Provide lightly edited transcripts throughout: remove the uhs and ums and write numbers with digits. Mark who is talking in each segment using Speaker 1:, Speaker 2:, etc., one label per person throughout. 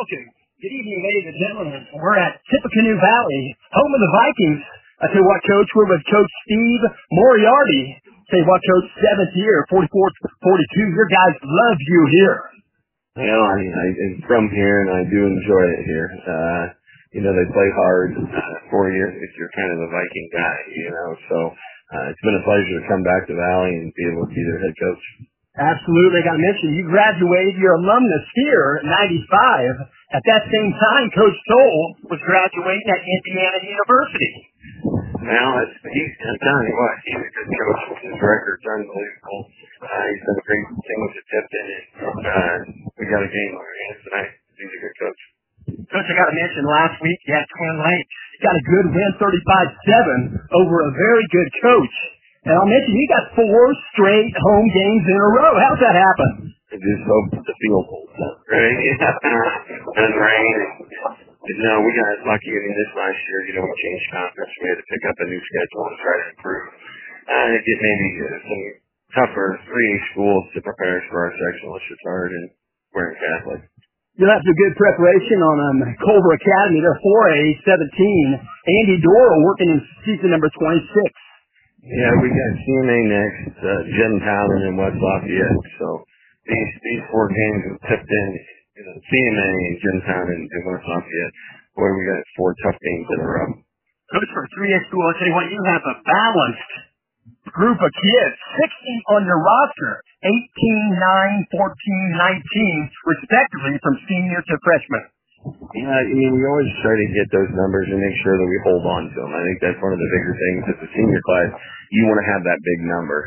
Speaker 1: Okay. Good evening, ladies and gentlemen. We're at Tippecanoe Valley, home of the Vikings. I tell you what, Coach, we're with Coach Steve Moriarty. Tell you what, Coach, 7th year, 44-42. Your guys love you here.
Speaker 2: Well, I'm from here, and I do enjoy it here. They play hard for you if you're kind of a Viking guy, So it's been a pleasure to come back to Valley and be able to be their head coach.
Speaker 1: Absolutely. I got to mention, you graduated your alumnus here in 95. At that same time, Coach Toll was graduating at Indiana University.
Speaker 2: Well, I'm telling you what, he's a good coach. His record's unbelievable. He's done a great thing with the Tipton, and we got a game on our hands tonight. He's a good coach.
Speaker 1: Coach, I got to mention, last week you had Twin Lakes. You got a good win, 35-7, over a very good coach. And I'll mention, you got 4 straight home games in a row. How'd that happen?
Speaker 2: I just hope the field holds up, right? And rain. We got lucky in this last year. We changed conference. We had to pick up a new schedule and try to improve. And it get maybe some tougher 3A schools to prepare us for our sectional. It's just hard, and we're in Catholic.
Speaker 1: You'll have some good preparation on Culver Academy. They're 4A, 17. Andy Doral working in season number 26.
Speaker 2: Yeah, we got CMA next, Gentown, and then West Lafayette. So these 4 games have tipped in, CMA, Gentown, and West Lafayette. Boy, we got 4 tough games in a row.
Speaker 1: Coach, for a 3A school, I'll tell you what, you have a balanced group of kids, 60 on your roster, 18, 9, 14, 19, respectively, from senior to freshman.
Speaker 2: Yeah, we always try to get those numbers and make sure that we hold on to them. I think that's one of the bigger things as a senior class. You want to have that big number.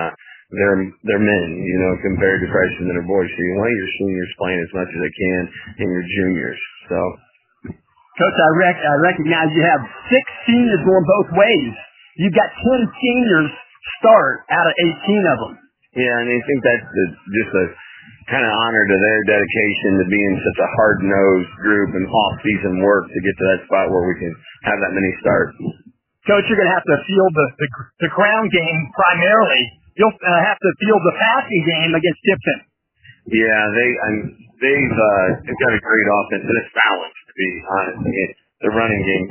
Speaker 2: They're men, compared to freshmen or boys. So you want your seniors playing as much as they can and your juniors. So,
Speaker 1: Coach, I recognize you have 6 seniors going both ways. You've got 10 seniors start out of 18 of them.
Speaker 2: Yeah, and I think that's just a kind of honor to their dedication to being such a hard-nosed group and off-season work to get to that spot where we can have that many starts.
Speaker 1: Coach, you're going to have to field the ground game primarily. You'll have to field the passing game against Tipton.
Speaker 2: Yeah, they've got a great offense, and it's balanced, to be honest. The running game,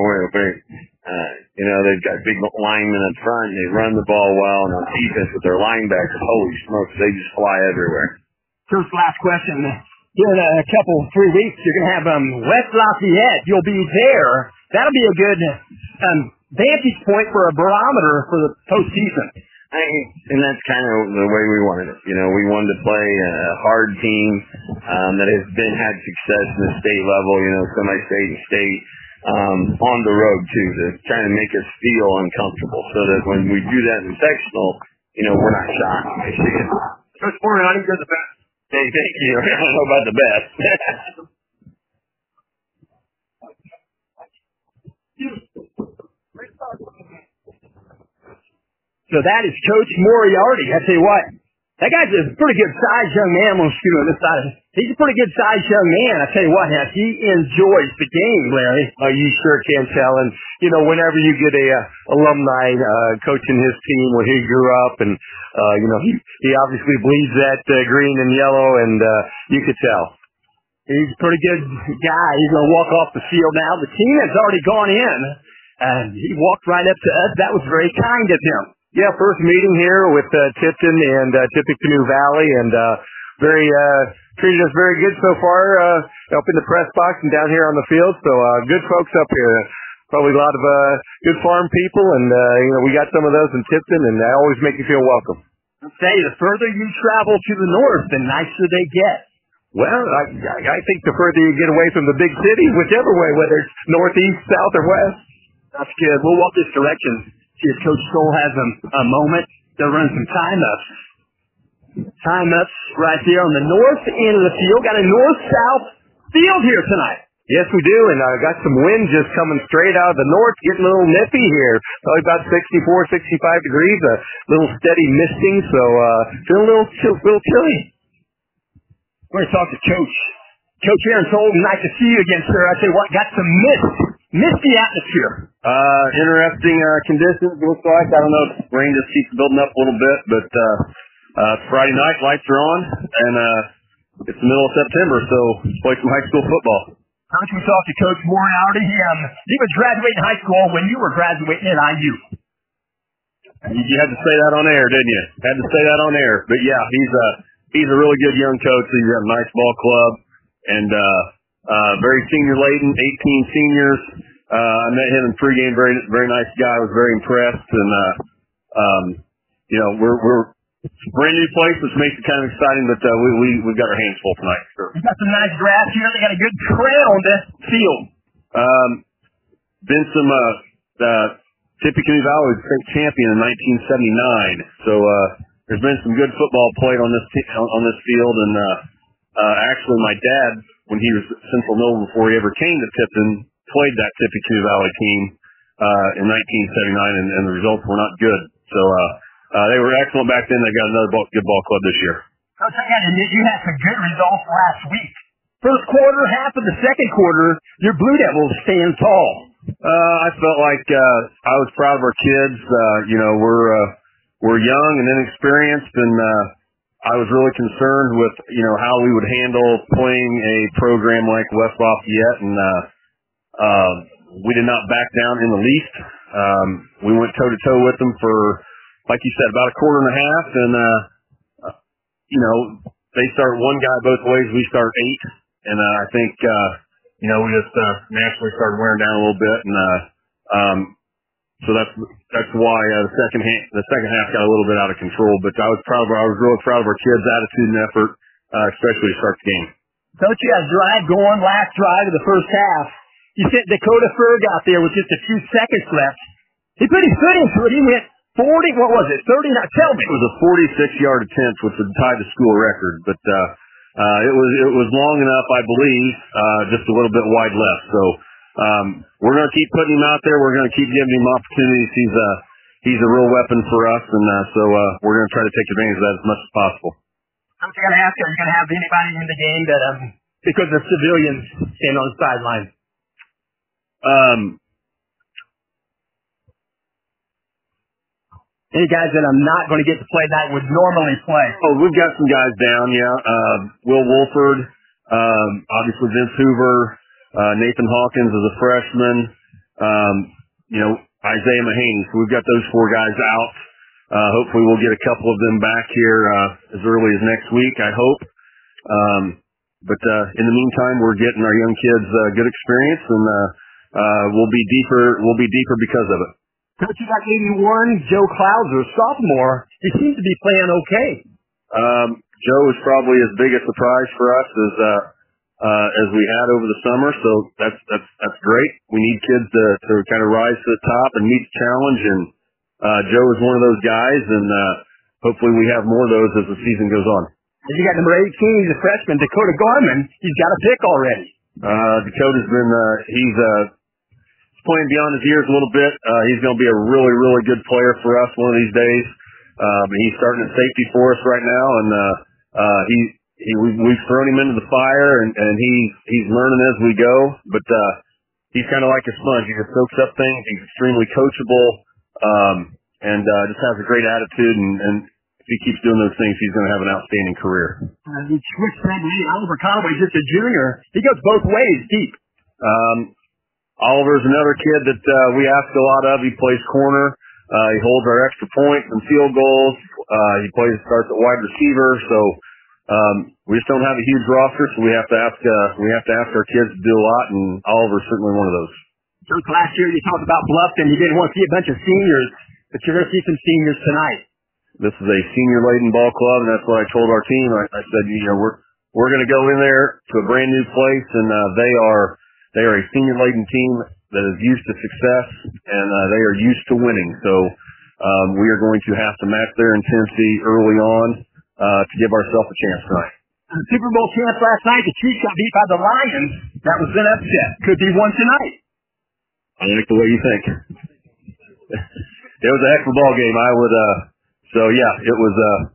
Speaker 2: they've got big linemen up front, and they run the ball well, and on defense with their linebackers, holy smokes, they just fly everywhere.
Speaker 1: First, last question. Here in a 3 weeks, you're going to have West Lafayette. You'll be there. That'll be a good vantage point for a barometer for the postseason.
Speaker 2: And that's kind of the way we wanted it. We wanted to play a hard team that has had success in the state level, semi-state and state, on the road, too, to try to make us feel uncomfortable so that when we do that in sectional, we're not shocked when we see it.
Speaker 1: Coach Moriarty, you're the best.
Speaker 2: Hey, thank you. I don't know about the best.
Speaker 1: So that is Coach Moriarty. I tell you what, that guy's a pretty good sized young man. On this side, he's a pretty good sized young man. I tell you what, he enjoys the game, Larry.
Speaker 3: Oh, you sure can tell. And whenever you get a alumni coaching his team when he grew up, and he obviously bleeds that green and yellow, and you could tell.
Speaker 1: He's a pretty good guy. He's going to walk off the field now. The team has already gone in, and he walked right up to us. That was very kind of him.
Speaker 3: Yeah, first meeting here with Tipton and Tippecanoe Valley, and treated us very good so far up in the press box and down here on the field. So good folks up here. Probably a lot of good farm people, and we got some of those in Tipton, and they always make you feel welcome.
Speaker 1: I'll tell you, the further you travel to the north, the nicer they get.
Speaker 3: Well, I think the further you get away from the big cities, whichever way, whether it's northeast, south, or west.
Speaker 1: That's good. We'll walk this direction. See if Coach Stoll has a moment to run some time-ups. Time-ups right here on the north end of the field. Got a north-south field here tonight.
Speaker 3: Yes, we do, and I got some wind just coming straight out of the north, getting a little nippy here. Probably about 64, 65 degrees, a little steady misting, so feeling a little chilly.
Speaker 1: We're going to talk to Coach. Coach Aaron Toll, nice to see you again, sir. I tell you what, got some misty atmosphere.
Speaker 3: Interesting conditions, looks like. I don't know, rain just keeps building up a little bit, but it's Friday night, lights are on, and it's the middle of September, so let's play some high school football.
Speaker 1: Coach, we talked to Coach Moriarty. He was graduating high school when you were graduating at IU.
Speaker 3: You had to say that on air, didn't you? Had to say that on air. But yeah, he's a really good young coach. He's got a nice ball club and very senior laden, 18 seniors. I met him in pregame. Very very nice guy. I was very impressed. And we're brand new place, which makes it kind of exciting. But we've got our hands full tonight. Sure.
Speaker 1: We got some nice grass here. They got a good trail on this field.
Speaker 3: Been some Tippecanoe Valley was state champion in 1979. So there's been some good football played on this field. And actually, my dad, when he was at Central Nova before he ever came to Tipton, played that Tippecanoe Valley team in 1979, and the results were not good. So they were excellent back then. They got another good ball club this year.
Speaker 1: Coach, I got to admit, you had some good results last week. First quarter, half of the second quarter, your Blue Devils stand tall.
Speaker 3: I felt like I was proud of our kids. We're young and inexperienced, and I was really concerned with how we would handle playing a program like West Lafayette, and we did not back down in the least. We went toe to toe with them for, like you said, about a quarter and a half, and they start one guy both ways, we start eight, and I think we just naturally started wearing down a little bit, and so that's why the second half got a little bit out of control. But I was really proud of our kids' attitude and effort, especially to start the game.
Speaker 1: Don't you have drive going, last drive of the first half? You sent Dakota Ferg out there with just a few seconds left. He put his foot into it. He went 40, what was it, 30? Now tell me.
Speaker 3: It was a 46-yard attempt, which would tie the school record. But it was long enough, I believe, just a little bit wide left. So we're going to keep putting him out there. We're going to keep giving him opportunities. He's a real weapon for us, and so we're going to try to take advantage of that as much as possible.
Speaker 1: I'm going to ask you, are you going to have anybody in the game that, because the civilians stand on the sideline? Any guys that I'm not going to get to play that would normally play?
Speaker 3: Oh, we've got some guys down, yeah. Will Wolford, obviously Vince Hoover, Nathan Hawkins is a freshman, Isaiah Mahaney. So we've got those four guys out. Hopefully we'll get a couple of them back here as early as next week, I hope. But in the meantime, we're getting our young kids good experience, and we'll be deeper because of it.
Speaker 1: Coach, you got 81, Joe Clouser, sophomore. He seems to be playing okay.
Speaker 3: Joe is probably as big a surprise for us as we had over the summer, so that's great. We need kids to kind of rise to the top and meet the challenge, and Joe is one of those guys, and hopefully we have more of those as the season goes on.
Speaker 1: And you got number 18, he's a freshman, Dakota Garman. He's got a pick already.
Speaker 3: Dakota's been he's playing beyond his years a little bit. He's going to be a really, really good player for us one of these days. But he's starting at safety for us right now, and we've thrown him into the fire, and he's learning as we go. But he's kind of like a sponge. He just soaks up things. He's extremely coachable, and just has a great attitude. And if he keeps doing those things, he's going to have an outstanding career.
Speaker 1: He switched from Oliver Conway's just a junior. He goes both ways deep.
Speaker 3: Oliver's another kid that we ask a lot of. He plays corner. He holds our extra points and field goals. He starts at wide receiver. So we just don't have a huge roster, so we have to ask our kids to do a lot, and Oliver's certainly one of those.
Speaker 1: Coach, last year you talked about Bluffton. You didn't want to see a bunch of seniors, but you're going to see some seniors tonight.
Speaker 3: This is a senior-laden ball club, and that's what I told our team. I said, we're going to go in there to a brand new place, and they are a senior-laden team that is used to success, and they are used to winning. So we are going to have to match their intensity early on to give ourselves a chance tonight.
Speaker 1: Super Bowl champs last night, the Chiefs got beat by the Lions. That was an upset. Could be one tonight.
Speaker 3: I like the way you think. It was a heck of a ball game. It was.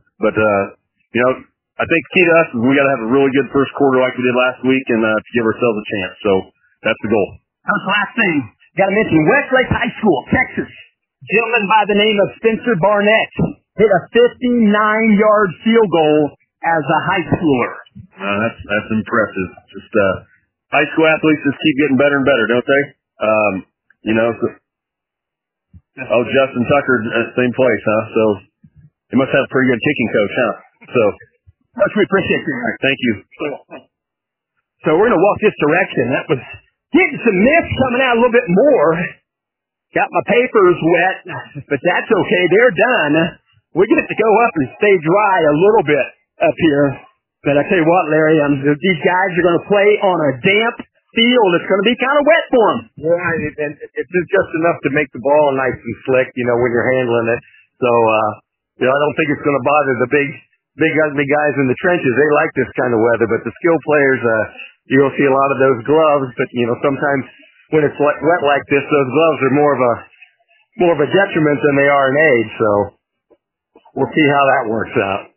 Speaker 3: I think the key to us is we got to have a really good first quarter like we did last week, and to give ourselves a chance. So that's the goal.
Speaker 1: That's the last thing. Got to mention Westlake High School, Texas. Gentleman by the name of Spencer Barnett hit a 59-yard field goal as a high schooler.
Speaker 3: That's impressive. Just high school athletes just keep getting better and better, don't they? Justin Tucker, same place, huh? So they must have a pretty good kicking coach, huh? So
Speaker 1: much we appreciate you.
Speaker 3: All right, thank you.
Speaker 1: So we're going to walk this direction. That was getting some mist coming out a little bit more. Got my papers wet, but that's okay. They're done. We get to go up and stay dry a little bit up here. But I tell you what, Larry, these guys are going to play on a damp field. It's going to be kind of wet for them.
Speaker 3: Yeah, and it's just enough to make the ball nice and slick, when you're handling it. So, I don't think it's going to bother the big ugly guys in the trenches. They like this kind of weather, but the skill players, you'll see a lot of those gloves. But sometimes when it's wet like this, those gloves are more of a detriment than they are an aid. So we'll see how that works out.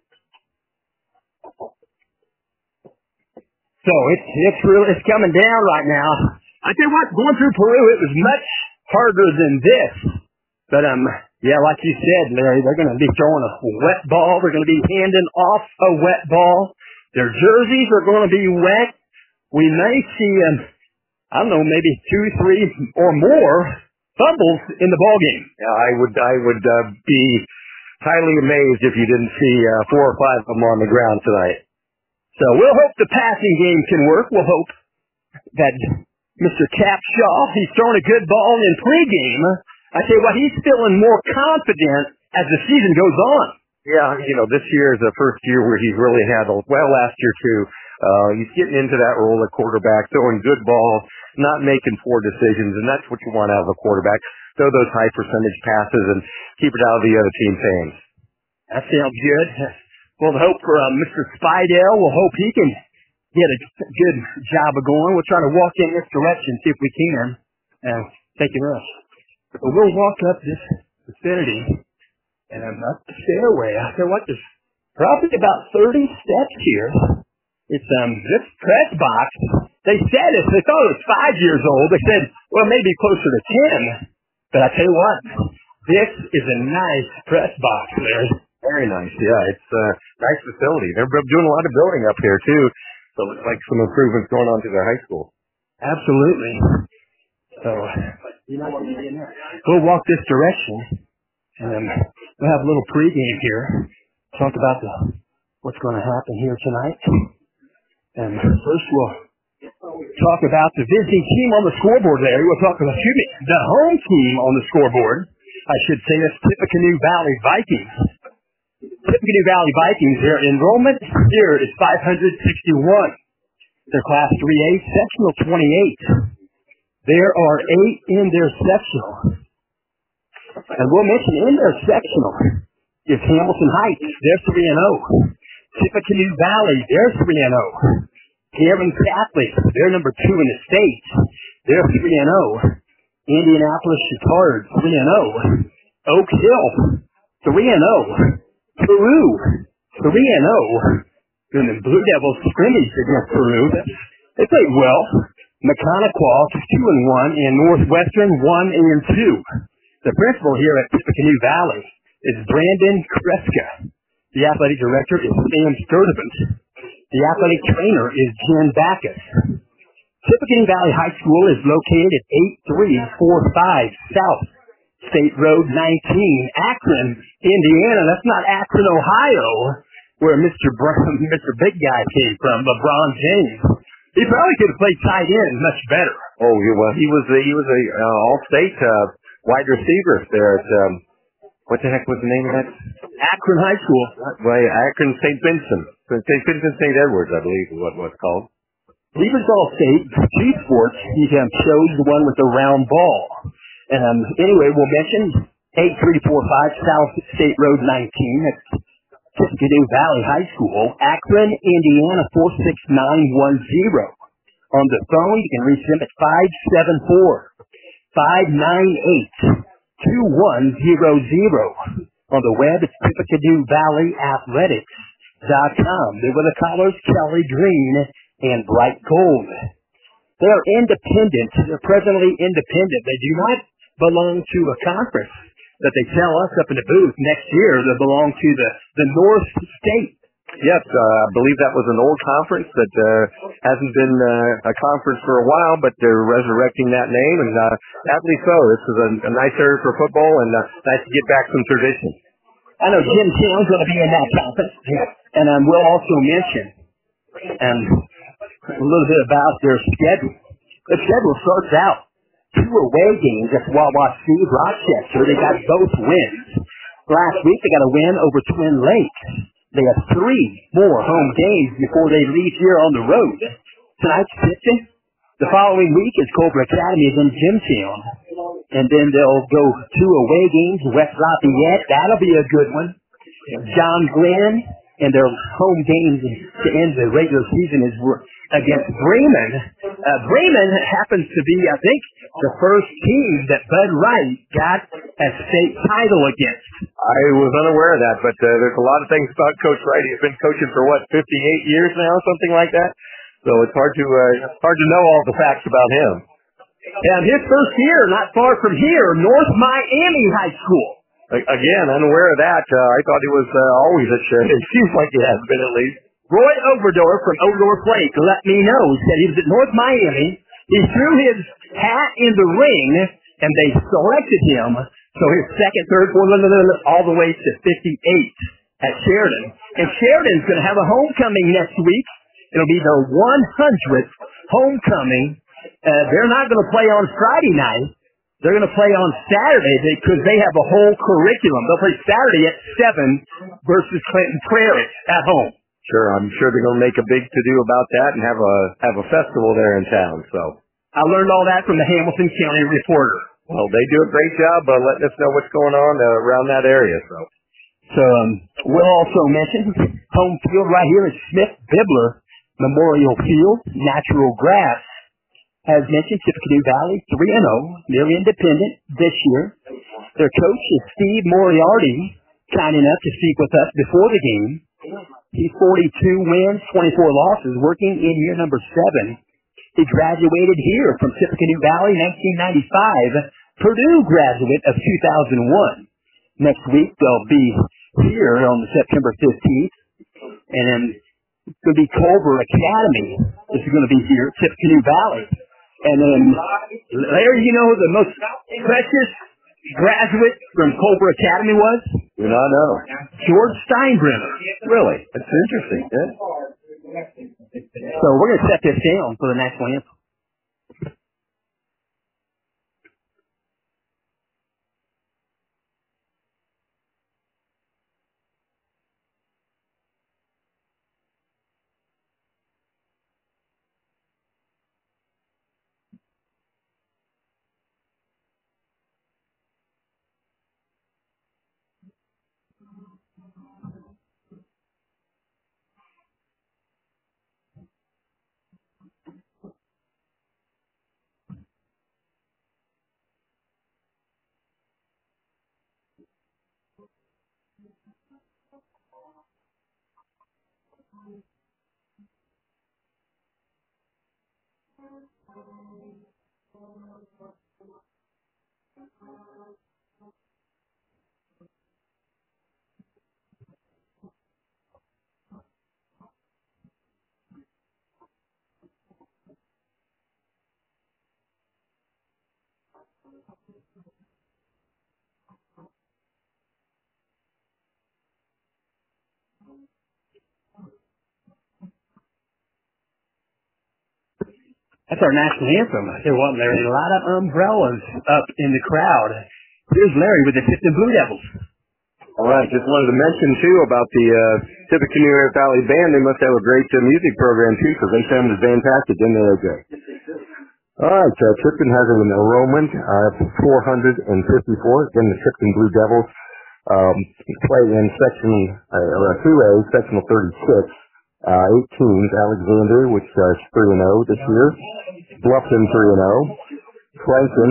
Speaker 1: So it's coming down right now. I tell you what, going through Peru, it was much harder than this. But like you said, Larry, they're going to be throwing a wet ball. They're going to be handing off a wet ball. Their jerseys are going to be wet. We may see, maybe 2, 3, or more fumbles in the ball game.
Speaker 3: Yeah, I would be highly amazed if you didn't see 4 or 5 of them on the ground tonight.
Speaker 1: So we'll hope the passing game can work. We'll hope that Mr. Capshaw, he's throwing a good ball in pregame. I tell you what, he's feeling more confident as the season goes on.
Speaker 3: Yeah, this year is the first year where he's really handled, last year too. He's getting into that role at quarterback, throwing good balls, not making poor decisions, and that's what you want out of a quarterback. Throw those high percentage passes and keep it out of the other team's hands.
Speaker 1: That sounds good. We'll hope for Mr. Spidell. We'll hope he can get a good job of going. We'll try to walk in this direction, see if we can. Thank you, Russ. But we'll walk up this vicinity and up the stairway. I tell you what, there's probably about 30 steps here. It's this press box. They thought it was 5 years old. They said, well, maybe closer to 10. But I tell you what, this is a nice press box, Larry.
Speaker 3: Very nice, yeah. It's a nice facility. They're doing a lot of building up here, too. So it looks like some improvements going on to their high school.
Speaker 1: Absolutely. So, we'll walk this direction, and we'll have a little pregame here. Talk about what's going to happen here tonight. And first we'll talk about the visiting team on the scoreboard there. We'll talk about, the home team on the scoreboard. I should say that's Tippecanoe Valley Vikings. Tippecanoe Valley Vikings, their enrollment here is 561. They're Class 3A, Sectional 28. There are 8 in their sectional. And we'll mention in their sectional is Hamilton Heights. They're 3-0. Tippecanoe Valley, they're 3-0. Cameron Catholic, they're number 2 in the state. They're 3-0. Indianapolis Chitard, 3-0. Oak Hill, 3-0. Peru, 3-0. And the Blue Devils scrimmage against Peru. They played well. Mechanical, 2-1, and Northwestern, 1-2. The principal here at Tippecanoe Valley is Brandon Kreska. The athletic director is Sam Sturdivant. The athletic trainer is Jen Backus. Tippecanoe Valley High School is located at 8345 South State Road 19, Akron, Indiana. That's not Akron, Ohio, where Mr. Big Guy came from, LeBron James. He probably could have played tight end much better.
Speaker 3: Oh, well, he was a all-state wide receiver there at what the heck was the name of that?
Speaker 1: Akron High School.
Speaker 3: Akron St. Vincent. St. Edwards, I believe is what it was called.
Speaker 1: He was all-state, G Sports. He chose the one with the round ball. Anyway, we'll mention 8345 South State Road 19. That's Tippecanoe Valley High School, Akron, Indiana 46910. On the phone, you can reach them at 574-598-2100. On the web, it's TippecanoeValleyAthletics.com. They're with the colors Kelly Green and Bright Gold. They're independent. They're presently independent. They do not belong to a conference that they tell us up in the booth next year. They belong to the North State
Speaker 3: Yes, I believe that was an old conference that hasn't been a conference for a while, but they're resurrecting that name, and aptly so. This is a nice area for football, and nice to get back some tradition.
Speaker 1: I know Jim Town's going to be in that conference, and we'll also mention a little bit about their schedule. The schedule starts out 2 away games at Wawa Steve Rochester. They got both wins. Last week they got a win over Twin Lakes. They have 3 more home games before they leave here on the road. Tonight's pitching. The following week is Cobra Academy against Jimtown. And then they'll go 2 away games, West Lafayette. That'll be a good one. John Glenn, and their home games to end the regular season is against Bremen. Bremen happens to be, I think, the first team that Bud Wright got a state title against.
Speaker 3: I was unaware of that, but there's a lot of things about Coach Wright. He's been coaching for, 58 years now, something like that? So it's hard to know all the facts about him.
Speaker 1: And his first year, not far from here, North Miami High School.
Speaker 3: Again, unaware of that. I thought he was always at Sheridan. It seems like he has been at least.
Speaker 1: Roy Overdorf from Overdorf Lake let me know. He said he was at North Miami. He threw his hat in the ring, and they selected him. So his second, third, fourth, all the way to 58 at Sheridan. And Sheridan's going to have a homecoming next week. It'll be their 100th homecoming. They're not going to play on Friday night. They're going to play on Saturday because they have a whole curriculum. They'll play Saturday at 7 versus Clinton Prairie at home.
Speaker 3: Sure, I'm sure they're going to make a big to-do about that and have a festival there in town. So
Speaker 1: I learned all that from the Hamilton County Reporter.
Speaker 3: Well, they do a great job letting us know what's going on around that area.
Speaker 1: So we'll also mention home field right here at Smith Bibler Memorial Field, natural grass. As mentioned, Tippecanoe Valley 3-0. They're independent this year. Their coach is Steve Moriarty, kind enough to speak with us before the game. He's 42 wins, 24 losses, working in year number 7. He graduated here from Tippecanoe Valley in 1995, Purdue graduate of 2001. Next week, they'll be here on September 15th. And then it's going to be Culver Academy. This is going to be here, Tippecanoe Valley. And then, Larry, you know who the most precious graduate from Culver Academy was?
Speaker 3: Do not know.
Speaker 1: George Steinbrenner.
Speaker 3: Really? That's interesting. Yeah.
Speaker 1: So we're going to set this down for the national anthem. That's our national anthem. There are a lot of umbrellas up in the crowd. Here's Larry with the Tipton Blue Devils.
Speaker 3: All right, just wanted to mention, too, about the Tippecanoe Valley Band. They must have a great music program, too, because they sounded fantastic, didn't they, AJ? All right, Tipton has an enrollment of 454. Again, the Tipton Blue Devils play in Section 2A, Sectional 36. 8 teams, Alexander, which is 3-0 this year, Bluffton 3-0, Franklin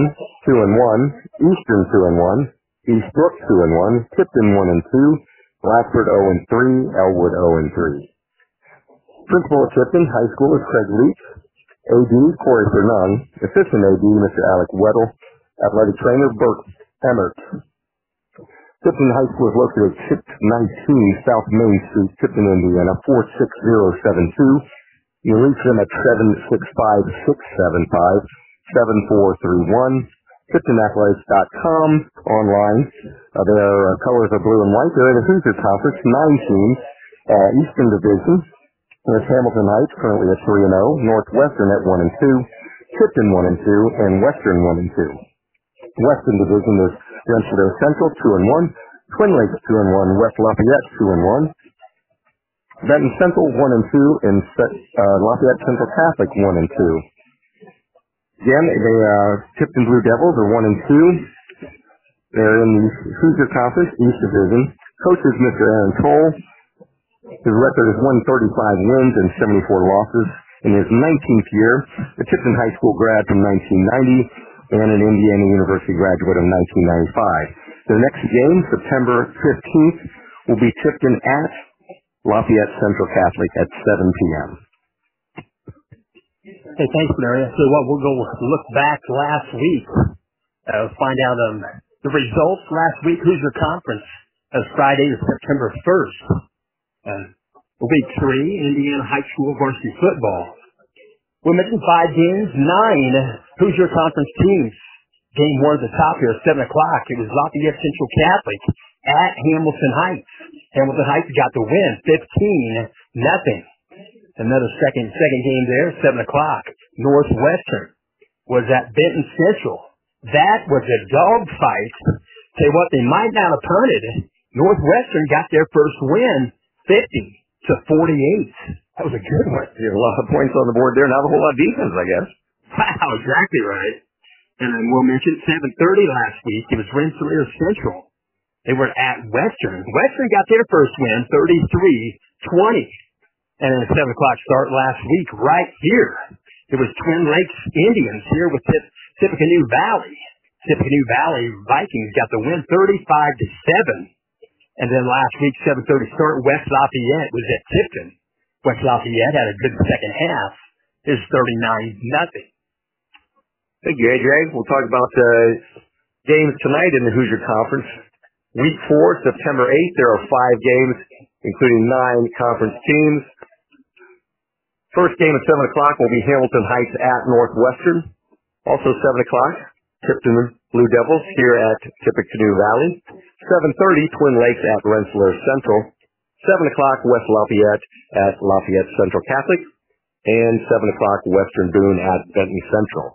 Speaker 3: 2-1, Eastern 2-1, Eastbrook 2-1, Tipton 1-2, Blackford 0-3, Elwood 0-3. Principal at Tipton High School is Craig Leach, AD Corey Fernand, Assistant AD Mr. Alec Weddle, Athletic Trainer Bert Emmert. Tipton High School is located at 619 South Main Street, Tipton, Indiana, 46072. You can reach them at 765-675-7431. TiptonAthletics.com online. Their colors are blue and white. They're in the Hoosier Conference, 9 teams. Eastern Division. There's Hamilton Heights currently at 3-0, Northwestern at 1-2, Tipton 1-2, and Western 1-2. Western Division is Rensselaer Central 2-1, Twin Lakes 2-1, West Lafayette 2-1, Benton Central 1-2, and Lafayette Central Catholic 1-2. Again, the Tipton Blue Devils are 1-2. They're in the Hoosier Conference East Division. Coach is Mr. Aaron Toll. His record is 135 wins and 74 losses. In his 19th year, a Tipton High School grad from 1990 and an Indiana University graduate of 1995. The next game, September 15th, will be Tipton at Lafayette Central Catholic at 7 p.m.
Speaker 1: Hey, thanks, Larry. So we'll go look back last week, find out the results last week. Hoosier Conference as Friday, September 1st. Week 3, Indiana High School varsity football. We mentioned 5 games, 9 Hoosier Conference teams. Game 1 at the top here, 7 o'clock. It was Lafayette Central Catholic at Hamilton Heights. Hamilton Heights got the win, 15-0. Another second game there, 7 o'clock. Northwestern was at Benton Central. That was a dogfight. Tell you what, they might not have punted. Northwestern got their first win, 50-48. That was a good one.
Speaker 3: You have a lot of points on the board there, not a whole lot of defense, I guess.
Speaker 1: Wow, exactly right. And then we'll mention 7:30 last week. It was Rensselaer Central. They were at Western. Western got their first win, 33-20. And then a 7 o'clock start last week right here. It was Twin Lakes Indians here with Tippecanoe Valley. Tippecanoe Valley Vikings got the win, 35-7. And then last week, 7:30 start, West Lafayette was at Tipton. West Lafayette had a good second half. It's 39-0.
Speaker 3: Thank you, AJ. We'll talk about games tonight in the Hoosier Conference. Week 4, September 8th, there are 5 games, including 9 conference teams. First game at 7 o'clock will be Hamilton Heights at Northwestern. Also 7 o'clock, Tipton Blue Devils here at Tippecanoe Valley. 7:30, Twin Lakes at Rensselaer Central. 7 o'clock, West Lafayette at Lafayette Central Catholic. And 7 o'clock, Western Boone at Benton Central.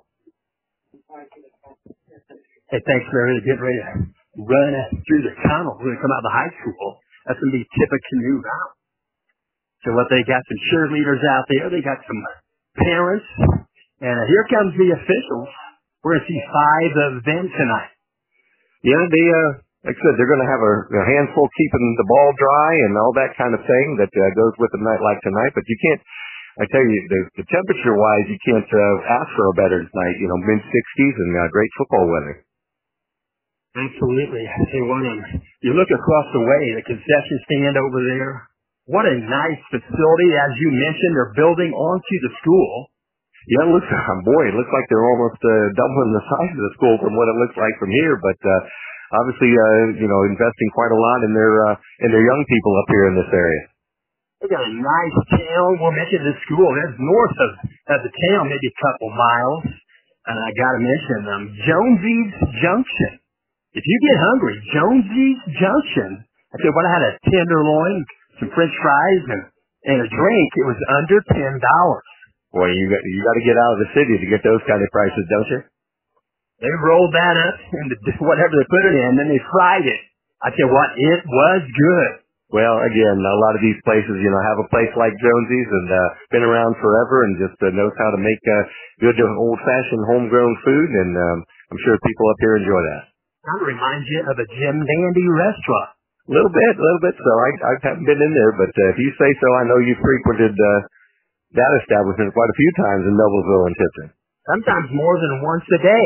Speaker 1: Hey, thanks, Larry. Get ready to run through the tunnel. We're going to come out of the high school. That's going to be Tippecanoe Valley. So what they got some cheerleaders out there. They got some parents. And here comes the officials. We're going to see 5 of them tonight.
Speaker 3: Yeah, they, like I said, they're going to have a handful keeping the ball dry and all that kind of thing that goes with a night like tonight. But you can't, I tell you, the temperature-wise, you can't ask for a better night. You know, mid-60s and great football weather.
Speaker 1: Absolutely. I tell you what, you look across the way, the concession stand over there. What a nice facility. As you mentioned, they're building onto the school.
Speaker 3: Yeah, it looks like they're almost doubling the size of the school from what it looks like from here. But obviously, investing quite a lot in their young people up here in this area.
Speaker 1: They got a nice town. We'll mention the school. That's north of the town, maybe a couple miles. And I got to mention Jonesy's Junction. If you get hungry, Jonesy's Junction. I said, I had a tenderloin, some French fries, and a drink. It was under $10.
Speaker 3: Boy, you got to get out of the city to get those kind of prices, don't you?
Speaker 1: They rolled that up into whatever they put it in, then they fried it. I tell you what, it was good.
Speaker 3: Well, again, a lot of these places, have a place like Jonesy's and been around forever and just knows how to make good old-fashioned homegrown food, and I'm sure people up here enjoy that.
Speaker 1: Kind of reminds you of a Jim Dandy restaurant.
Speaker 3: A little bit. So I haven't been in there, but if you say so, I know you frequented that establishment quite a few times in Noblesville and Tipton.
Speaker 1: Sometimes more than once a day.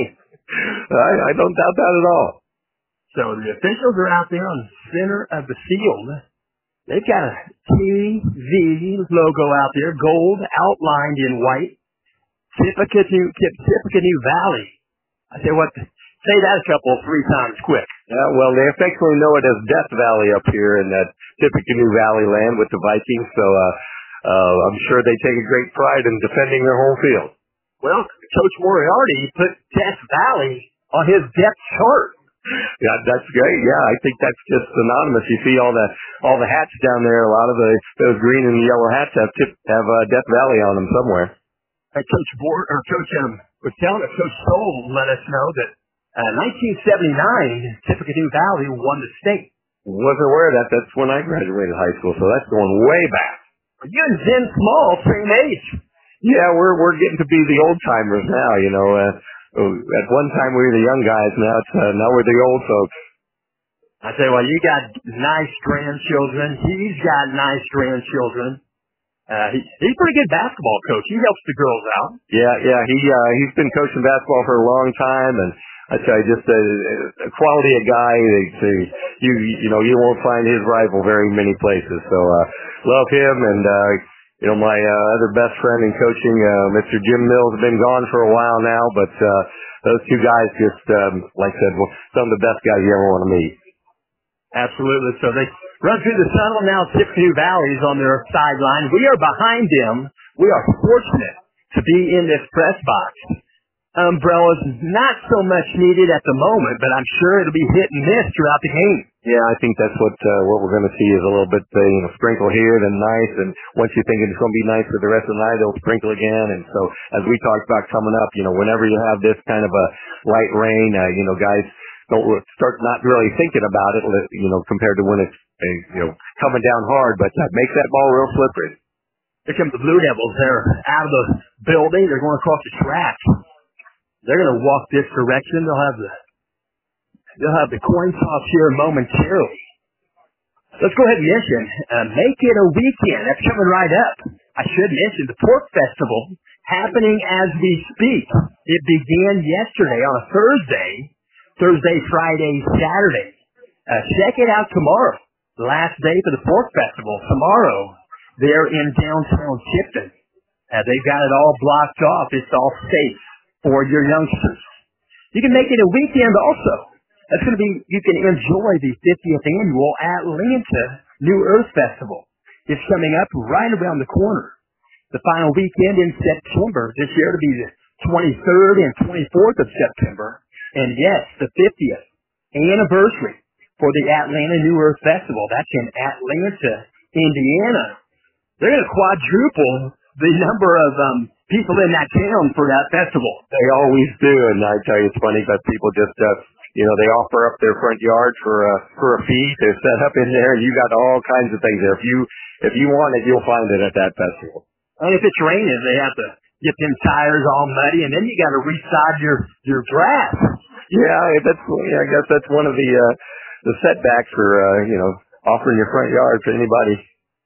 Speaker 3: I don't doubt that at all.
Speaker 1: So the officials are out there on the center of the field. They've got a TV logo out there, gold outlined in white. Tippecanoe Valley. I tell you what, say that 3 times quick.
Speaker 3: Yeah, well, they affectionately know it as Death Valley up here in that Tippecanoe Valley land with the Vikings, so I'm sure they take a great pride in defending their home field.
Speaker 1: Well, Coach Moriarty put Death Valley on his depth chart.
Speaker 3: Yeah, that's great. Yeah, I think that's just synonymous. You see all the hats down there. A lot of those green and yellow hats have Death Valley on them somewhere.
Speaker 1: Coach was telling us, Coach Stoll let us know that 1979, Tippecanoe Valley won the state.
Speaker 3: Wasn't aware of that. That's when I graduated high school, so that's going way back.
Speaker 1: You and Zen Small, same age.
Speaker 3: Yeah, we're getting to be the old timers now. You know, at one time we were the young guys. Now we're the old folks.
Speaker 1: I tell you what, you got nice grandchildren. He's got nice grandchildren. He's a pretty good basketball coach. He helps the girls out.
Speaker 3: Yeah. He's been coaching basketball for a long time, and I tell you, just a quality of guy. You won't find his rival very many places. So love him, and my other best friend in coaching, Mr. Jim Mills, has been gone for a while now, but those two guys just, like I said, some of the best guys you ever want to meet.
Speaker 1: Absolutely. So they run through the tunnel now. Tippecanoe Valley is on their sideline. We are behind them. We are fortunate to be in this press box. Umbrellas not so much needed at the moment, but I'm sure it'll be hit and miss throughout the game.
Speaker 3: Yeah, I think that's what we're going to see is a little bit, sprinkle here, then nice, and once you think it's going to be nice for the rest of the night, they'll sprinkle again. And so, as we talked about coming up, whenever you have this kind of a light rain, guys don't start not really thinking about it, compared to when it's, coming down hard, but that makes that ball real slippery.
Speaker 1: Here come the Blue Devils. They're out of the building. They're going across the track. They're going to walk this direction. They'll have the coin toss here momentarily. Let's go ahead and mention, make it a weekend. That's coming right up. I should mention the Pork Festival happening as we speak. It began yesterday on a Thursday, Friday, Saturday. Check it out tomorrow. Last day for the Pork Festival. Tomorrow, they're in downtown Tipton. They've got it all blocked off. It's all safe for your youngsters. You can make it a weekend also. That's going to be, you can enjoy the 50th annual Atlanta New Earth Festival. It's coming up right around the corner. The final weekend in September, this year to be the 23rd and 24th of September. And yes, the 50th anniversary for the Atlanta New Earth Festival. That's in Atlanta, Indiana. They're going to quadruple the number of people in that town for that festival.
Speaker 3: They always do, and I tell you, it's funny, but people just, they offer up their front yard for a fee to set up in there. You got all kinds of things there. If you want it, you'll find it at that festival.
Speaker 1: And if it's raining, they have to get them tires all muddy, and then you got to resod your grass.
Speaker 3: Yeah, I guess that's one of the setbacks for offering your front yard to anybody.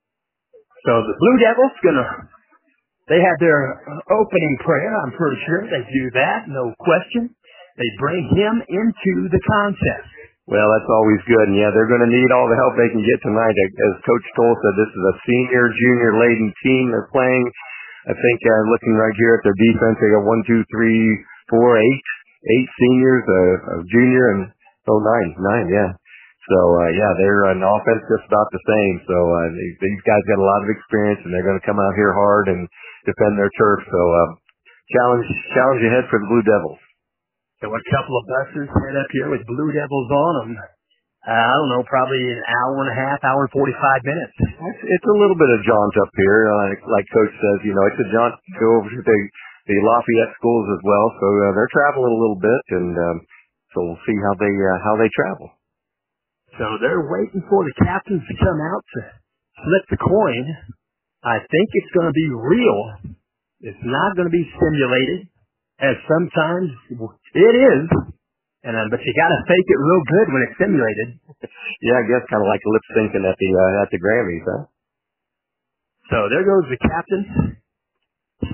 Speaker 1: So the Blue Devils they have their opening prayer. I'm pretty sure they do that, no question. They bring him into the contest.
Speaker 3: Well, that's always good. And yeah, they're going to need all the help they can get tonight. As Coach Stoll said, this is a senior, junior laden team they're playing. I think looking right here at their defense, they got 1, 2, 3, 4, 8 seniors, a junior, and nine, yeah. So, they're an offense just about the same. So, these guys got a lot of experience, and they're going to come out here hard and defend their turf. So, challenge ahead for the Blue Devils.
Speaker 1: So a couple of buses head up here with Blue Devils on them. I don't know, probably an hour and a half, hour and 45 minutes.
Speaker 3: It's a little bit of jaunt up here. Like Coach says, it's a jaunt to go over to the Lafayette schools as well. So, they're traveling a little bit, and so we'll see how they travel.
Speaker 1: So they're waiting for the captains to come out to flip the coin. I think it's going to be real. It's not going to be simulated, as sometimes it is. But you got to fake it real good when it's simulated.
Speaker 3: Yeah, I guess kind of like lip syncing at the Grammys, huh?
Speaker 1: So there goes the captain. 6'6",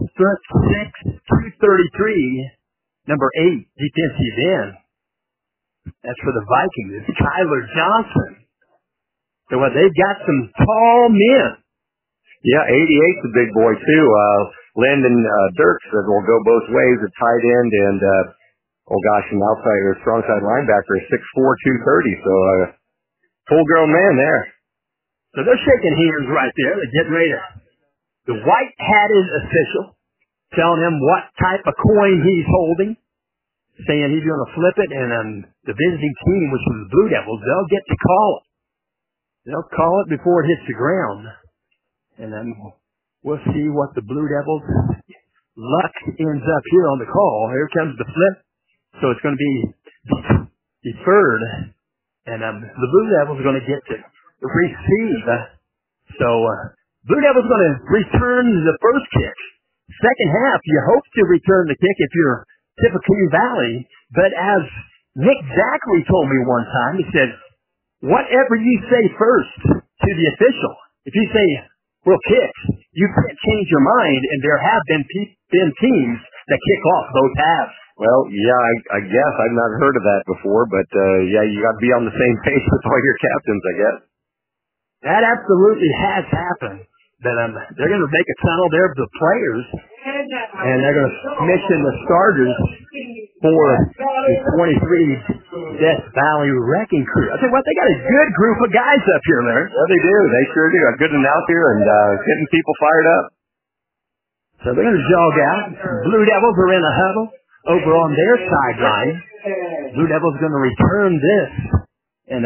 Speaker 1: 233, number 8, defensive end. That's for the Vikings. It's Kyler Johnson. So they've got some tall men.
Speaker 3: Yeah, 88's a big boy too. Landon Dirks will go both ways, a tight end, and oh gosh, an outside or strong side linebacker is 6'4", 230. So full-grown man there.
Speaker 1: So they're shaking hands right there. They're getting ready to. The white-hatted official telling him what type of coin he's holding, saying he's going to flip it, and the visiting team, which was the Blue Devils, they'll get to call it. They'll call it before it hits the ground, and then we'll see what the Blue Devils' luck ends up here on the call. Here comes the flip, so it's going to be deferred, and the Blue Devils are going to get to receive. So Blue Devils going to return the first kick. Second half, you hope to return the kick if you're Tippecanoe Valley, but as Nick Zachary told me one time, he said, whatever you say first to the official, if you say, we'll kick, you can't change your mind, and there have been teams that kick off both halves.
Speaker 3: Well, yeah, I guess I've not heard of that before, but yeah, you got to be on the same page with all your captains, I guess.
Speaker 1: That absolutely has happened. That they're going to make a tunnel there for the players, and they're going to commission the starters for the 23 Death Valley Wrecking Crew. I tell you what, they got a good group of guys up here, Larry.
Speaker 3: Yeah, they do. They sure do. A good announcer and getting people fired up.
Speaker 1: So they're going to jog out. Blue Devils are in a huddle over on their sideline. Blue Devils going to return this, and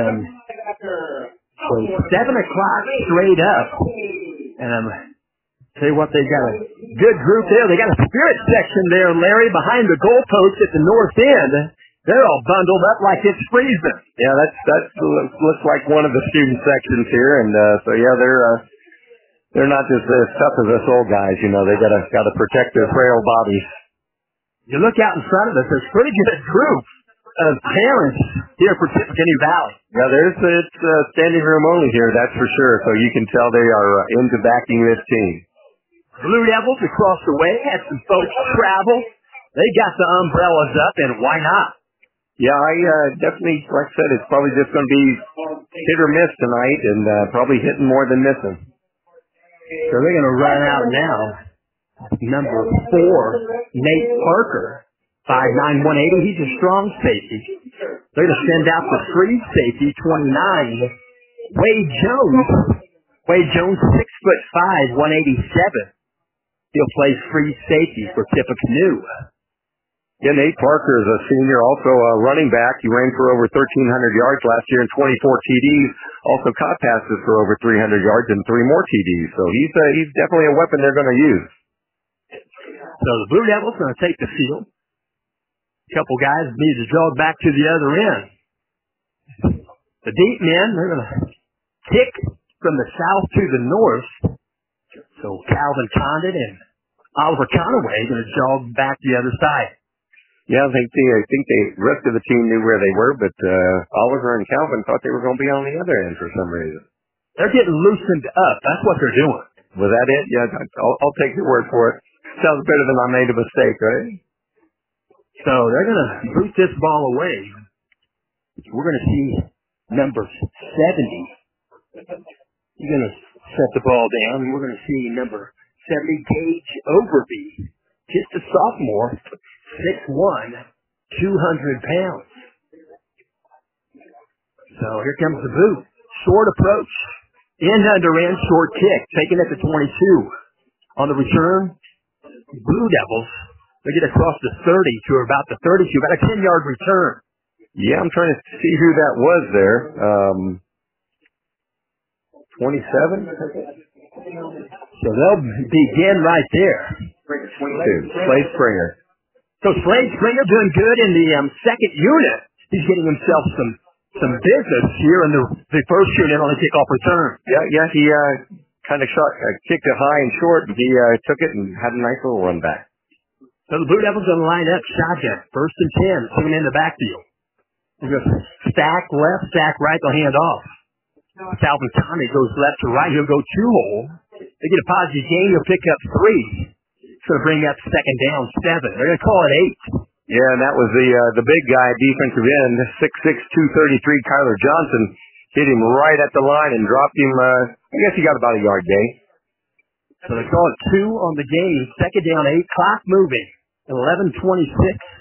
Speaker 1: so 7 o'clock straight up. And tell you what, they've got a good group there. They got a spirit section there, Larry, behind the goalpost at the north end. They're all bundled up like it's freezing.
Speaker 3: Yeah, that looks like one of the student sections here, and so yeah, they're not just as tough as us old guys. You know, they gotta protect their frail bodies.
Speaker 1: You look out in front of us. There's a pretty good group of parents here for Tippecanoe Valley.
Speaker 3: Yeah, it's standing room only here, that's for sure. So you can tell they are into backing this team.
Speaker 1: Blue Devils across the way had some folks travel. They got the umbrellas up, and why not?
Speaker 3: Yeah, I definitely, like I said, it's probably just going to be hit or miss tonight, and probably hitting more than missing.
Speaker 1: So they're going to run out now. Number 4, Nate Parker. 5'9", 180. He's a strong safety. They're going to send out the free safety, 29, Wade Jones. Wade Jones, 6'5", 187. He'll play free safety for Tippecanoe.
Speaker 3: Yeah, Nate Parker is a senior, also a running back. He ran for over 1,300 yards last year and 24 TDs. Also caught passes for over 300 yards and 3 more TDs. So he's definitely a weapon they're going to use.
Speaker 1: So the Blue Devils are going to take the field. A couple guys need to jog back to the other end. The deep men, they're going to kick from the south to the north. So Calvin Condon and Oliver Conaway are going to jog back the other side.
Speaker 3: Yeah, I think the rest of the team knew where they were, but Oliver and Calvin thought they were going to be on the other end for some reason.
Speaker 1: They're getting loosened up. That's what they're doing.
Speaker 3: Was that it? Yeah, I'll take your word for it. Sounds better than I made a mistake, right?
Speaker 1: So they're going to boot this ball away. We're going to see number 70. He's going to set the ball down. We're going to see number 70, Gage Overby. Just a sophomore, 6'1", 200 pounds. So here comes the boot. Short approach. End under end, short kick. Taken at the 22. On the return, Blue Devils, they get across the 30 to about the 32. About a 10-yard return.
Speaker 3: Yeah, I'm trying to see who that was there. 27?
Speaker 1: So they'll begin right there.
Speaker 3: Slade Springer.
Speaker 1: So Slade Springer doing good in the second unit. He's getting himself some business here in the first unit on the kickoff return.
Speaker 3: Yeah, he kind of kicked it high and short, and he took it and had a nice little run back.
Speaker 1: So the Blue Devils going to line up shotgun. 1st and 10, put him in the backfield. They're going to stack left, stack right, they'll hand off. Calvin Tommy goes left to right, he'll go 2-hole. They get a positive gain, he'll pick up 3. It's going to bring up second down 7. They're going to call it 8.
Speaker 3: Yeah, and that was the big guy, defensive end, 6'6", 233, Kyler Johnson, hit him right at the line and dropped him, I guess he got about a yard gain.
Speaker 1: So they call it 2 on the game, second down 8, clock moving, 11:26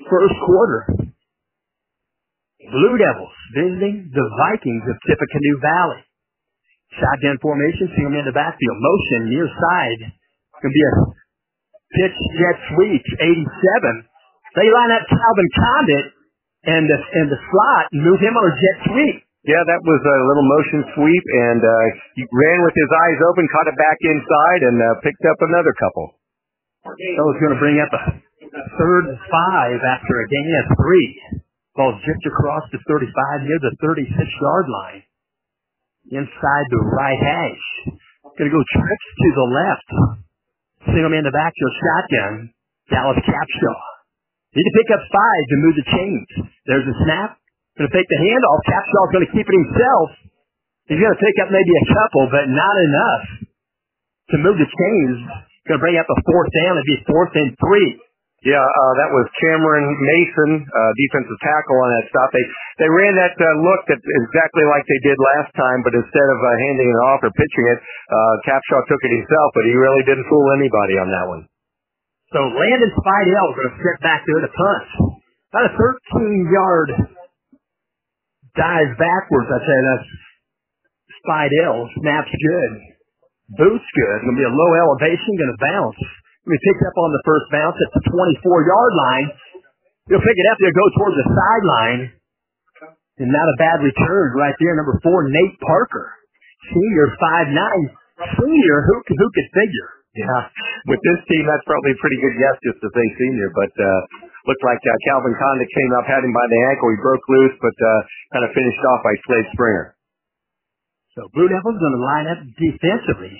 Speaker 1: first quarter. Blue Devils visiting the Vikings of Tippecanoe Valley. Shotgun formation, see them in the backfield. Motion near side. Going to be a pitch jet sweep, 87. They line up Calvin Condit and the slot and move him on a jet sweep.
Speaker 3: Yeah, that was a little motion sweep, and he ran with his eyes open, caught it back inside, and picked up another couple.
Speaker 1: So it's going to bring up a 3rd and 5 after a gain of 3. Ball's jipped across the 35 near the 36-yard line. Inside the right hash. Going to go trips to the left. Single man in the backfield shotgun. Dallas Capshaw. Need to pick up 5 to move the chains. There's a snap. Going to take the handoff. Capshaw's going to keep it himself. He's going to pick up maybe a couple, but not enough to move the chains. Going to bring up a 4th down. It'd be 4th and 3.
Speaker 3: Yeah, that was Cameron Mason, defensive tackle on that stop. They ran that look that exactly like they did last time, but instead of handing it off or pitching it, Capshaw took it himself, but he really didn't fool anybody on that one.
Speaker 1: So Landon Spidell is going to sit back there to punt. About a 13-yard dive backwards. I say that's Spidell. Snaps good. Boots good. Going to be a low elevation. Going to bounce. He picked up on the first bounce at the 24-yard line. He'll pick it up. He'll go towards the sideline. And not a bad return right there. Number 4, Nate Parker. Senior, 5'9". Senior, who could figure?
Speaker 3: Yeah, with this team, that's probably a pretty good guess just to say senior. But looked like Calvin Condit came up, had him by the ankle. He broke loose, but kind of finished off by Slade Springer.
Speaker 1: So Blue Devils going to line up defensively.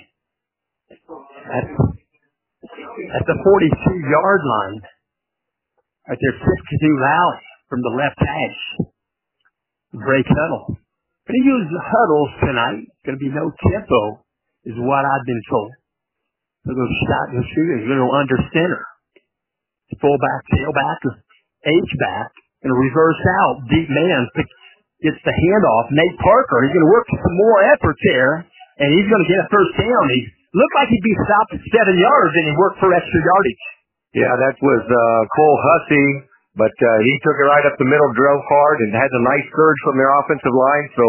Speaker 1: At the 42-yard line, right there, Tippecanoe Valley from the left hash. Break huddle. Going to use huddles tonight. Going to be no tempo, is what I've been told. They're going to shot and shoot. They're going to go under center. Fullback, tailback, H-back, and reverse out. Deep man gets the handoff. Nate Parker, he's going to work some more effort there, and he's going to get a first down. He looked like he'd be stopped at 7 yards, and he worked for extra yardage.
Speaker 3: Yeah, that was Cole Hussey, but he took it right up the middle, drove hard, and had a nice surge from their offensive line. So,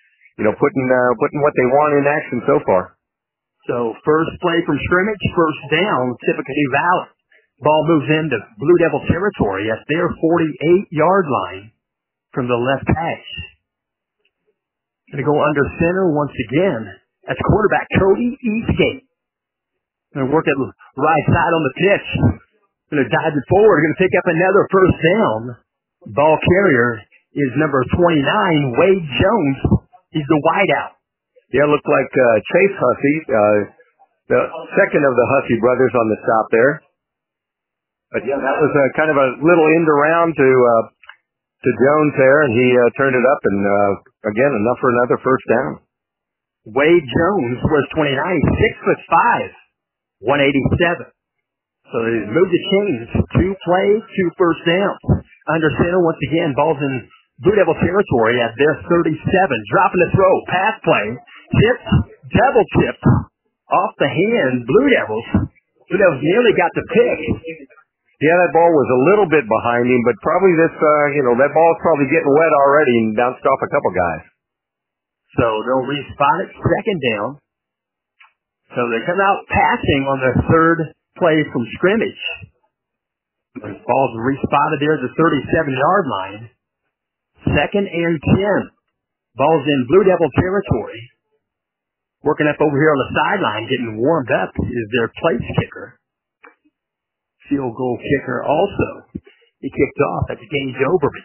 Speaker 3: putting what they want in action so far.
Speaker 1: So, first play from scrimmage, first down, Tippecanoe Valley. Ball moves into Blue Devil territory at their 48-yard line from the left hash. Going to go under center once again. That's quarterback Cody Eastgate. Going to work at right side on the pitch. Going to dive it forward. Going to pick up another first down. Ball carrier is number 29, Wade Jones. He's the wideout.
Speaker 3: Yeah, looked like Chase Hussey, the second of the Hussey brothers on the stop there. But yeah, that was kind of a little end around to Jones there, and he turned it up, and again, enough for another first down.
Speaker 1: Wade Jones was 29, 6'5", 187. So they moved the chains. 2 plays, 2 first downs. Under center once again, ball's in Blue Devil territory at their 37. Dropping the throw, pass play, tipped, double tipped, off the hand, Blue Devils. Blue Devils nearly got the pick.
Speaker 3: Yeah, that ball was a little bit behind him, but probably that ball's probably getting wet already and bounced off a couple guys.
Speaker 1: So they'll respot it, second down. So they come out passing on their third play from scrimmage. The ball's respotted there at the 37-yard line. Second and 10. Ball's in Blue Devil territory. Working up over here on the sideline, getting warmed up is their place kicker. Field goal kicker also. He kicked off. That's Gage Overby.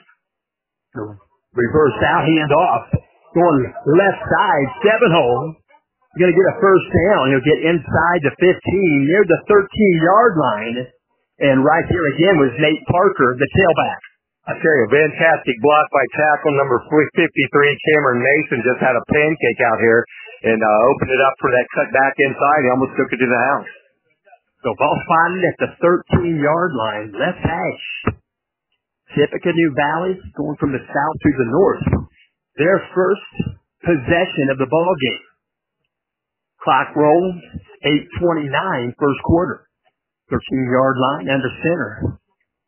Speaker 1: Reverse out, hand off. Going left side, 7-hole. Going to get a first down. He'll get inside the 15, near the 13-yard line. And right here again was Nate Parker, the tailback.
Speaker 3: I tell you, fantastic block by tackle number 53, Cameron Mason. Just had a pancake out here and opened it up for that cut back inside. He almost took it to the house.
Speaker 1: So ball spotted at the 13-yard line, left hash. Tippecanoe Valley going from the south to the north. Their first possession of the ball game. Clock rolls, 8:29, first quarter. 13-yard line under center.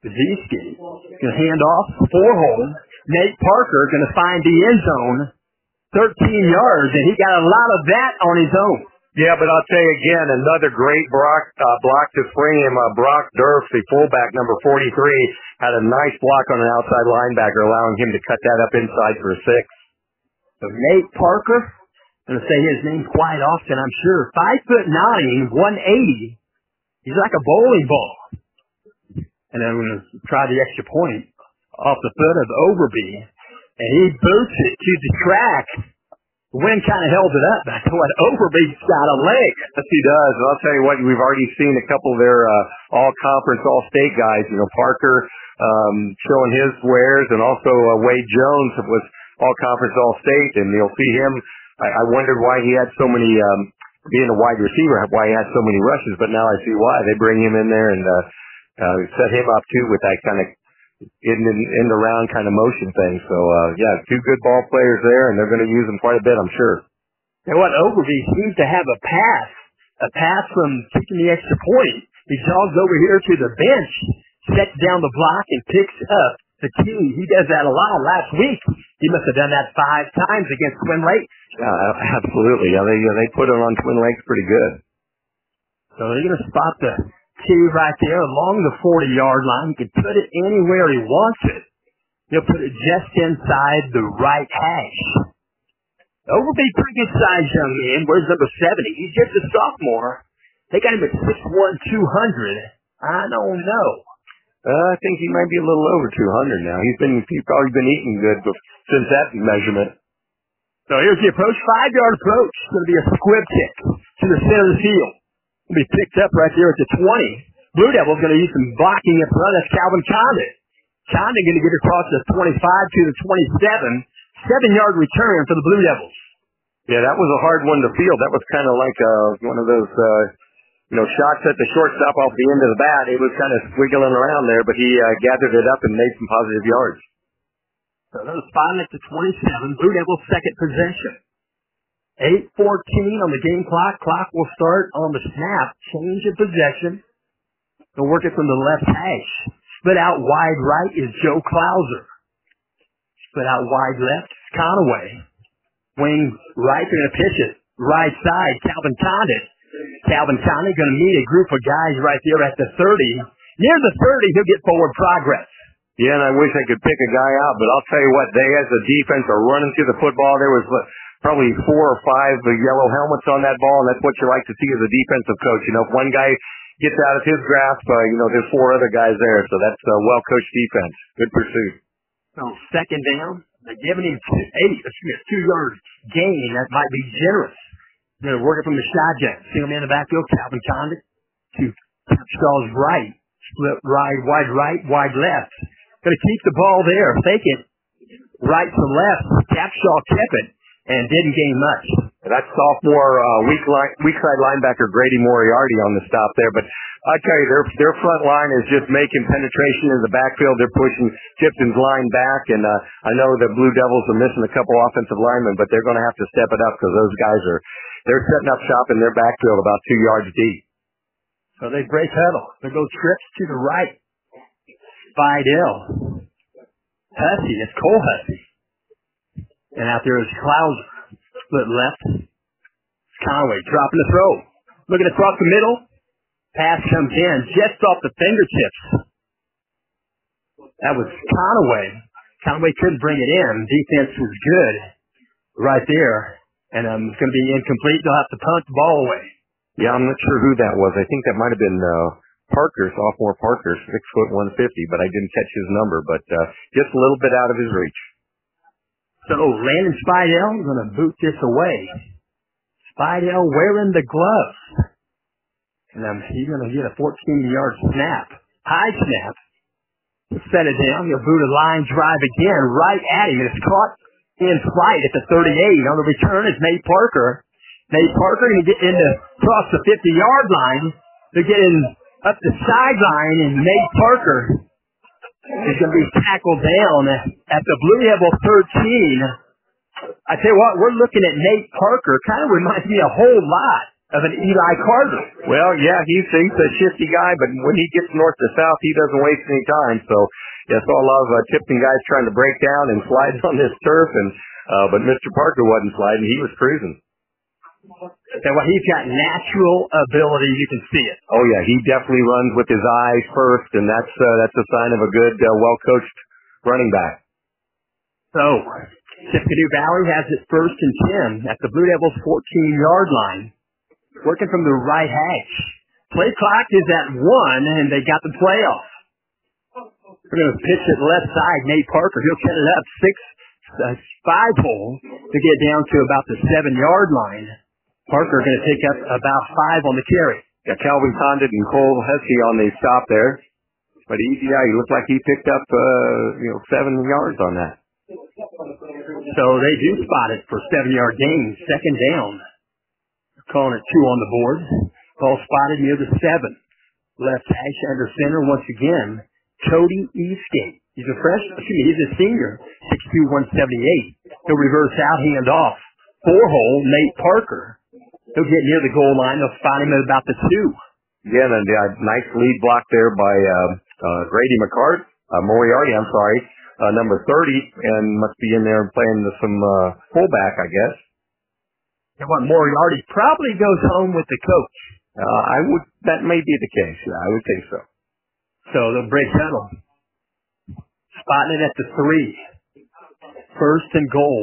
Speaker 1: Zieski going to hand off for home. Nate Parker going to find the end zone, 13 yards, and he got a lot of that on his own.
Speaker 3: Yeah, but I'll tell you again, another great block to spring him. Brock Durf, the fullback, number 43, had a nice block on an outside linebacker, allowing him to cut that up inside for a 6.
Speaker 1: So Nate Parker, I'm going to say his name quite often, I'm sure. 5'9", 180. He's like a bowling ball. And then I'm going to try the extra point off the foot of Overby. And he boots it to the track. The wind kind of held it up. But I thought Overby's got a leg.
Speaker 3: Yes, he does. And I'll tell you what, we've already seen a couple of their all-conference, all-state guys. You know, Parker showing his wares, and also Wade Jones was all-conference, all-state. And you'll see him. I wondered why he had so many, being a wide receiver, why he had so many rushes. But now I see why. They bring him in there and set him up, too, with that kind of in the round kind of motion thing. So, yeah, 2 good ball players there, and they're going to use them quite a bit, I'm sure.
Speaker 1: And what Overby seems to have a pass from kicking the extra point. He jogs over here to the bench, sets down the block, and picks up the key. He does that a lot. Last week, he must have done that 5 times against Twin Lakes.
Speaker 3: Yeah, absolutely. Yeah, they put him on Twin Lakes pretty good.
Speaker 1: So they're going to spot the key right there along the 40-yard line. He can put it anywhere he wants it. He'll put it just inside the right hash. Overby, pretty good size young man. Where's number 70? He's just a sophomore. They got him at 6'1", 200. I don't know.
Speaker 3: I think he might be a little over 200 now. He's probably been eating good since that measurement.
Speaker 1: So here's the approach, 5-yard approach. It's going to be a squib kick to the center of the field. Will be picked up right there at the 20. Blue Devils going to use some blocking in front. That's Calvin Condon. Condon going to get across the 25 to the 27. 7-yard return for the Blue Devils.
Speaker 3: Yeah, that was a hard one to field. That was kind of like one of those, shots at the shortstop off the end of the bat. It was kind of squiggling around there, but he gathered it up and made some positive yards.
Speaker 1: So that was 5 at the 27. Blue Devils' second possession. 8:14 on the game clock. Clock will start on the snap. Change of possession. They'll work it from the left hash. Split out wide right is Joe Clouser. Split out wide left is Conaway. Wing right, they're going to pitch it. Right side, Calvin Condon. Calvin Condon going to meet a group of guys right there at the 30. Near the 30, he'll get forward progress.
Speaker 3: Yeah, and I wish I could pick a guy out, but I'll tell you what, they as a defense are running through the football. There was probably 4 or 5 yellow helmets on that ball, and that's what you like to see as a defensive coach. You know, if one guy gets out of his grasp, there's 4 other guys there, so that's a well-coached defense. Good pursuit.
Speaker 1: So second down, they're giving him 2-yard gain. That might be generous. They're working from the shotgun. Single man in the backfield, Calvin Condon to Capshaw's right. Split right, wide left. Going to keep the ball there. Fake it. Right to left. Capshaw kept it and didn't gain much.
Speaker 3: That's sophomore weak side linebacker Grady Moriarty on the stop there. But I tell you, their front line is just making penetration in the backfield. They're pushing Tipton's line back, and I know the Blue Devils are missing a couple offensive linemen, but they're going to have to step it up because those guys they're setting up shop in their backfield about 2 yards deep.
Speaker 1: So they break huddle. They go trips to the right. Fidel. Hussey. It's Cole Hussey. And out there is Clouser. Split left. Conway dropping the throw. Looking across the middle. Pass comes in just off the fingertips. That was Conway. Conway couldn't bring it in. Defense was good right there. And it's going to be incomplete. They'll have to punt the ball away.
Speaker 3: Yeah, I'm not sure who that was. I think that might have been Parker, sophomore Parker, 6'150", but I didn't catch his number. But just a little bit out of his reach.
Speaker 1: So Landon Spidell is going to boot this away. Spidell wearing the gloves. And he's going to get a 14-yard snap. High snap. Set it down. He'll boot a line drive again right at him. It's caught in flight at the 38. On the return is Nate Parker. Nate Parker going to get across the 50-yard line. They're getting up the sideline, and Nate Parker is going to be tackled down at the Blue Devil 13. I tell you what, we're looking at Nate Parker. Kind of reminds me a whole lot of an Eli Carter.
Speaker 3: Well, yeah, he's a shifty guy, but when he gets north to south, he doesn't waste any time. So, yeah, I saw a lot of Tipton guys trying to break down and slide on this turf, and but Mr. Parker wasn't sliding; he was cruising.
Speaker 1: So, well, he's got natural ability. You can see it.
Speaker 3: Oh yeah, he definitely runs with his eyes first, and that's a sign of a good, well-coached running back.
Speaker 1: So, Tippecanoe Valley has it 1st and 10 at the Blue Devils' 14-yard line, working from the right hash. Play clock is at 1, and they got the playoff. We're going to pitch it left side. Nate Parker, he'll cut it up 5-hole to get down to about the 7-yard line. Parker going to take up about 5 on the carry.
Speaker 3: Got Calvin Condit and Cole Heskey on the stop there. But he looked like he picked up 7 yards on that.
Speaker 1: So they do spot it for 7-yard gain, 2nd down. Calling it 2 on the board. Ball spotted near the 7. Left hash under center once again. Cody Eastgate. He's a senior, 6'2", 178. He'll reverse out, hand off. 4-hole, Nate Parker. He'll get near the goal line. They'll spot him at about the 2.
Speaker 3: Yeah, and a nice lead block there by Grady Moriarty, number 30, and must be in there playing some fullback, I guess.
Speaker 1: And what, Moriarty probably goes home with the coach.
Speaker 3: That may be the case. Yeah, I would think so.
Speaker 1: So they'll break huddle. Spotting it at the 3. 1st and goal.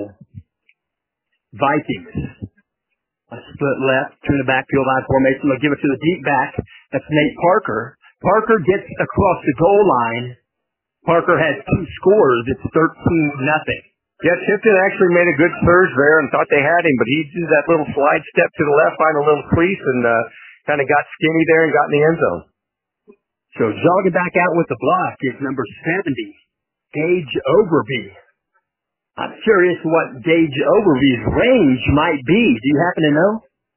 Speaker 1: Vikings. A split left, to the backfield line formation. They'll give it to the deep back. That's Nate Parker. Parker gets across the goal line. Parker has 2 scores. It's 13-0.
Speaker 3: Yeah, Tipton actually made a good surge there and thought they had him, but he did that little slide step to the left, find a little crease, and kind of got skinny there and got in the end zone.
Speaker 1: So jogging back out with the block is number 70, Gage Overby. I'm curious what Gage Overby's range might be. Do you happen to know?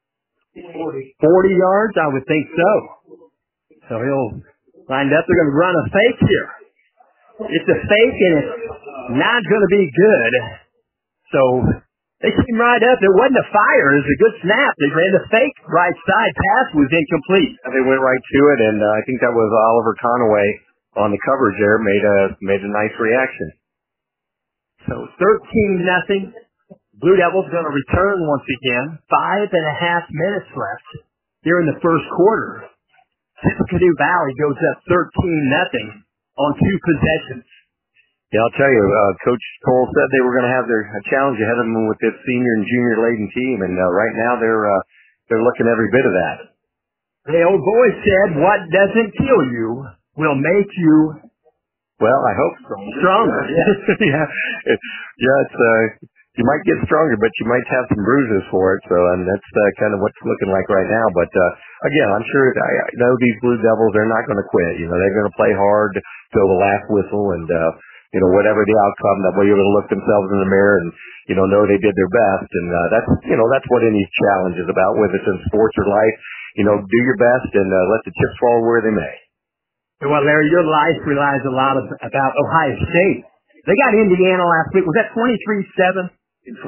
Speaker 1: 40 yards? I would think so. So he'll line up. They're going to run a fake here. It's a fake, and it's not going to be good. So they came right up. There wasn't a fire. It was a good snap. They ran the fake. Right side pass was incomplete.
Speaker 3: They went right to it, and I think that was Oliver Conaway on the coverage there. Made a nice reaction.
Speaker 1: So 13-0. Blue Devils going to return once again. 5.5 minutes left here in the first quarter. Tippecanoe Valley goes up 13-0 on 2 possessions.
Speaker 3: Yeah, I'll tell you, Coach Cole said they were going to have their challenge ahead of them with this senior and junior laden team, and right now they're looking every bit of that.
Speaker 1: The old boy said, "What doesn't kill you will make you."
Speaker 3: Well, I hope so.
Speaker 1: Stronger.
Speaker 3: Yeah. It's you might get stronger, but you might have some bruises for it. So, and that's kind of what's looking like right now. But again, I'm sure I know these Blue Devils, they're not going to quit. They're going to play hard till the last whistle, and whatever the outcome, that way you're going to look themselves in the mirror and know they did their best. And that's what any challenge is about, whether it's in sports or life. Do your best and let the chips fall where they may.
Speaker 1: Well, Larry, your life relies a lot about Ohio State. They got Indiana last week. Was that 23-7?
Speaker 3: 23-3.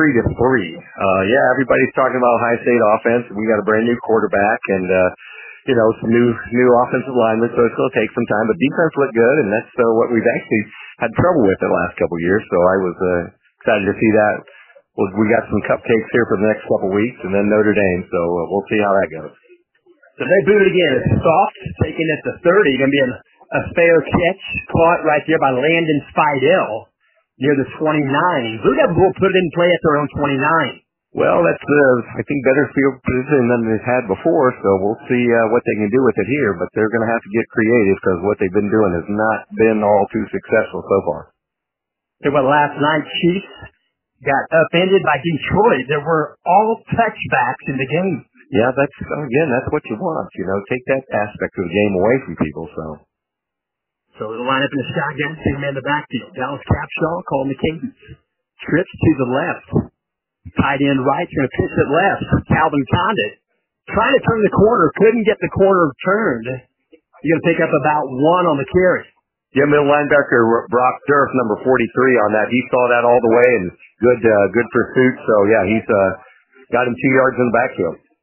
Speaker 3: Yeah, everybody's talking about Ohio State offense. We got a brand new quarterback and, some new offensive linemen, so it's going to take some time. But defense looked good, and that's what we've actually had trouble with the last couple of years. So I was excited to see that. Well, we got some cupcakes here for the next couple of weeks, and then Notre Dame. So we'll see how that goes.
Speaker 1: So they boot it again. It's soft, taking it to 30. Going to be a fair catch caught right there by Landon Spidell near the 29. Blue Devils will put it in play at their own 29.
Speaker 3: Well, that's, I think, better field position than they've had before, so we'll see what they can do with it here, but they're going to have to get creative because what they've been doing has not been all too successful so far.
Speaker 1: Well, last night, Chiefs got upended by Detroit. There were all touchbacks in the game.
Speaker 3: Yeah, that's what you want, take that aspect of the game away from people, so.
Speaker 1: So it'll line up in the shotgun, 2-man in the backfield. Dallas Capshaw calling the cadence. Trips to the left. Tight end right, going to pitch it left. Calvin Condit trying to turn the corner, couldn't get the corner turned. You're going to pick up about 1 on the carry.
Speaker 3: Yeah, middle linebacker Brock Durf, number 43 on that. He saw that all the way and good pursuit. So yeah, he's got him 2 yards in the backfield.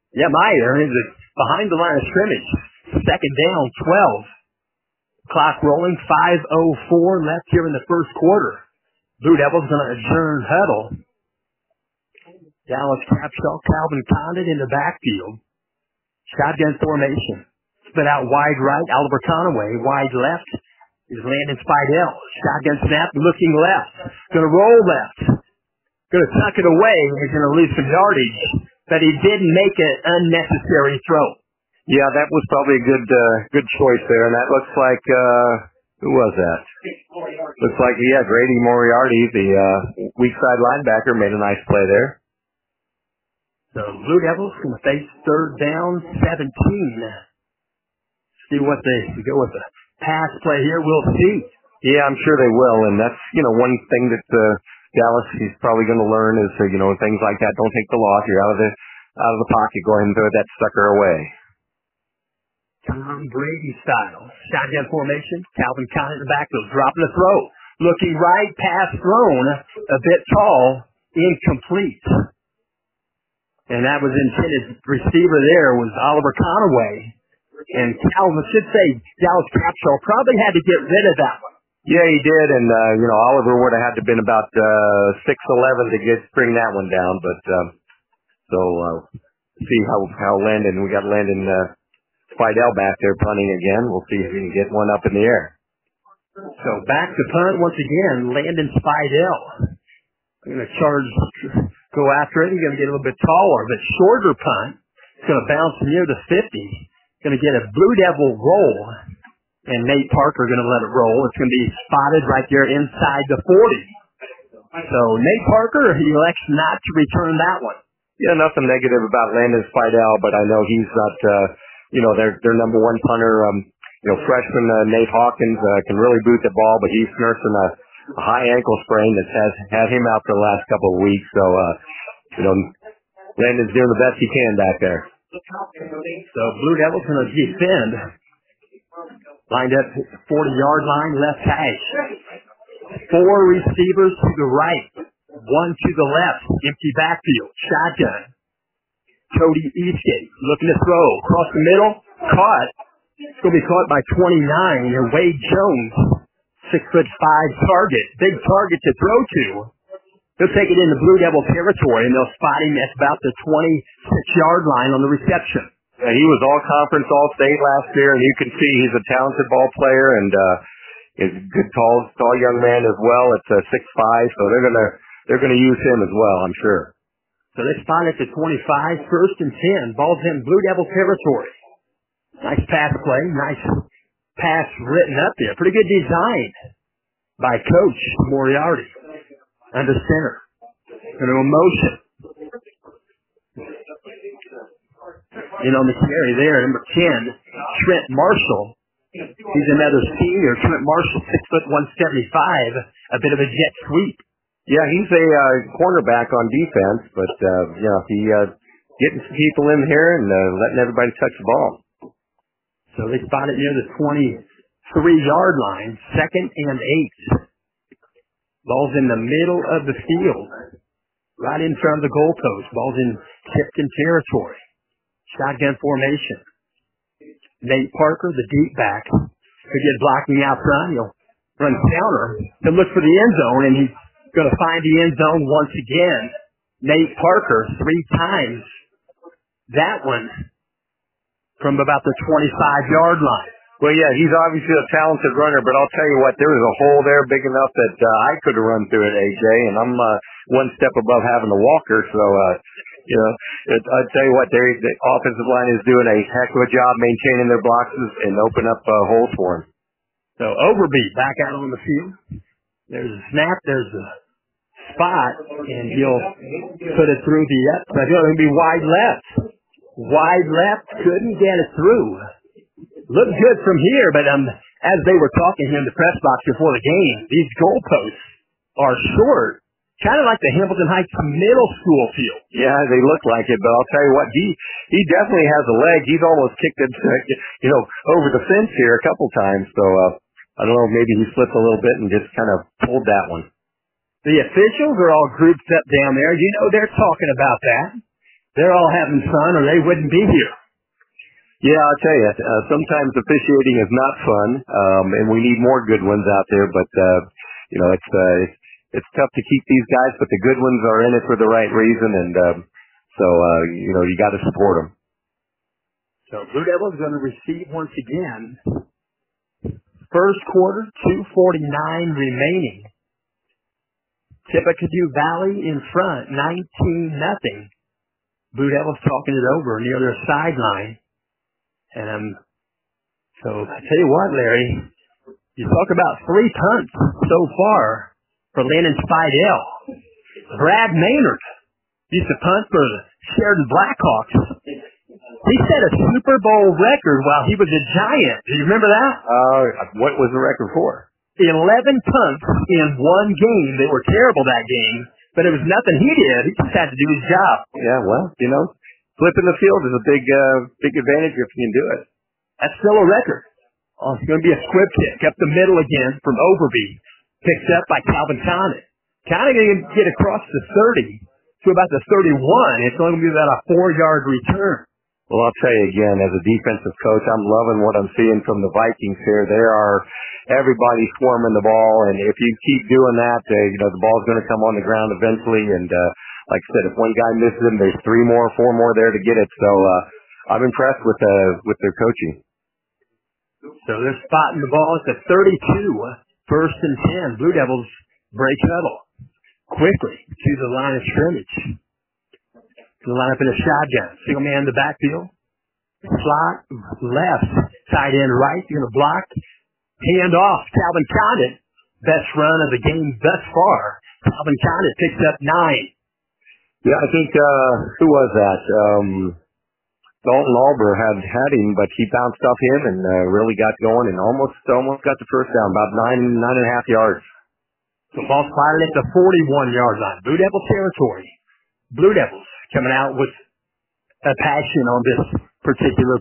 Speaker 1: Yeah, Meyer is behind the line of scrimmage. Second down, 12. Clock rolling, 5:04 left here in the first quarter. Blue Devils going to adjourn huddle. Dallas Capshaw, Calvin Condon in the backfield. Shotgun formation. Split out wide right, Oliver Conaway. Wide left is Landon Spidell. Shotgun snap, looking left. Going to roll left. Going to tuck it away. He's going to lose some yardage. But he didn't make an unnecessary throw.
Speaker 3: Yeah, that was probably a good choice there. And that looks like, who was that? Looks like, Grady Moriarty, the weak side linebacker, made a nice play there.
Speaker 1: So Blue Devils going to face third down, 17. See what they go with the pass play here. We'll see.
Speaker 3: Yeah, I'm sure they will. And that's, one thing that Dallas is probably going to learn is, things like that. Don't take the loss. You're out of the pocket. Go ahead and throw that sucker away.
Speaker 1: Tom Brady style. Shotgun formation. Calvin Condon in the backfield. Dropping the throw. Looking right. Pass thrown. A bit tall. Incomplete. And that was intended. Receiver there was Oliver Conaway. And Calvin should say Dallas Capshaw probably had to get rid of that one.
Speaker 3: Yeah, he did. And, Oliver would have had to been about 6'11" to bring that one down. But, see how Landon, we got Landon Spidell back there punting again. We'll see if he can get one up in the air.
Speaker 1: So back to punt once again, Landon Spidell. I'm going to go after it. He's going to get a little bit taller, but shorter punt. It's going to bounce near the 50. Going to get a Blue Devil roll, and Nate Parker going to let it roll. It's going to be spotted right there inside the 40. So Nate Parker, he elects not to return that one.
Speaker 3: Yeah, nothing negative about Landon Spidell, but I know he's not, their number one punter. Freshman Nate Hawkins can really boot the ball, but he's nursing a high ankle sprain that has had him out for the last couple of weeks. So, Landon's doing the best he can back there.
Speaker 1: So Blue Devils going to defend. Lined up 40-yard line, left hash. 4 receivers to the right, 1 to the left. Empty backfield, shotgun. Cody Eastgate looking to throw across the middle. Caught. It's going to be caught by 29. And Wade Jones, 6'5" target. Big target to throw to. He'll take it into Blue Devil territory, and they'll spot him at about the 26-yard line on the reception.
Speaker 3: Yeah, he was all-conference, all-state last year, and you can see he's a talented ball player and is a good, tall young man as well. It's 6'5", so they're gonna use him as well, I'm sure.
Speaker 1: So they spot at the 25, first and 10. Ball's in Blue Devil territory. Nice pass play, nice pass written up there. Pretty good design by Coach Moriarty. Under center. Into a motion. In on the carry there, number 10, Trent Marshall. He's another senior. Trent Marshall, 6'175", a bit of a jet sweep.
Speaker 3: Yeah, he's a cornerback on defense, but he getting some people in here and letting everybody touch the ball.
Speaker 1: So they spot it near the 23-yard line, 2nd and 8. Ball's in the middle of the field, right in front of the goalpost. Ball's in Tipton territory. Shotgun formation. Nate Parker, the deep back, could get blocking out front. He'll run counter to look for the end zone, and he's going to find the end zone once again. Nate Parker 3 times. That one from about the 25-yard line.
Speaker 3: Well, yeah, he's obviously a talented runner, but I'll tell you what, there was a hole there big enough that I could have run through it, AJ, and I'm one step above having a walker, so, I'll tell you what, the offensive line is doing a heck of a job maintaining their blocks and open up holes for him.
Speaker 1: So Overbeat back out on the field. There's a snap, there's a spot, and he'll put it through the but he'll be wide left. Wide left, couldn't get it through. Looked good from here, but as they were talking here in the press box before the game, these goalposts are short, kind of like the Hamilton Heights middle school field.
Speaker 3: Yeah, they look like it, but I'll tell you what, he definitely has a leg. He's almost kicked it, over the fence here a couple times. So I don't know, maybe he slipped a little bit and just kind of pulled that one.
Speaker 1: The officials are all grouped up down there. They're talking about that. they're all having fun or they wouldn't be here.
Speaker 3: Yeah, I'll tell you, sometimes officiating is not fun, and we need more good ones out there, but, it's tough to keep these guys, but the good ones are in it for the right reason, and, you got to support them.
Speaker 1: So Blue Devils going to receive once again. First quarter, 2:49 remaining. Tippecanoe Valley in front, 19-0. Blue Devils talking it over near their sideline. And so I tell you what, Larry, you talk about 3 punts so far for Landon Spidell. Brad Maynard used to punt for the Sheridan Blackhawks. He set a Super Bowl record while he was a Giant. Do you remember that?
Speaker 3: What was the record for?
Speaker 1: 11 punts in one game. They were terrible that game, but it was nothing he did. He just had to do his job.
Speaker 3: Yeah, well, flipping the field is a big advantage if you can do it.
Speaker 1: That's still a record. Oh, it's going to be a squib kick up the middle again from Overby. Picked up by Calvin Condon. Condon going to get across the 30 to about the 31. It's only going to be about a 4-yard return.
Speaker 3: Well, I'll tell you again, as a defensive coach, I'm loving what I'm seeing from the Vikings here. Everybody swarming the ball, and if you keep doing that, the ball's going to come on the ground eventually. And like I said, if one guy misses him, there's 3 more, 4 more there to get it. So I'm impressed with their coaching.
Speaker 1: So they're spotting the ball at the 32, first and 10. Blue Devils break huddle quickly to the line of scrimmage. Going to line up in a shotgun. Single man in the backfield. Slot left. Tight end right. You're going to block. Hand off. Calvin Condon. Best run of the game thus far. Calvin Condon picks up 9.
Speaker 3: Yeah, I think, who was that? Dalton Alber had him, but he bounced off him and really got going and almost got the first down, about 9.5 yards.
Speaker 1: So ball spotted at the 41-yard line. Blue Devil territory. Blue Devils coming out with a passion on this particular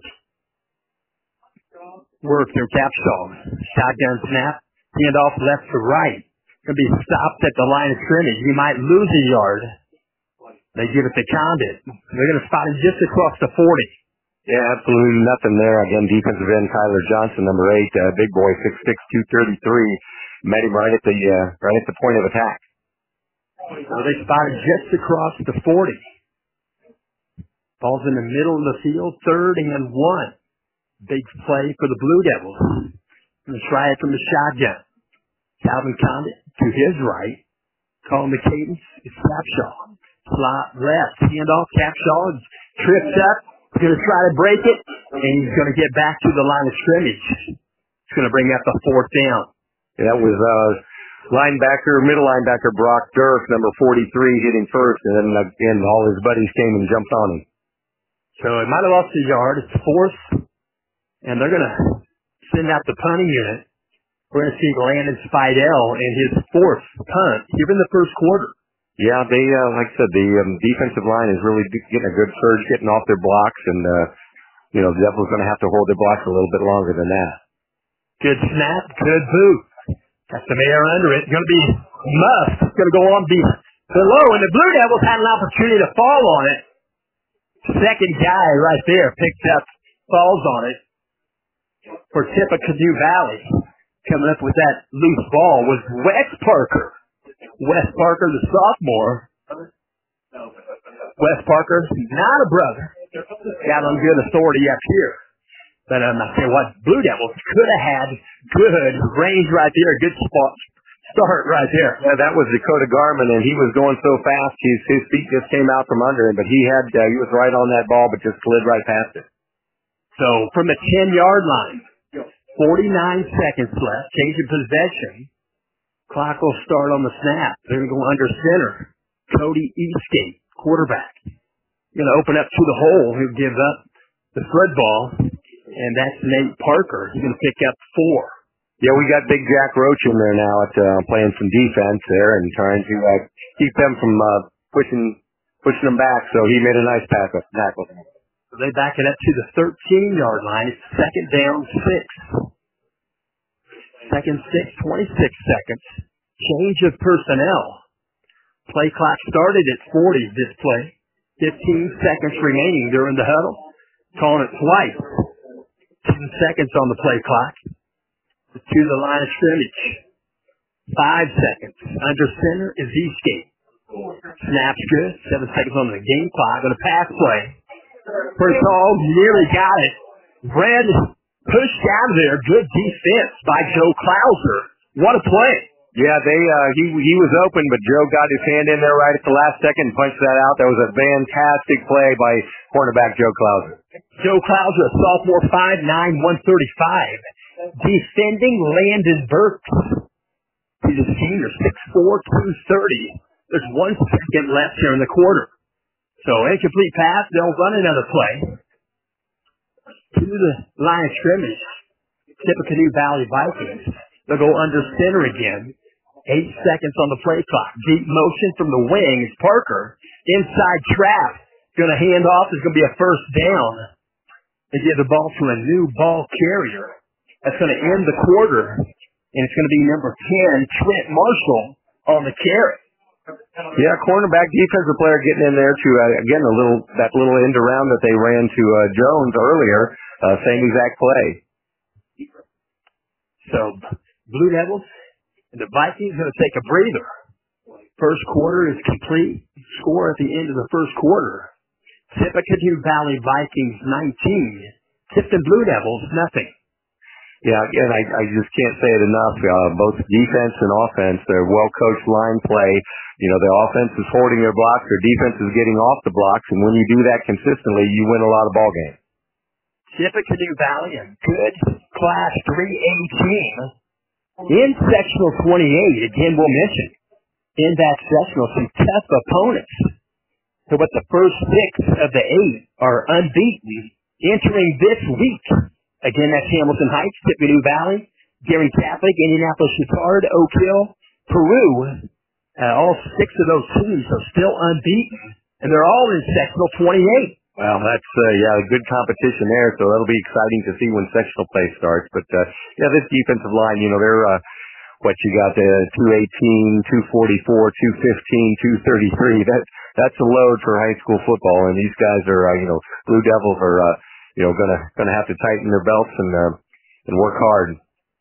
Speaker 1: work. Their Capshaw. Shotgun snap. Hand off left to right. Going to be stopped at the line of scrimmage. He might lose a yard. They give it to Condon. They're going to spot him just across the 40.
Speaker 3: Yeah, absolutely nothing there. Again, defensive end Kyler Johnson, number 8, big boy, 6'6", 233. Met him right at the point of attack.
Speaker 1: So they spotted just across the 40. Ball's in the middle of the field, 3rd and 1. Big play for the Blue Devils. Going to try it from the shotgun. Calvin Condon to his right. Calling the cadence. It's Capshaw. Slot left. Hand off. Capshaw trips up. He's going to try to break it. And he's going to get back to the line of scrimmage. It's going to bring up the 4th down.
Speaker 3: Yeah, that was middle linebacker Brock Dirk, number 43, hitting first. And then again, all his buddies came and jumped on him.
Speaker 1: So it might have lost a yard. It's 4th. And they're going to send out the punting unit. We're going to see Landon Spidell in his 4th punt, even the first quarter.
Speaker 3: Yeah, they, like I said, the defensive line is really getting a good surge, getting off their blocks, and, the Devils going to have to hold their blocks a little bit longer than that.
Speaker 1: Good snap, good boot. Got some air under it. Going to be Muff. Going to go on below, and the Blue Devils had an opportunity to fall on it. Second guy right there picked up, falls on it. For Tippecanoe Valley, coming up with that loose ball was Wes Parker. Wes Parker, the sophomore. Wes Parker, not a brother. Got on good authority up here. But I tell you what, Blue Devils could have had good range right there, good spot start right there.
Speaker 3: Yeah, that was Dakota Garman, and he was going so fast, his feet just came out from under him, but he was right on that ball, but just slid right past it.
Speaker 1: So from the 10-yard line, 49 seconds left, change of possession. Clock will start on the snap. They're going to go under center. Cody Eastgate, quarterback. Going to open up to the hole. He'll give up the football, and that's Nate Parker. He's going to pick up 4.
Speaker 3: Yeah, we got Big Jack Roach in there now at playing some defense there and trying to keep them from pushing them back. So he made a nice tackle.
Speaker 1: So they back it up to the 13-yard line. It's 2nd down, 6. 2nd, 6, 26 seconds. Change of personnel. Play clock started at 40 this play. 15 seconds remaining during the huddle. Calling it twice. 10 seconds on the play clock. To the line of scrimmage. 5 seconds. Under center is Eastgate. Snaps good. 7 seconds on the game clock. Going to pass play. First all, nearly got it. Red pushed out of there. Good defense by Joe Clouser. What a play.
Speaker 3: Yeah, he was open, but Joe got his hand in there right at the last second and punched that out. That was a fantastic play by cornerback Joe Clouser.
Speaker 1: Joe Clouser, a sophomore, 5'9", 135. Defending Landon Burks. He's a senior, 6'4", 230. There's 1 second left here in the quarter. So incomplete pass, they'll run another play. To the line of scrimmage. Tippecanoe Valley Vikings. They'll go under center again. 8 seconds on the play clock. Deep motion from the wing is Parker. Inside trap. Going to hand off. There's going to be a first down. They give the ball to a new ball carrier. That's going to end the quarter. And it's going to be number 10, Trent Marshall, on the carry.
Speaker 3: Yeah, cornerback defensive player getting in there to, again, that little end around that they ran to Jones earlier. Same exact play.
Speaker 1: So, Blue Devils and the Vikings going to take a breather. First quarter is complete. Score at the end of the first quarter. Tippecanoe Valley Vikings 19. Tifton Blue Devils nothing.
Speaker 3: Yeah, again, I just can't say it enough. Both defense and offense, they're well-coached line play. You know, the offense is holding their blocks, their defense is getting off the blocks, and when you do that consistently, you win a lot of ball games.
Speaker 1: Tippecanoe Valley, a good Class 3A team. In Sectional 28, again, we'll mention, in that sectional, some tough opponents. So, but the first 6 of the 8 are unbeaten entering this week. Again, that's Hamilton Heights, Tippecanoe Valley, Gary Catholic, Indianapolis Chittard, Oak Hill, Peru. All 6 of those teams are still unbeaten, and they're all in Sectional 28.
Speaker 3: Well, that's, good competition there, so that'll be exciting to see when sectional play starts. But, this defensive line, they're, you got, 218, 244, 215, 233. That's a load for high school football, and these guys are, Blue Devils are, gonna have to tighten their belts and work hard.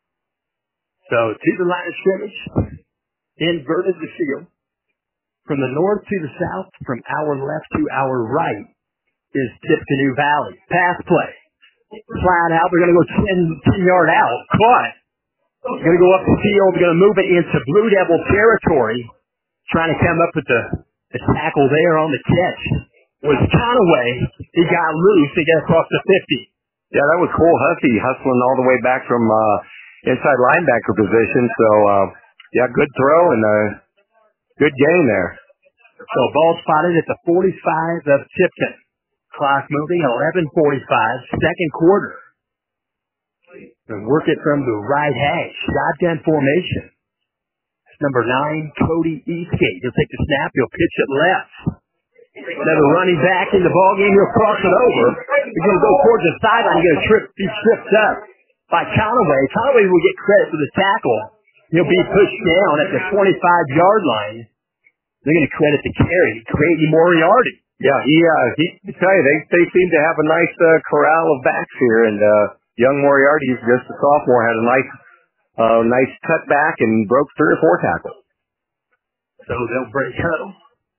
Speaker 1: So to the line of scrimmage, inverted the field. From the north to the south, from our left to our right, is Tippecanoe Valley. Pass play. Flat out. They're going to go 10 yard out. Caught. They're going to go up the field. They're going to move it into Blue Devil territory. Trying to come up with the tackle there on the catch. Was Conaway. He got loose. He got across the 50.
Speaker 3: Yeah, that was Cole Hussey hustling all the way back from inside linebacker position. So, good throw and good gain there.
Speaker 1: So ball spotted at the 45 of Tipton. Clock moving, 11:45, second quarter. And work it from the right hash. Shotgun formation. Number 9, Cody Eastgate. He'll take the snap. He'll pitch it left. Another running back in the ballgame. He'll cross it over. He's going to go towards the sideline. He's going to be tripped up by Conaway. Conaway will get credit for the tackle. He'll be pushed down at the 25-yard line. They're going to credit the carry. Grady Moriarty.
Speaker 3: Yeah, I tell you, they seem to have a nice corral of backs here, and young Moriarty, just a sophomore, had a nice cutback and broke 3 or 4 tackles.
Speaker 1: So they'll break huddle.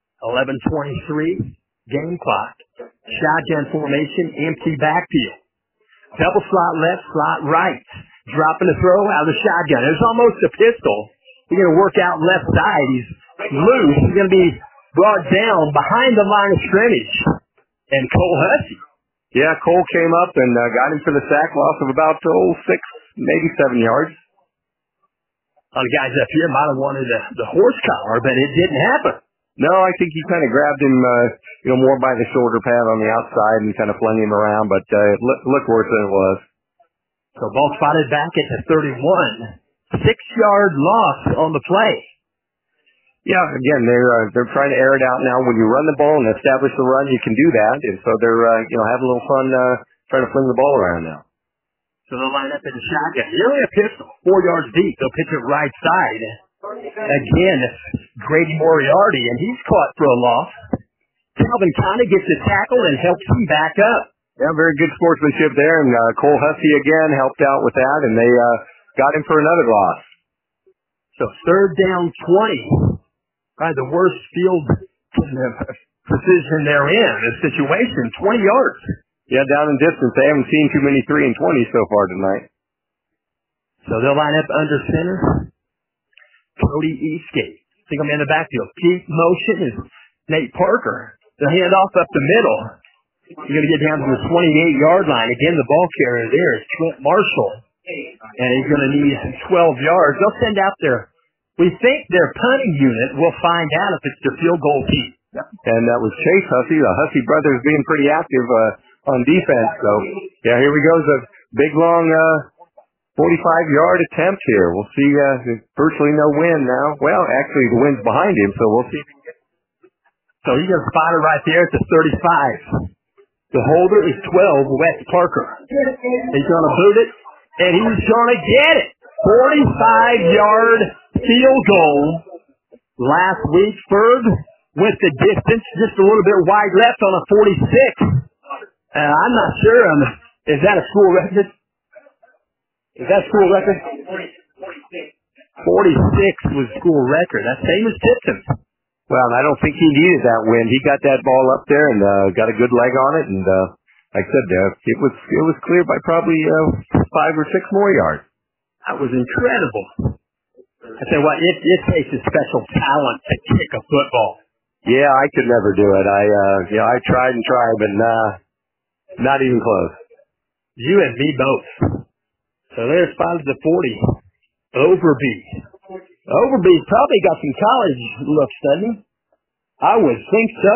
Speaker 1: 11:23, game clock. Shotgun formation, empty backfield. Double slot left, slot right. Dropping the throw out of the shotgun. It's almost a pistol. He's going to work out left side. He's loose. He's going to be brought down behind the line of scrimmage. And Cole Hussey.
Speaker 3: Yeah, Cole came up and got him for the sack loss of about 6, maybe 7 yards.
Speaker 1: A lot of guys up here might have wanted the horse collar, but it didn't happen.
Speaker 3: No, I think he kind of grabbed him, more by the shoulder pad on the outside and kind of flung him around, but it looked worse than it was.
Speaker 1: So ball spotted back at the 31. 6-yard loss on the play.
Speaker 3: Yeah, again, they're trying to air it out now. When you run the ball and establish the run, you can do that, and so they're having a little fun trying to fling the ball around now.
Speaker 1: So they'll line up in the shotgun. Nearly a pistol, 4 yards deep. They'll pitch it right side. Again, Grady Moriarty, and he's caught for a loss. Calvin Conda gets the tackle and helps him back up.
Speaker 3: Yeah, very good sportsmanship there, and Cole Hussey again helped out with that, and they got him for another loss.
Speaker 1: So 3rd down 20. Probably the worst field position they're in, this situation, 20 yards.
Speaker 3: Yeah, down in distance. They haven't seen too many 3 and 20 so far tonight.
Speaker 1: So they'll line up under center. Cody Eastgate. Think I'm in the backfield. Keep motion is Nate Parker. They'll hand off up the middle. You're going to get down to the 28-yard line. Again, the ball carrier there is Trent Marshall. And he's going to need 12 yards. They'll send out we think their punting unit. We'll find out if it's their field goal team.
Speaker 3: And that was Chase Hussey. The Hussey brothers being pretty active on defense. So, yeah, here we go. A big, long 45-yard attempt here. We'll see. Virtually no wind now. Well, actually, the wind's behind him, so we'll see if he can get it.
Speaker 1: So he's going to spot it right there at the 35. The holder is 12, Wes Parker. He's going to boot it, and he's going to get it. 45-yard field goal. Last week, Ferg went the distance, just a little bit wide left on a 46. I'm not sure. Is that a school record? Is that school record? 46 was school record. That's same as Tipton.
Speaker 3: Well, I don't think he needed that wind. He got that ball up there and got a good leg on it. And like I said, it was clear by probably 5 or 6 more yards.
Speaker 1: That was incredible. I tell you what, it takes a special talent to kick a football.
Speaker 3: Yeah, I could never do it. I tried and tried, but not even close.
Speaker 1: You and me both. So there's spotted the 40. Overby's probably got some college looks, doesn't he? I would think so.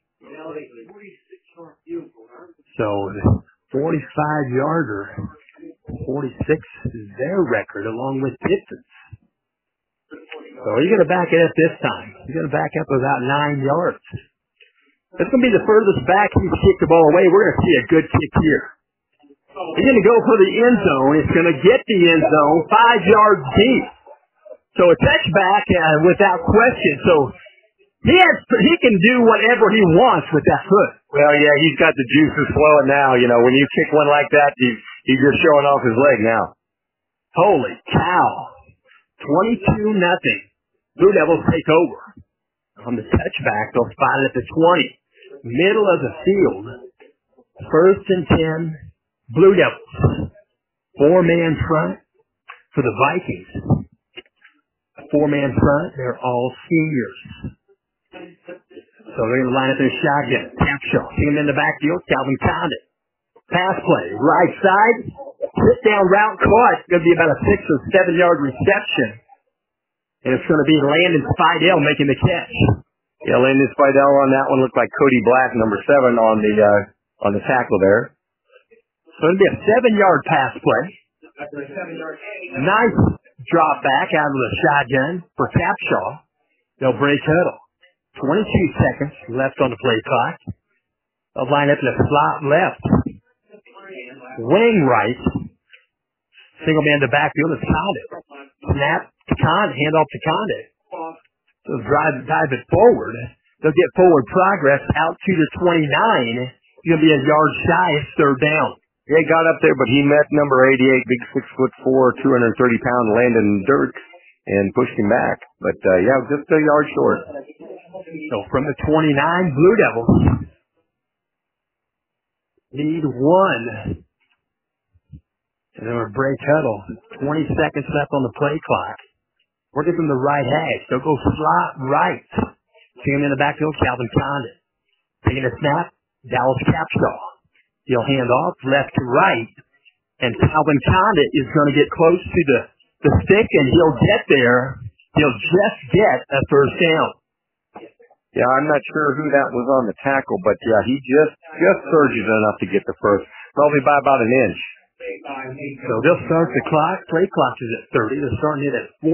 Speaker 1: So, 45-yarder, 46 is their record along with Tipton's. So he's going to back it up this time. He's going to back up about 9 yards. It's going to be the furthest back he's kicked the ball away. We're going to see a good kick here. He's going to go for the end zone. It's going to get the end zone 5 yards deep. So a touchback without question. So he can do whatever he wants with that foot.
Speaker 3: Well, yeah, he's got the juices flowing now. You know, when you kick one like that, he's just showing off his leg now.
Speaker 1: Holy cow. 22-0. Blue Devils take over. On the touchback, they'll spot it at the 20. Middle of the field. 1st and 10. Blue Devils. 4-man front for the Vikings. 4-man front, they're all seniors. So they're going to line up their shotgun. Capshaw, see him in the backfield. Calvin Condit. Pass play, right side. Sit down route caught. It's going to be about a 6 or 7 yard reception. And it's going to be Landon Spidell making the catch.
Speaker 3: Yeah, Landon Spidell on that one looked like Cody Black, number 7 on the tackle there.
Speaker 1: So it'll be a 7-yard pass play. Nice drop back out of the shotgun for Capshaw. They'll break huddle. 22 seconds left on the play clock. They'll line up in the slot left. Wing right. Single man to backfield is Condit. Snap to Condit. Hand off to Condit. So drive it forward. They'll get forward progress out to the 29. He's going to be a yard shy. It's 3rd down.
Speaker 3: Yeah, he got up there, but he met number 88, big 6'4", 230-pound Landon Dirks, and pushed him back. But, yeah, just a yard short.
Speaker 1: So from the 29, Blue Devils need 1. And then we're break huddle. 20 seconds left on the play clock. We're giving them the right hash. They'll go slot right. See him in the backfield, Calvin Condit. Taking a snap, Dallas Capshaw. He'll hand off left to right. And Calvin Condit is going to get close to the stick, and he'll get there. He'll just get a 1st down.
Speaker 3: Yeah, I'm not sure who that was on the tackle, but yeah, he just surges enough to get the first, probably by about an inch.
Speaker 1: So they'll start the clock. Play clock is at 30. They're starting it at 40.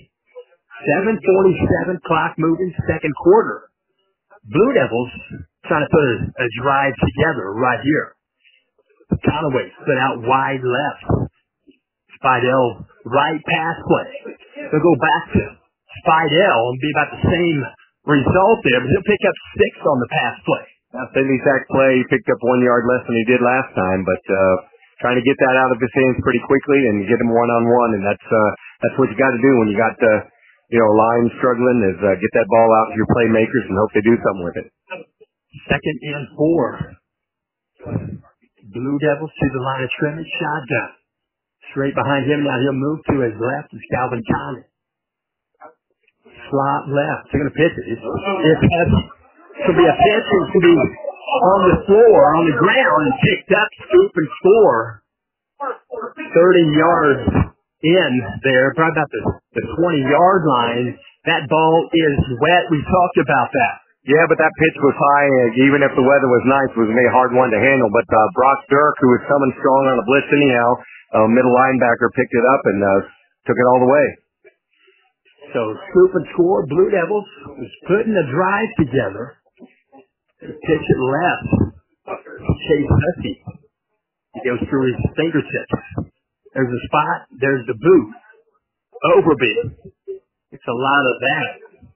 Speaker 1: 7:47 clock moving, 2nd quarter. Blue Devils trying to put a drive together right here. Conaway split out wide left. Spidell right pass play. They'll go back to Spidell and be about the same result there, but he'll pick up 6 on the pass play.
Speaker 3: Finley sack play, he picked up 1 yard less than he did last time, but trying to get that out of his hands pretty quickly and get him one-on-one, and that's what you got to do when you got a line struggling, is get that ball out to your playmakers and hope they do something with it.
Speaker 1: 2nd and 4. Blue Devils to the line of scrimmage, shotgun. Straight behind him now, he'll move to his left. It's Calvin Conley. Slot left. They're going to pitch it. It's going to be a pitch. It's going to be on the floor, on the ground, and picked up, scoop, and score. 30 yards in there, probably about the 20-yard line. That ball is wet. We talked about that.
Speaker 3: Yeah, but that pitch was high. Even if the weather was nice, it was a hard one to handle. But Brock Dirk, who was coming strong on a blitz anyhow, middle linebacker, picked it up and took it all the way.
Speaker 1: So scoop and score. Blue Devils was putting a drive together. Pitch it left. Chase Hussey. He goes through his fingertips. There's a spot. There's the boot. Overbeat. It's a lot of that.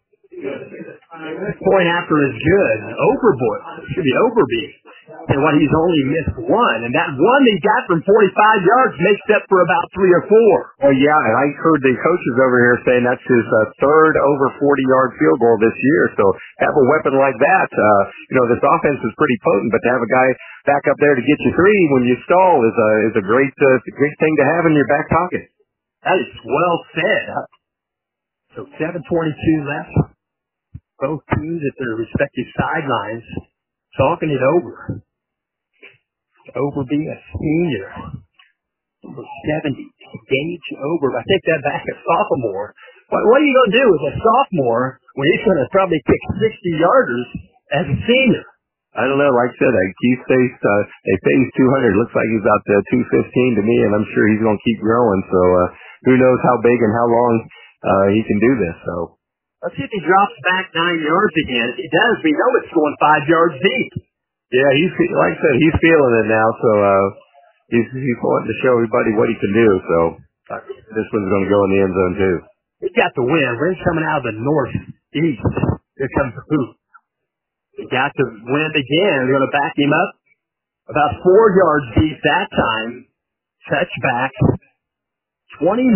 Speaker 1: Point after is good. Overboard. It should be Overbeat. And what he's only missed 1. And that one he got from 45 yards makes up for about 3 or 4.
Speaker 3: Oh, yeah. And I heard the coaches over here saying that's his 3rd over 40-yard field goal this year. So have a weapon like that. This offense is pretty potent, but to have a guy back up there to get you 3 when you stall is a great thing to have in your back pocket.
Speaker 1: That is well said. So 7:22 left. Both teams at their respective sidelines talking it over. Overby, a senior. Number 70. Gage Over. I take that back, a sophomore. What are you going to do with a sophomore when he's going to probably kick 60-yarders as a senior?
Speaker 3: I don't know. Like I said, Keith faced, they faced 200. Looks like he's about 215 to me, and I'm sure he's going to keep growing. So who knows how big and how long he can do this. So
Speaker 1: let's see if he drops back 9 yards again. If he does, we know it's going 5 yards deep.
Speaker 3: Yeah, like I said, he's feeling it now. So he's wanting to show everybody what he can do. So this one's going to go in the end zone too.
Speaker 1: He got the win. Wind's coming out of the northeast. Here comes the hoop. He got the wind again. They're going to back him up about 4 yards deep that time. Touchback. 29-0.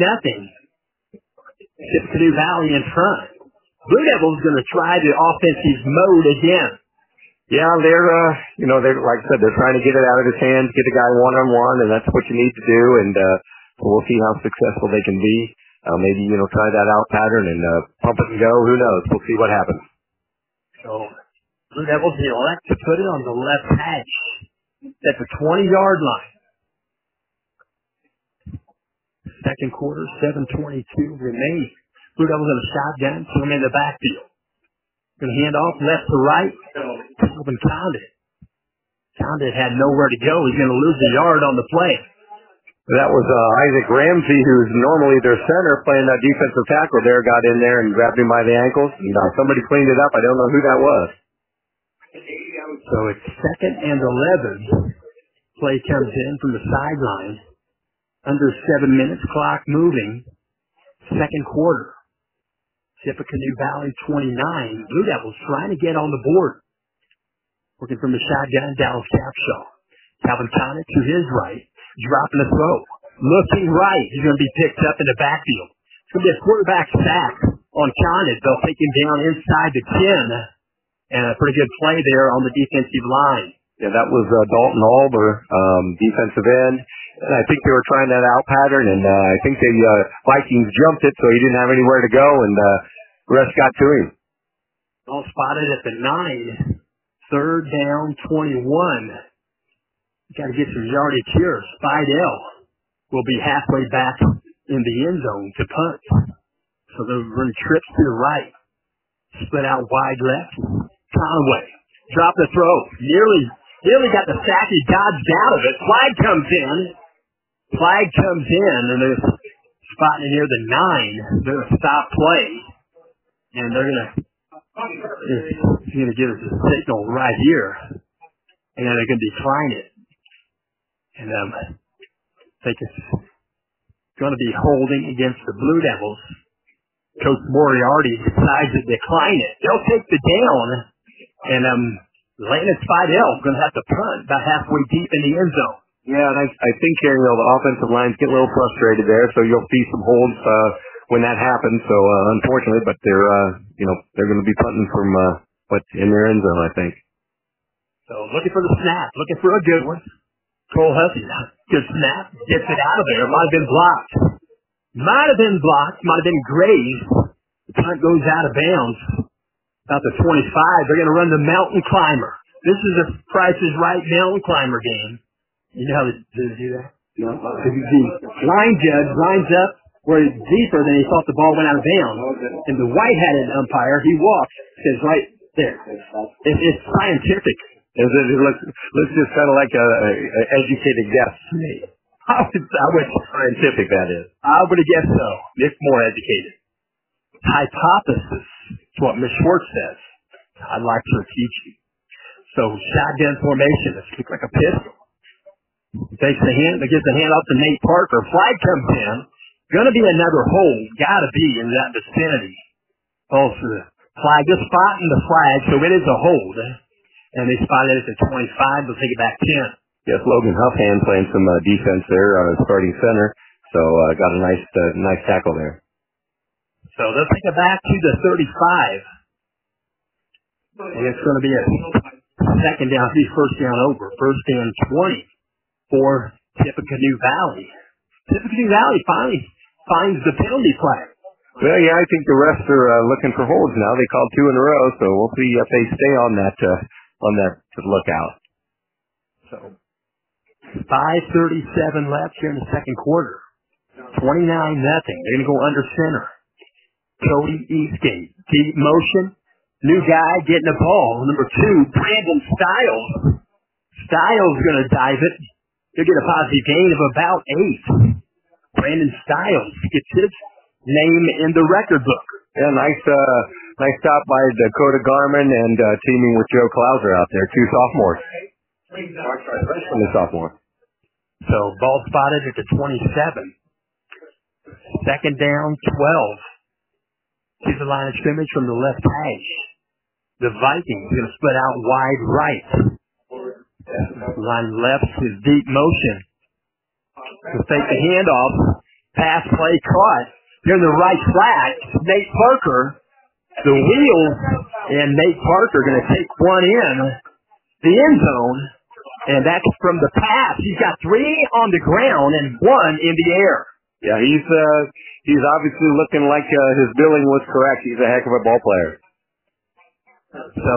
Speaker 1: Tippecanoe Valley in front. Blue Devils going to try the offensive mode again.
Speaker 3: Yeah, they're like I said, they're trying to get it out of his hands, get the guy one-on-one, and that's what you need to do. And we'll see how successful they can be. Maybe try that out pattern and pump it and go. Who knows? We'll see what happens.
Speaker 1: So Blue Devils elect to put it on the left hash at the 20-yard line. Second quarter, 7:22 remaining. Blue Devils in a shotgun, put him in the backfield. Going to hand off left to right. Calvin Condit. Condit had nowhere to go. He's going to lose a yard on the play.
Speaker 3: That was Isaac Ramsey, who's normally their center, playing that defensive tackle there, got in there and grabbed him by the ankles. And, somebody cleaned it up. I don't know who that was.
Speaker 1: So it's 2nd and 11. Play comes in from the sideline. Under 7 minutes, clock moving. Second quarter. Tippecanoe Valley 29. Blue Devils trying to get on the board. Working from the shotgun, Dallas Capshaw. Calvin Connick to his right. Dropping the throw. Looking right. He's going to be picked up in the backfield. It's going to be a quarterback sack on Connick. They'll take him down inside the 10. And a pretty good play there on the defensive line.
Speaker 3: Yeah, that was Dalton Alber, defensive end. And I think they were trying that out pattern, and I think the Vikings jumped it, so he didn't have anywhere to go, and the rest got to him.
Speaker 1: All spotted at the 9. 3rd down, 21. Got to get some yardage here. Spidell will be halfway back in the end zone to punt. So they'll run trips to the right. Split out wide left. Conway. Drop the throw. Nearly got the sack. He dodged out of it. Flag comes in. And they're spotting near the 9. They're going to stop play. And they're going to give us a signal right here. And then they're going to decline it. And I think it's going to be holding against the Blue Devils. Coach Moriarty decides to decline it. They'll take the down, and Landon Spidell is going to have to punt about halfway deep in the end zone.
Speaker 3: Yeah, and I think the offensive lines get a little frustrated there, so you'll see some holds when that happens. So unfortunately, but they're going to be punting from in their end zone, I think.
Speaker 1: So looking for the snap, looking for a good one. Cole Hussey, good snap, gets it out of there. Might have been blocked. Might have been grazed. The punt goes out of bounds. About the 25, they're going to run the mountain climber. This is a Price is Right mountain climber game. You know how they do that? No. The line judge lines up where it's deeper than he thought the ball went out of bounds. And the white-hatted umpire, he walks, says right there. It's scientific.
Speaker 3: It looks just kind of like a educated guess to me.
Speaker 1: I would
Speaker 3: scientific, that is.
Speaker 1: I would have guessed so. It's more educated. Hypothesis is what Ms. Schwartz says. I'd like to teach you. So shotgun formation. This looks like a pistol. Takes the hand, gives the hand off to Nate Parker. Flag comes in. Gonna be another hold. Gotta be in that vicinity. Also, the flag is spotting the flag, so it is a hold. And they spotted it at 25. They'll take it back 10.
Speaker 3: Yes, Logan Huffhand playing some defense there on his starting center. So got a nice tackle there.
Speaker 1: So they'll take it back to the 35. And it's going to be a second down, first down over. First and 20 for Tippecanoe Valley. Tippecanoe Valley finally finds the penalty flag.
Speaker 3: Well, yeah, I think the refs are looking for holds now. They called 2 in a row, so we'll see if they stay on that lookout.
Speaker 1: So 5:37 left here in the second quarter. 29-0. They're going to go under center. Cody Eastgate. Deep motion. New guy getting the ball. Number 2, Brandon Stiles. Stiles going to dive it. He'll get a positive gain of about 8. Brandon Stiles gets his name in the record book.
Speaker 3: Yeah, nice stop by Dakota Garman and teaming with Joe Klauser out there. 2 sophomores. Freshman and sophomore.
Speaker 1: So ball spotted at the 27. Second down, 12. Here's the line of scrimmage from the left hash. The Vikings going to split out wide right. Line left is deep motion. To take the handoff. Pass play caught. Here in the right flat, Nate Parker. The wheels, and Nate Parker going to take one in the end zone. And that's from the pass. He's got 3 on the ground and 1 in the air.
Speaker 3: Yeah, he's obviously looking like his billing was correct. He's a heck of a ball player.
Speaker 1: So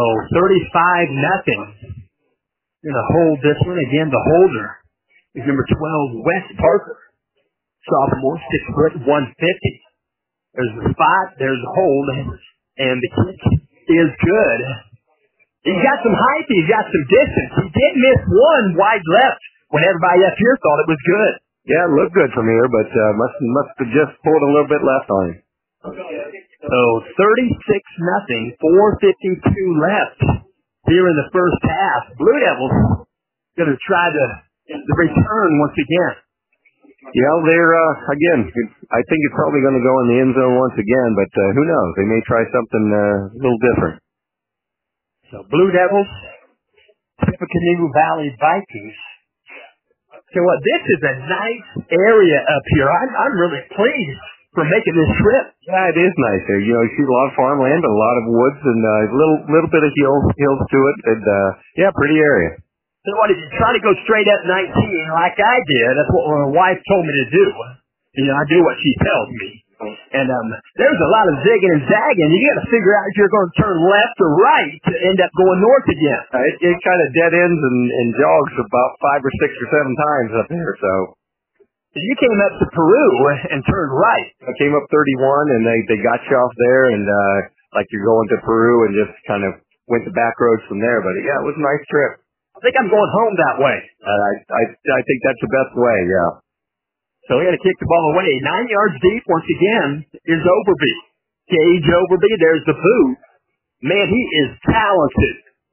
Speaker 1: 35-0. Going to hold this one again. The holder is number 12, Wes Parker, sophomore, 6 foot 150. There's the spot. There's the hold, and the kick is good. He's got some height. He's got some distance. He did miss one wide left when everybody up here thought it was good.
Speaker 3: Yeah, it looked good from here, but must have just pulled a little bit left on him.
Speaker 1: So 36-0, 4:52 left here in the first half. Blue Devils going to try to return once again.
Speaker 3: Yeah, they're again. I think it's probably going to go in the end zone once again, but who knows? They may try something a little different.
Speaker 1: So Blue Devils, Tippecanoe Valley Vikings. So what? This is a nice area up here. I'm really pleased for making this trip.
Speaker 3: Yeah, it is nice here. You know, you see a lot of farmland, but a lot of woods, and a little bit of hills to it, and yeah, pretty area.
Speaker 1: So what, if you try to go straight up 19 like I did, that's what my wife told me to do. You know, I do what she tells me. And there's a lot of zigging and zagging. You got to figure out if you're going to turn left or right to end up going north again.
Speaker 3: It kind of dead ends and jogs about 5 or 6 or 7 times up there. So
Speaker 1: you came up to Peru and turned right.
Speaker 3: I came up 31, and they got you off there, and like you're going to Peru, and just kind of went the back roads from there. But yeah, it was a nice trip.
Speaker 1: I think I'm going home that way.
Speaker 3: I think that's the best way. Yeah.
Speaker 1: So we got to kick the ball away. 9 yards deep once again is Overby. Gage Overby. There's the boot. Man, he is talented.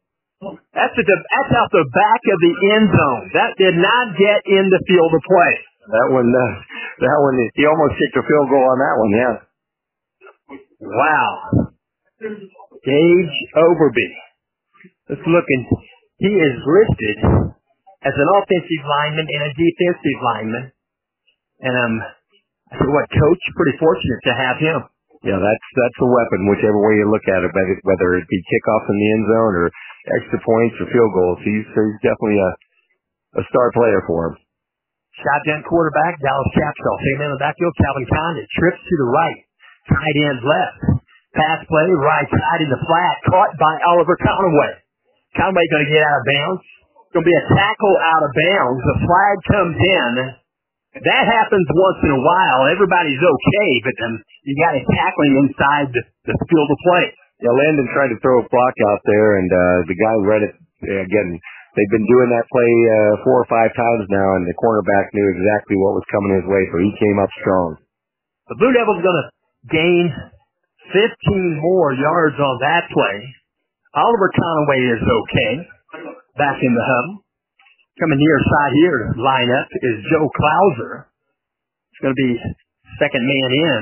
Speaker 1: That's out the back of the end zone. That did not get in the field of play.
Speaker 3: That one, he almost kicked a field goal on that one. Yeah.
Speaker 1: Wow. Gage Overby. Let's look, and he is listed as an offensive lineman and a defensive lineman. And I tell you what, Coach, pretty fortunate to have him.
Speaker 3: Yeah, that's a weapon, whichever way you look at it, whether it be kickoff in the end zone or extra points or field goals. He's definitely a star player for him.
Speaker 1: Shotgun quarterback, Dallas Capshaw. Same man in the backfield, Calvin Condit. Trips to the right. Tight end left. Pass play, right side in the flat. Caught by Oliver Conway. Conway going to get out of bounds. Going to be a tackle out of bounds. The flag comes in. That happens once in a while. Everybody's okay, but you got a tackling inside the field of play.
Speaker 3: Yeah, Landon tried to throw a block out there, and the guy read it. Again, they've been doing that play 4 or 5 times now, and the cornerback knew exactly what was coming his way, so he came up strong.
Speaker 1: The Blue Devils going to gain 15 more yards on that play. Oliver Conway is okay. Back in the huddle. Coming near side here to line up is Joe Klauser. It's going to be second man in.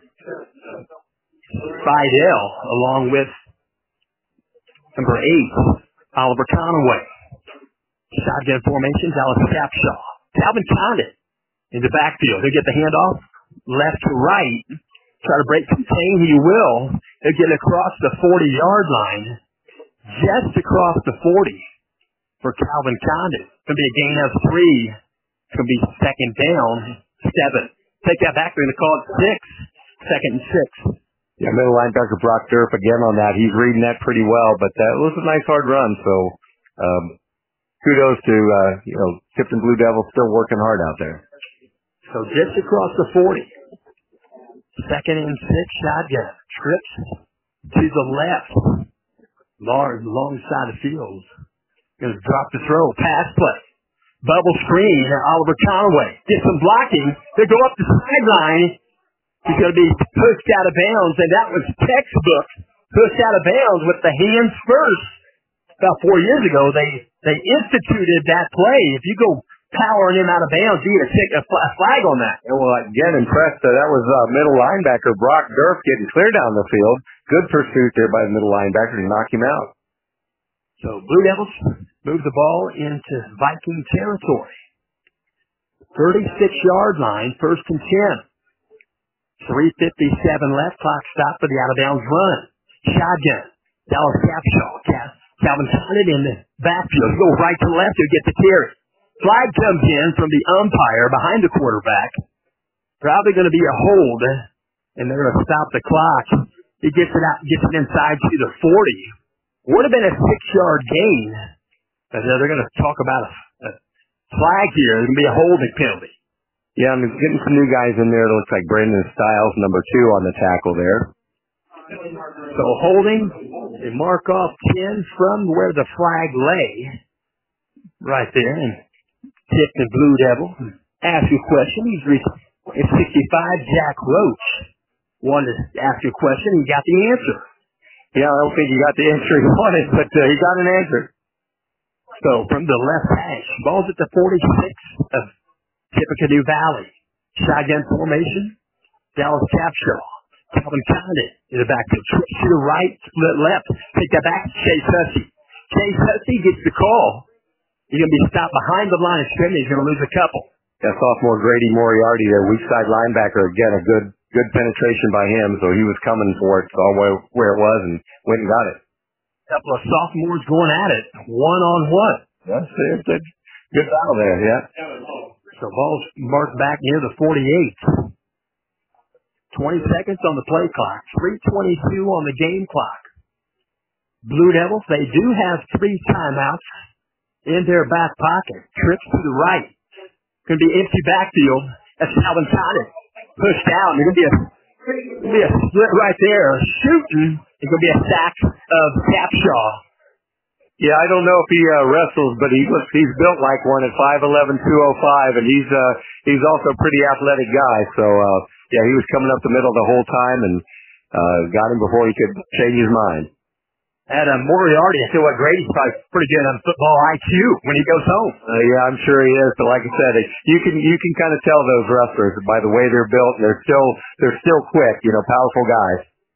Speaker 1: Fidel, along with number 8, Oliver Conway. Shotgun formation, Dallas Capshaw. Calvin Condit in the backfield. He'll get the handoff left to right. Try to break contain, he will. He'll get across the 40-yard line. Just across the 40 for Calvin Condit. It's going to be a gain of 3. It's going to be second down, 7. Take that back. They're going to call it 6. Second and 6.
Speaker 3: Yeah, middle linebacker Brock Durf again on that. He's reading that pretty well, but that was a nice hard run. So kudos to Tipton Blue Devils still working hard out there.
Speaker 1: So just across the 40. Second and 6 shotgun. Trips to the left. Long side of field. Going to drop the throw. Pass play. Bubble screen. Oliver Conway gets some blocking. They go up the sideline. He's going to be pushed out of bounds, and that was textbook pushed out of bounds with the hands first. About 4 years ago, they instituted that play. If you go powering him out of bounds, you get a flag on that.
Speaker 3: Yeah, well, again, impressed. That was middle linebacker Brock Durf getting clear down the field. Good pursuit there by the middle linebacker to knock him out.
Speaker 1: So Blue Devils move the ball into Viking territory. 36-yard line, first and 10. 3:57 left. Clock stop for the out-of-bounds run. Shotgun. Dallas Capshaw. Calvin Condit in the backfield. Go right to left. He'll get the carry. Flag comes in from the umpire behind the quarterback. Probably going to be a hold, and they're going to stop the clock. He gets it inside to the 40. Would have been a 6-yard gain. But they're going to talk about a flag here. There's going to be a holding penalty.
Speaker 3: Yeah, I'm getting some new guys in there. It looks like Brandon Stiles, number 2 on the tackle there.
Speaker 1: So holding, they mark off 10 from where the flag lay. Right there. And tip the Blue Devil. Ask you a question. It's 65, Jack Roach. Wanted to ask you a question. He got the answer.
Speaker 3: Yeah, I don't think he got the answer he wanted, but he got an answer.
Speaker 1: So from the left hash, ball's at the 46 of Tippecanoe Valley. Shotgun formation. Dallas Capshaw. Calvin Condit in the backfield. Switch to the right, split left. Take that back to Chase Hussey. Chase Hussey gets the call. He's going to be stopped behind the line of scrimmage. He's going to lose a couple.
Speaker 3: Yeah, sophomore Grady Moriarty, their weak side linebacker. Again, a good penetration by him, so he was coming for it, saw where it was, and went and got it.
Speaker 1: A couple of sophomores going at it, one-on-one.
Speaker 3: That's it. Good battle there, yeah.
Speaker 1: So ball's marked back near the 48. 20 seconds on the play clock. 3:22 on the game clock. Blue Devils, they do have 3 timeouts in their back pocket. Trips to the right. Going to be empty backfield. That's Calvin Condit. Pushed down. There's going to be a split right there. Shooting. It's going to be a sack of Capshaw.
Speaker 3: Yeah, I don't know if he wrestles, but he's built like one at 5'11", 205, and he's also a pretty athletic guy. So yeah, he was coming up the middle the whole time and got him before he could change his mind.
Speaker 1: Adam Moriarty, I feel like Grady's probably pretty good on football IQ when he goes home.
Speaker 3: Yeah, I'm sure he is. But like I said, you can kind of tell those wrestlers by the way they're built. And they're still quick, powerful guys.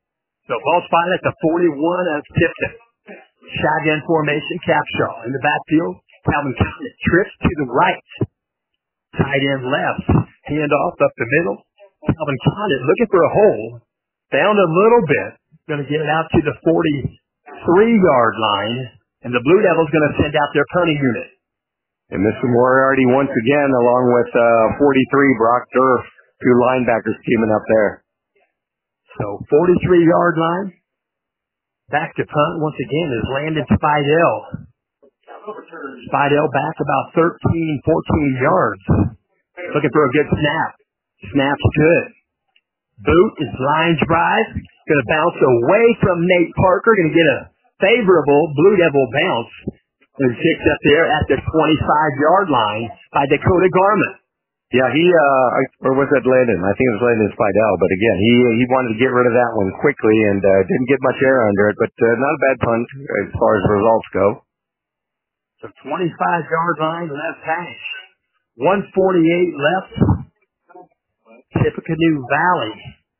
Speaker 1: So ball spotted at the 41 of Tipton. Shotgun formation, Capshaw in the backfield. Calvin Condit trips to the right. Tight end left. Hand off up the middle. Calvin Condit looking for a hole. Found a little bit. Going to get it out to the 43-yard line. And the Blue Devils going to send out their punting unit.
Speaker 3: And Mr. Moriarty once again, along with 43, Brock Durf, two linebackers teaming up there.
Speaker 1: So 43-yard line. Back to punt once again is Landon Spidell. Spidell back about 13, 14 yards. Looking for a good snap. Snap's good. Boot is line drive. Going to bounce away from Nate Parker. Going to get a favorable Blue Devil bounce. And kicked up there at the 25-yard line by Dakota Garment.
Speaker 3: Yeah, or was that Landon? I think it was Landon Spidell, but again, he wanted to get rid of that one quickly and didn't get much air under it, but not a bad punt as far as results go.
Speaker 1: So 25-yard line, left hash. 148 left. Tippecanoe Valley.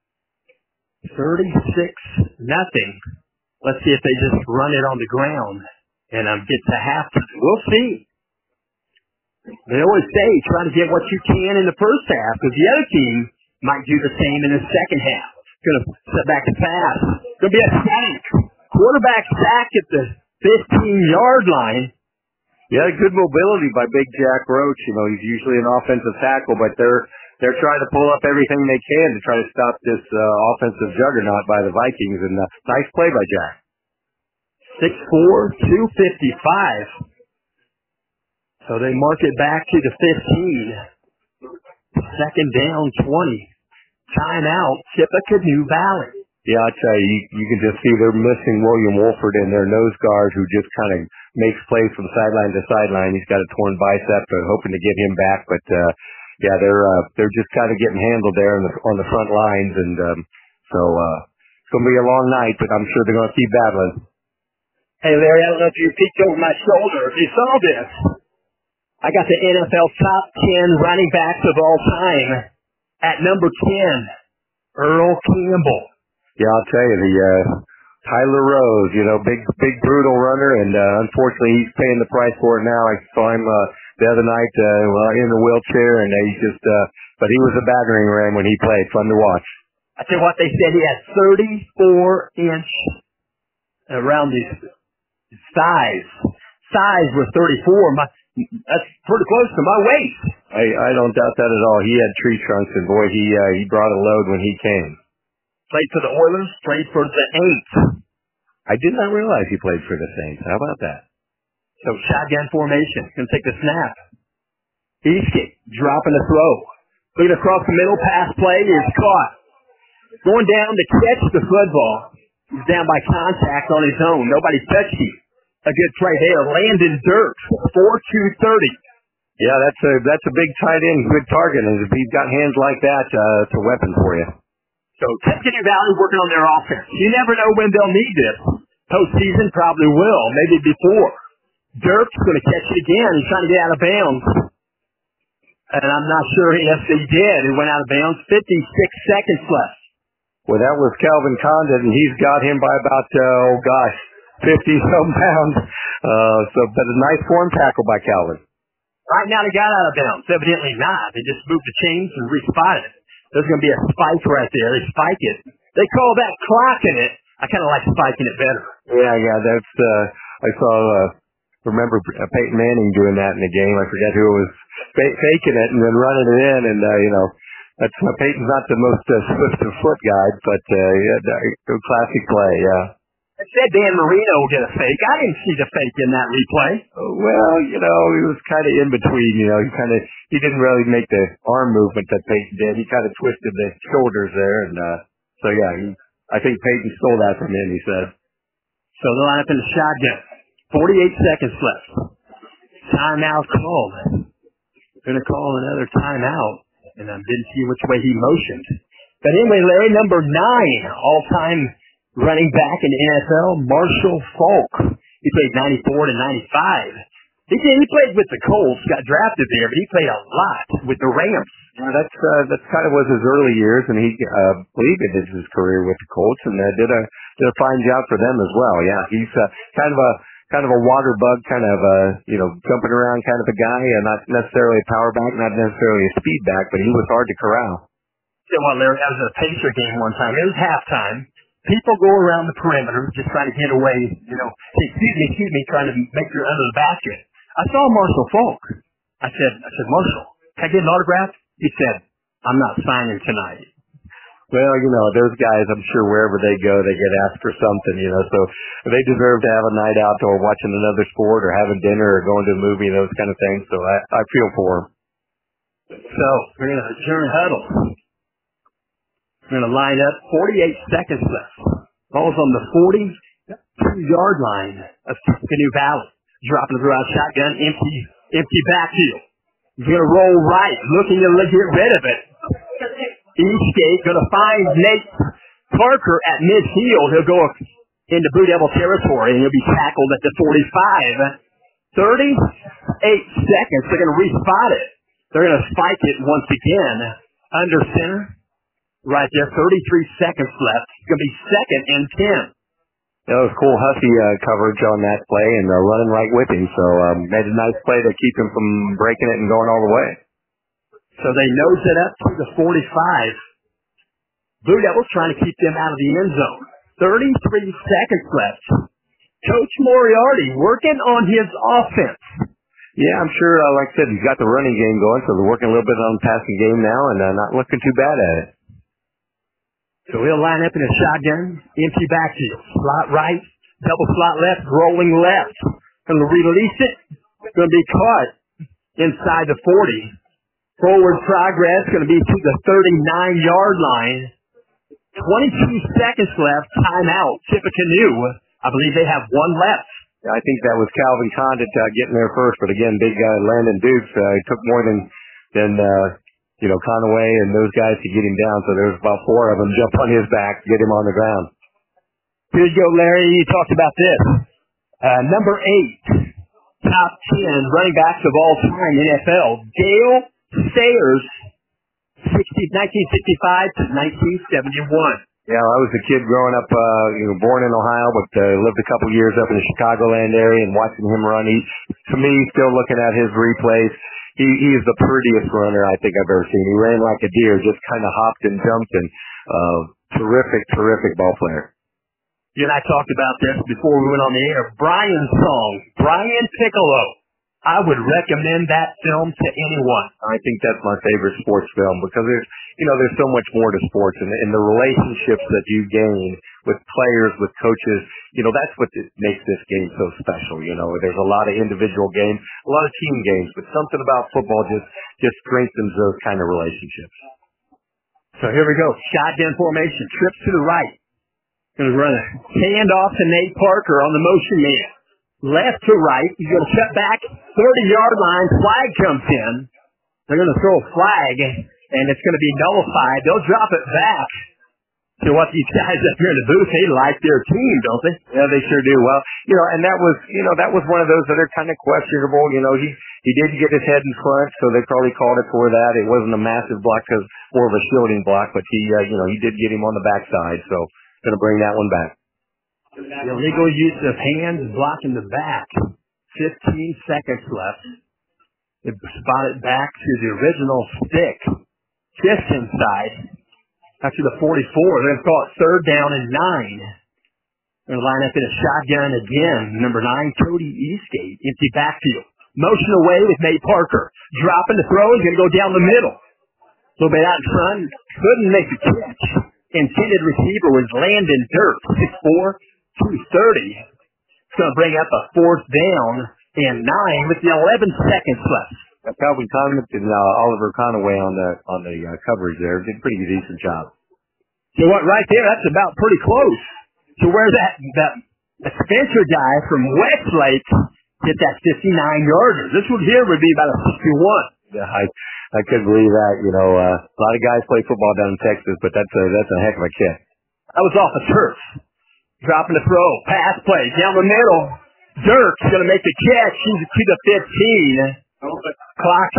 Speaker 1: 36-0. Let's see if they just run it on the ground and get to halftime. We'll see. They always say try to get what you can in the first half because the other team might do the same in the second half. Going to set back the pass. Going to be a sack. Quarterback sack at the 15-yard line.
Speaker 3: Yeah, good mobility by Big Jack Roach. You know, he's usually an offensive tackle, but they're trying to pull up everything they can to try to stop this offensive juggernaut by the Vikings. And nice play by Jack.
Speaker 1: 6'4", 255. So they mark it back to the 15. Second down, 20. Timeout, Tippecanoe Valley.
Speaker 3: Yeah, I tell you, you can just see they're missing William Wolford in their nose guard, who just kind of makes plays from sideline to sideline. He's got a torn bicep, they're hoping to get him back, but yeah, they're just kind of getting handled there on the front lines, and so it's going to be a long night, but I'm sure they're going to keep battling.
Speaker 1: Hey, Larry, I don't know if you peeked over my shoulder. If you saw this, I got the NFL top 10 running backs of all time at number 10, Earl Campbell.
Speaker 3: Yeah, I'll tell you, the Tyler Rose, you know, big brutal runner, and unfortunately he's paying the price for it now. I saw him the other night in the wheelchair, and he just, but he was a battering ram when he played. Fun to watch.
Speaker 1: I tell you what, they said he had 34-inch around his size. Size was 34. That's pretty close to my waist.
Speaker 3: I don't doubt that at all. He had tree trunks, and boy, he brought a load when he came.
Speaker 1: Played for the Oilers, played for the Aints.
Speaker 3: I did not realize he played for the Saints. How about that?
Speaker 1: So shotgun formation. Going to take the snap. Eastgate dropping the throw. Looking across the middle, pass play is caught. Going down to catch the football. He's down by contact on his own. Nobody touched him. A good play there. Landon Dirks, 4-2-30.
Speaker 3: Yeah, that's a big tight end, good target, and if he's got hands like that, it's a weapon for you.
Speaker 1: So Tippecanoe Valley working on their offense. You never know when they'll need this. Postseason probably will, maybe before. Dirks going to catch it again. He's trying to get out of bounds. And I'm not sure if he did. He went out of bounds. 56 seconds left.
Speaker 3: Well, that was Calvin Condit, and he's got him by about, 50-some pounds. But a nice form tackle by Calvin.
Speaker 1: Right now they got out of bounds. Evidently not. They just moved the chains and respotted it. There's going to be a spike right there. They spike it. They call that clocking it. I kind of like spiking it better.
Speaker 3: Yeah, that's, I saw, remember Peyton Manning doing that in the game. I forget who was faking it and then running it in, and, that's, Peyton's not the most swift of foot guy, but, yeah, classic play, yeah.
Speaker 1: I said Dan Marino did a fake. I didn't see the fake in that replay.
Speaker 3: Well, he was kind of in between, he didn't really make the arm movement that Peyton did. He kind of twisted the shoulders there, and, so yeah, I think Peyton stole that from him, he said.
Speaker 1: So they'll line up in the shotgun. 48 seconds left. Timeout called. Going to call another timeout, and I didn't see which way he motioned. But anyway, Larry, number 9, all-time running back in the NFL, Marshall Faulk. He played 94 to 95. He played with the Colts, got drafted there, but he played a lot with the Rams
Speaker 3: Yeah, that's kind of was his early years, and he believe it is his career with the Colts, and did a fine job for them as well. Yeah, he's kind of a water bug, kind of jumping around kind of a guy, and not necessarily a power back, not necessarily a speed back, but he was hard to corral.
Speaker 1: You know what, Larry? I was at a Pacer game one time. It was halftime. People go around the perimeter just trying to get away, say, excuse me, trying to make your under the basket. I saw Marshall Falk. I said, Marshall, can I get an autograph? He said, I'm not signing tonight.
Speaker 3: Well, those guys, I'm sure wherever they go, they get asked for something, so they deserve to have a night out or watching another sport or having dinner or going to a movie, those kind of things. So I feel for them.
Speaker 1: So we're going to adjourn huddle. We're going to line up 48 seconds left. Ball's on the 42-yard line of Tippecanoe Valley. Dropping the garage shotgun, empty backfield. He's going to roll right, looking to get rid of it. Eastgate going to find Nate Parker at midfield. He'll go into Blue Devil territory, and he'll be tackled at the 45. 38 seconds. They're going to respot it. They're going to spike it once again. Under center. Right there, 33 seconds left. It's going to be second and 10.
Speaker 3: That was cool Hussey coverage on that play and running right with him. So made a nice play to keep him from breaking it and going all the way.
Speaker 1: So they nose it up to the 45. Blue Devils trying to keep them out of the end zone. 33 seconds left. Coach Moriarty working on his offense.
Speaker 3: Yeah, I'm sure, like I said, he's got the running game going, so they're working a little bit on the passing game now and not looking too bad at it.
Speaker 1: So he'll line up in a shotgun, empty backfield, slot right, double slot left, rolling left. Going to release it. Going to be caught inside the 40. Forward progress going to be to the 39-yard line. 22 seconds left. Timeout. Tippecanoe. I believe they have one left.
Speaker 3: I think that was Calvin Condit getting there first, but again, big guy Landon Dukes took more than Conaway and those guys to get him down. So there was about four of them jump on his back to get him on the ground.
Speaker 1: Here you go, Larry. You talked about this. Number 8, top 10 running backs of all time in NFL. Dale Sayers, 1965 to 1971.
Speaker 3: Yeah, I was a kid growing up, born in Ohio, but lived a couple years up in the Chicagoland area and watching him run. To me, still looking at his replays, he is the prettiest runner I think I've ever seen. He ran like a deer, just kind of hopped and jumped, and terrific ball player.
Speaker 1: You and I talked about this before we went on the air. Brian's song, Brian Piccolo. I would recommend that film to anyone.
Speaker 3: I think that's my favorite sports film because there's so much more to sports and the relationships that you gain with players, with coaches, that's what makes this game so special. There's a lot of individual games, a lot of team games, but something about football just strengthens those kind of relationships.
Speaker 1: So here we go. Shotgun formation, trips to the right. Going to run a handoff to Nate Parker on the motion man. Left to right. He's going to cut back. 30-yard line. Flag comes in. They're going to throw a flag, and it's going to be nullified. They'll drop it back to what these guys up here in the booth, they like their team, don't they?
Speaker 3: Yeah, they sure do. Well, and that was one of those that are kind of questionable. He did get his head in front, so they probably called it for that. It wasn't a massive block because more of a shielding block, but he did get him on the backside, so going to bring that one back.
Speaker 1: Illegal use of hands blocking the back. 15 seconds left. They spot it back to the original stick. Just inside. After the 44. They're going to call it third down and 9. They're going to line up in a shotgun again. Number 9, Cody Eastgate. Empty backfield. Motion away with Nate Parker. Dropping the throw. He's going to go down the middle. A little bit out in front. Couldn't make the catch. Intended receiver was Landon Dirk. 6'4". 230. It's going to bring up a fourth down and 9 with the 11 seconds left.
Speaker 3: Calvin Condit and Oliver Conaway on the coverage there did a pretty decent job.
Speaker 1: You know what? Right there, that's about pretty close to where that Spencer guy from Westlake hit that 59-yarder. This one here would be about a 61.
Speaker 3: Yeah, I couldn't believe that. A lot of guys play football down in Texas, but that's a heck of a kick.
Speaker 1: That was off the turf. Dropping the throw. Pass play. Down the middle. Dirk's going to make the catch. He's to the 15. Clock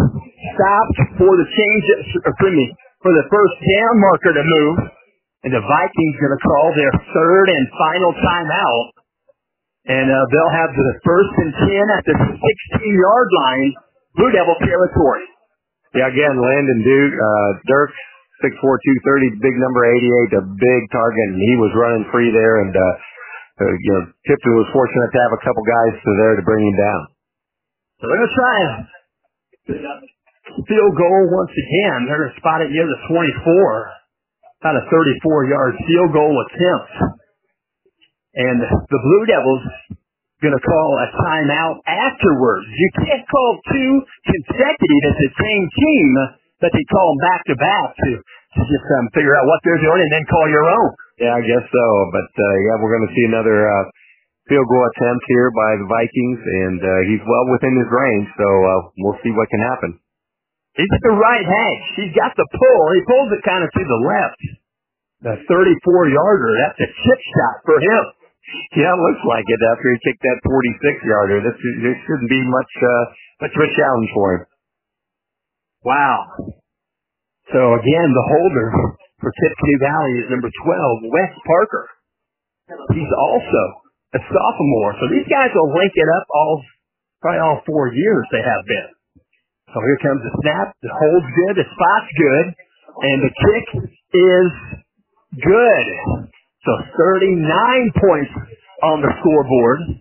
Speaker 1: stopped for the for the first down marker to move. And the Vikings going to call their third and final timeout. And they'll have the first and 10 at the 16-yard line, Blue Devil territory.
Speaker 3: Yeah, again, Landon Dirk, 6'4", 230, big number 88, a big target, and he was running free there. And Tipton was fortunate to have a couple guys there to bring him down.
Speaker 1: So they're going to try a field goal once again. They're going to spot it near the 24. About a 34-yard field goal attempt. And the Blue Devils going to call a timeout afterwards. You can't call two consecutive at the same team, but they call them back-to-back to just figure out what they're doing and then call your own.
Speaker 3: Yeah, I guess so. But, we're going to see another field goal attempt here by the Vikings, and he's well within his range, so we'll see what can happen.
Speaker 1: He's at the right hash. He's got the pull. He pulls it kind of to the left. The 34-yarder, that's a chip shot for him.
Speaker 3: Yeah, it looks like it after he kicked that 46-yarder. There shouldn't be much of a challenge for him.
Speaker 1: Wow. So, again, the holder for Tippecanoe Valley is number 12, Wes Parker. He's also a sophomore. So these guys will link it up probably all 4 years they have been. So here comes the snap. The hold's good. The spot's good. And the kick is good. So 39 points on the scoreboard.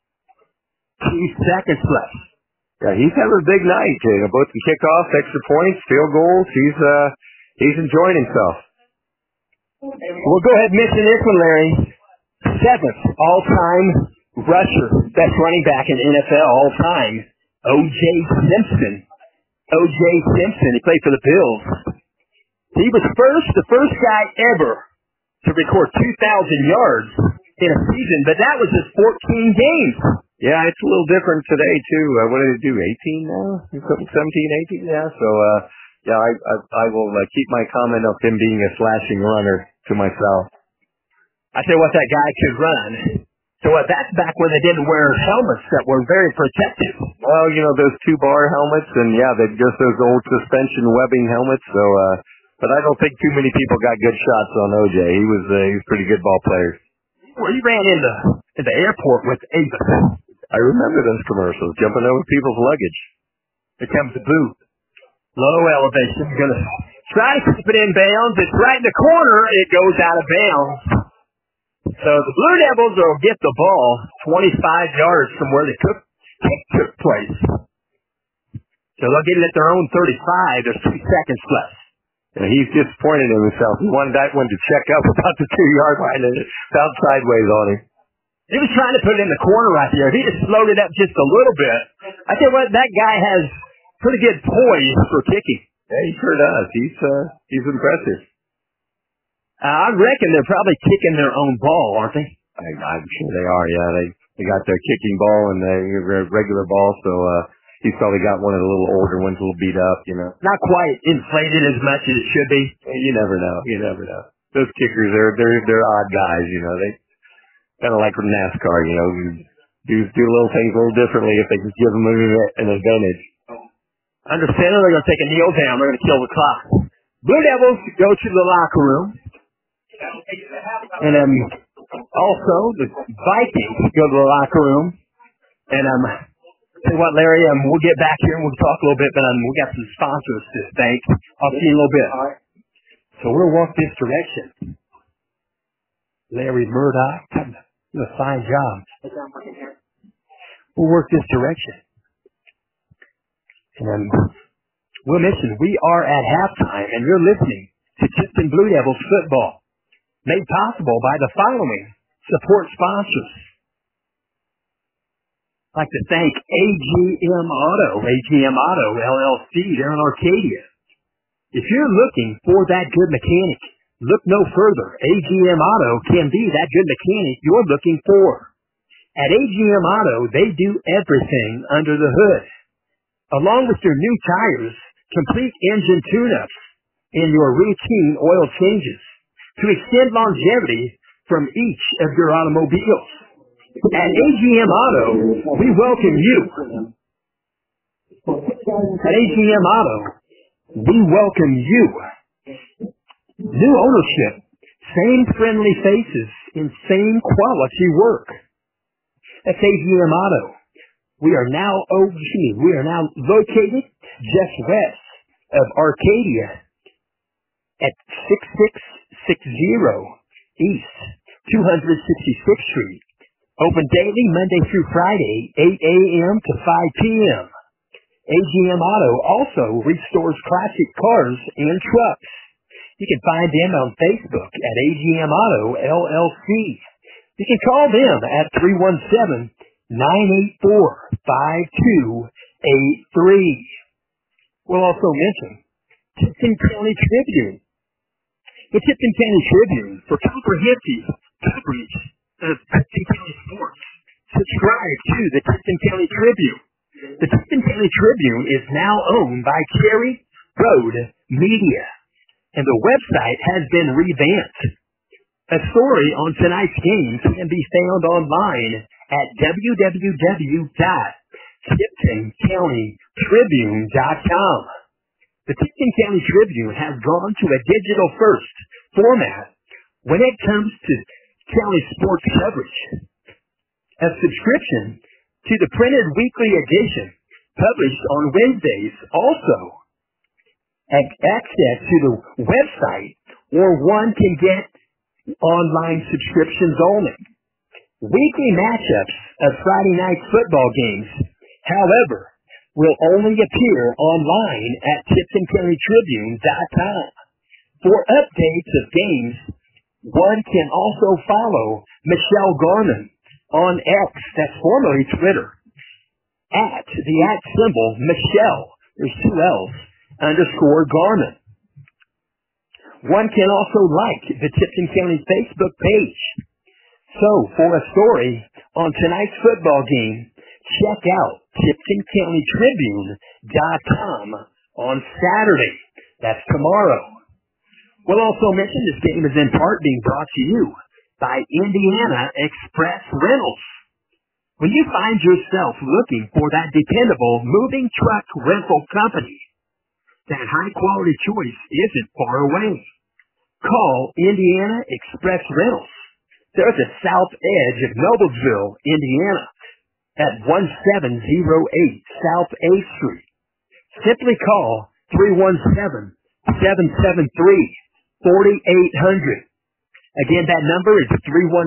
Speaker 1: 2 seconds left.
Speaker 3: Yeah, he's having a big night. Both the kickoffs, extra points, field goals. He's enjoying himself.
Speaker 1: We'll go ahead and mention this one, Larry. 7th all-time rusher, best running back in the NFL all time, O.J. Simpson. O.J. Simpson, he played for the Bills. He was the first guy ever to record 2,000 yards in a season, but that was just 14 games.
Speaker 3: Yeah, it's a little different today, too. What did it do, 18 now? 17, 18? Yeah, so, I will keep my comment of him being a slashing runner to myself.
Speaker 1: I tell you what, that guy could run. So that's back when they didn't wear helmets that were very protective.
Speaker 3: Well, those 2-bar helmets, and they're just those old suspension webbing helmets. So, but I don't think too many people got good shots on OJ. He was a pretty good ball player.
Speaker 1: Well, he ran in the airport with Avis.
Speaker 3: I remember those commercials, jumping over people's luggage.
Speaker 1: Here comes the boot. Low elevation, gonna try to keep it in bounds. It's right in the corner. It goes out of bounds. So the Blue Devils will get the ball 25 yards from where the kick took place. So they'll get it at their own 35. There's 2 seconds left.
Speaker 3: And he's disappointed in himself. He wanted that one to check up about the 2-yard line and it bounced sideways on him.
Speaker 1: He was trying to put it in the corner right there. If he just slowed it up just a little bit, I tell you what, that guy has pretty good poise for kicking.
Speaker 3: Yeah, he sure does. He's impressive.
Speaker 1: I reckon they're probably kicking their own ball, aren't they?
Speaker 3: I'm sure they are, yeah. They got their kicking ball and their regular ball, so he's probably got one of the little older ones a little beat up,
Speaker 1: Not quite inflated as much as it should be.
Speaker 3: You never know. Those kickers, they're odd guys, They kind of like from NASCAR, do little things a little differently if they can give them an advantage.
Speaker 1: Understanding they're going to take a kneel down. They're going to kill the clock. Blue Devils go to the locker room. And also the Vikings go to the locker room. And tell you what, Larry, we'll get back here and we'll talk a little bit, but we got some sponsors to thank. I'll see you in a little bit. So we'll walk this direction. Larry Murdoch, doing a fine job. We'll work this direction. And we'll mention we are at halftime, and you're listening to Tipton Blue Devils football, made possible by the following support sponsors. I'd like to thank AGM Auto LLC. They're in Arcadia. If you're looking for that good mechanic, look no further. AGM Auto can be that good mechanic you're looking for. At AGM Auto, they do everything under the hood. Along with your new tires, complete engine tune-ups, and your routine oil changes to extend longevity from each of your automobiles. At AGM Auto, we welcome you At AGM Auto, we welcome you. New ownership, same friendly faces, and same quality work. That's AGM Auto. We are now located just west of Arcadia at 6660 East 266th Street. Open daily Monday through Friday, 8 a.m. to 5 p.m. AGM Auto also restores classic cars and trucks. You can find them on Facebook at AGM Auto LLC. You can call them at 317-984-5283. We'll also mention Tipton County Tribune. The Tipton County Tribune for comprehensive coverage of Tipton County sports. Subscribe to the Tipton County Tribune. The Tipton County Tribune is now owned by Cherry Road Media, and the website has been revamped. A story on tonight's game can be found online at www.tiptoncountytribune.com. The Tipton County Tribune has gone to a digital-first format when it comes to county sports coverage. A subscription to the printed weekly edition published on Wednesdays also access to the website, or one can get online subscriptions only. Weekly matchups of Friday night football games, however, will only appear online at TiptonCountyTribune.com. For updates of games, one can also follow Michelle Garman on X, that's formerly Twitter, at the @ Michelle, there's 2 L's, _Garman. One can also like the Tipton County Facebook page. So, for a story on tonight's football game, check out TiptonCountyTribune.com on Saturday. That's tomorrow. We'll also mention this game is in part being brought to you by Indiana Express Rentals. When you find yourself looking for that dependable moving truck rental company, that high-quality choice isn't far away. Call Indiana Express Rentals. They're at the south edge of Noblesville, Indiana, at 1708 South A Street. Simply call 317-773-4800. Again, that number is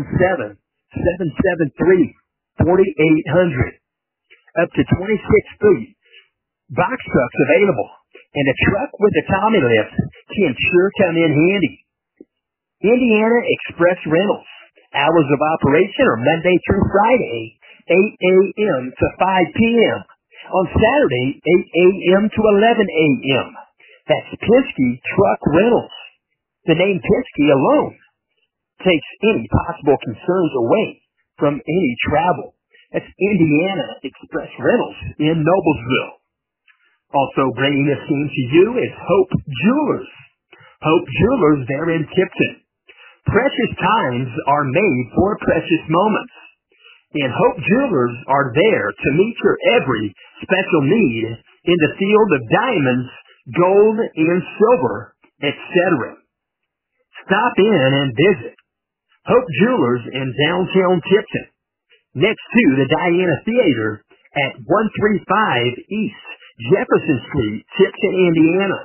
Speaker 1: 317-773-4800. Up to 26 feet. Box trucks available, and a truck with a Tommy lift can sure come in handy. Indiana Express Rentals. Hours of operation are Monday through Friday, 8 a.m. to 5 p.m. On Saturday, 8 a.m. to 11 a.m. That's Pinsky Truck Rentals. The name Pinsky alone takes any possible concerns away from any travel. That's Indiana Express Rentals in Noblesville. Also bringing this team to you is Hope Jewelers. Hope Jewelers there in Tipton. Precious times are made for precious moments. And Hope Jewelers are there to meet your every special need in the field of diamonds, gold, and silver, etc. Stop in and visit Hope Jewelers in downtown Tipton, next to the Diana Theater at 135 East Jefferson Street, Tipton, Indiana,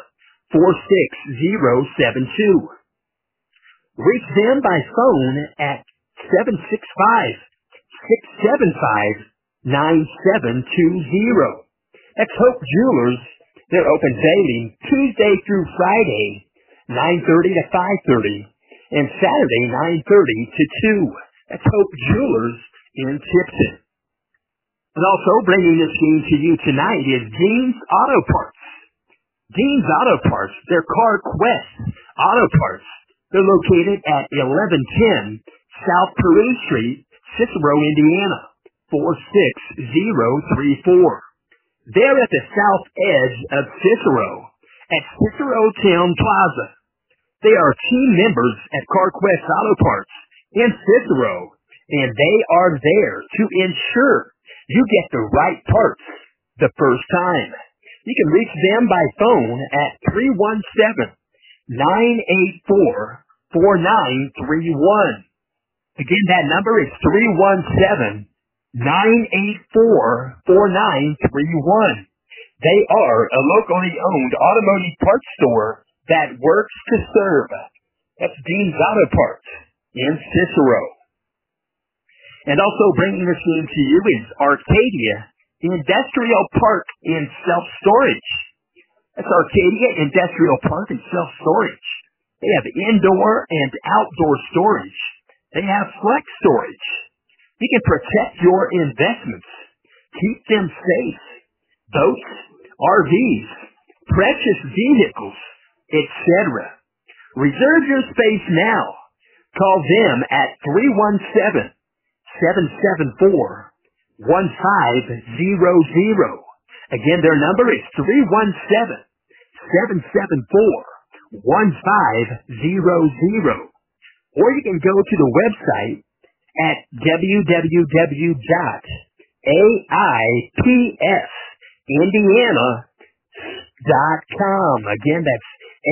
Speaker 1: 46072. Reach them by phone at 765-675-9720. That's Hope Jewelers. They're open daily, Tuesday through Friday, 9:30 to 5:30, and Saturday, 9:30 to 2. That's Hope Jewelers in Tipton. And also bringing this game to you tonight is Dean's Auto Parts. Dean's Auto Parts, they're Car Quest Auto Parts. They're located at 1110 South Peru Street, Cicero, Indiana, 46034. They're at the south edge of Cicero, at Cicero Town Plaza. They are team members at CarQuest Auto Parts in Cicero, and they are there to ensure you get the right parts the first time. You can reach them by phone at 317-984-4931. Again, that number is 317-984-4931. They are a locally owned automotive parts store that works to serve. That's Dean's Auto Parts in Cicero. And also bringing this game to you is Arcadia Industrial Park in Self-Storage. That's Arcadia Industrial Park and Self-Storage. They have indoor and outdoor storage. They have flex storage. You can protect your investments. Keep them safe. Boats, RVs, precious vehicles, etc. Reserve your space now. Call them at 317-774-1500. Again, their number is 317-774-1500. Or you can go to the website at www.aipsindiana.com. Again, that's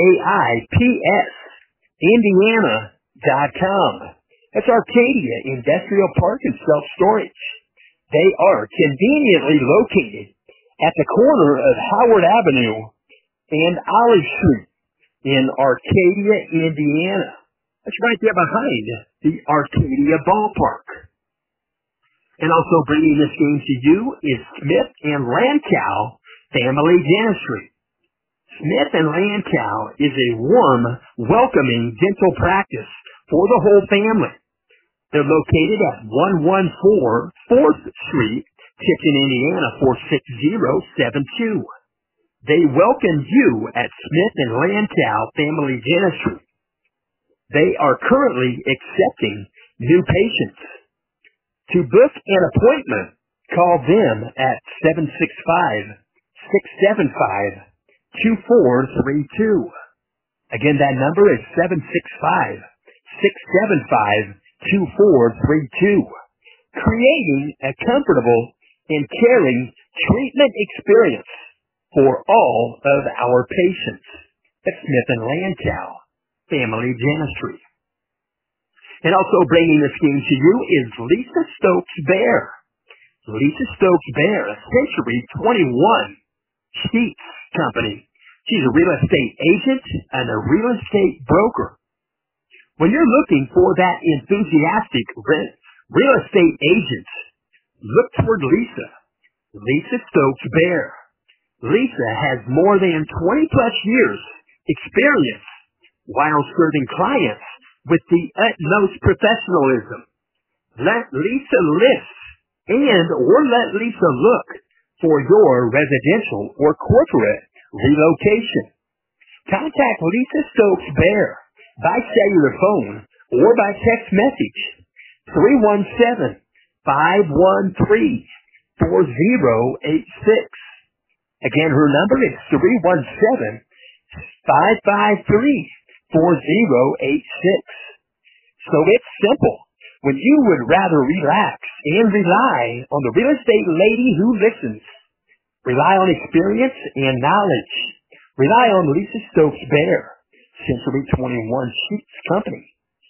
Speaker 1: aipsindiana.com. That's Arcadia Industrial Park and Self-Storage. They are conveniently located at the corner of Howard Avenue and Olive Street in Arcadia, Indiana. That's right there behind the Arcadia Ballpark. And also bringing this game to you is Smith and Lankow Family Dentistry. Smith and Lankow is a warm, welcoming dental practice for the whole family. They're located at 114 4th Street, Tipton, Indiana 46072. They welcome you at Smith and Lankow Family Dentistry. They are currently accepting new patients. To book an appointment, call them at 765-675-2432. Again, that number is 765-675-2432. Creating a comfortable and caring treatment experience for all of our patients at Smith and Lankow Family Dentistry. And also bringing this game to you is Lisa Stokes Bear. Lisa Stokes Bear, a Century 21 Sheets Company. She's a real estate agent and a real estate broker. When you're looking for that enthusiastic real estate agent, look toward Lisa. Lisa Stokes Bear. Lisa has more than 20 plus years experience while serving clients with the utmost professionalism. Let Lisa list or let Lisa look for your residential or corporate relocation. Contact Lisa Stokes Bear by cellular phone or by text message. 317-513-4086. Again, her number is 317-553-4086. So it's simple. When you would rather relax and rely on the real estate lady who listens, rely on experience and knowledge, rely on Lisa Stokes Bear, Century 21 Sheets Company,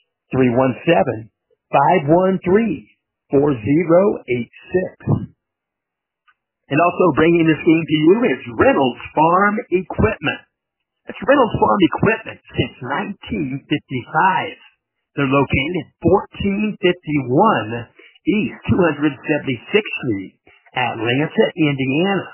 Speaker 1: 317-513-4086. And also bringing this game to you is Reynolds Farm Equipment. That's Reynolds Farm Equipment since 1955. They're located at 1451 East 276th Street, Atlanta, Indiana.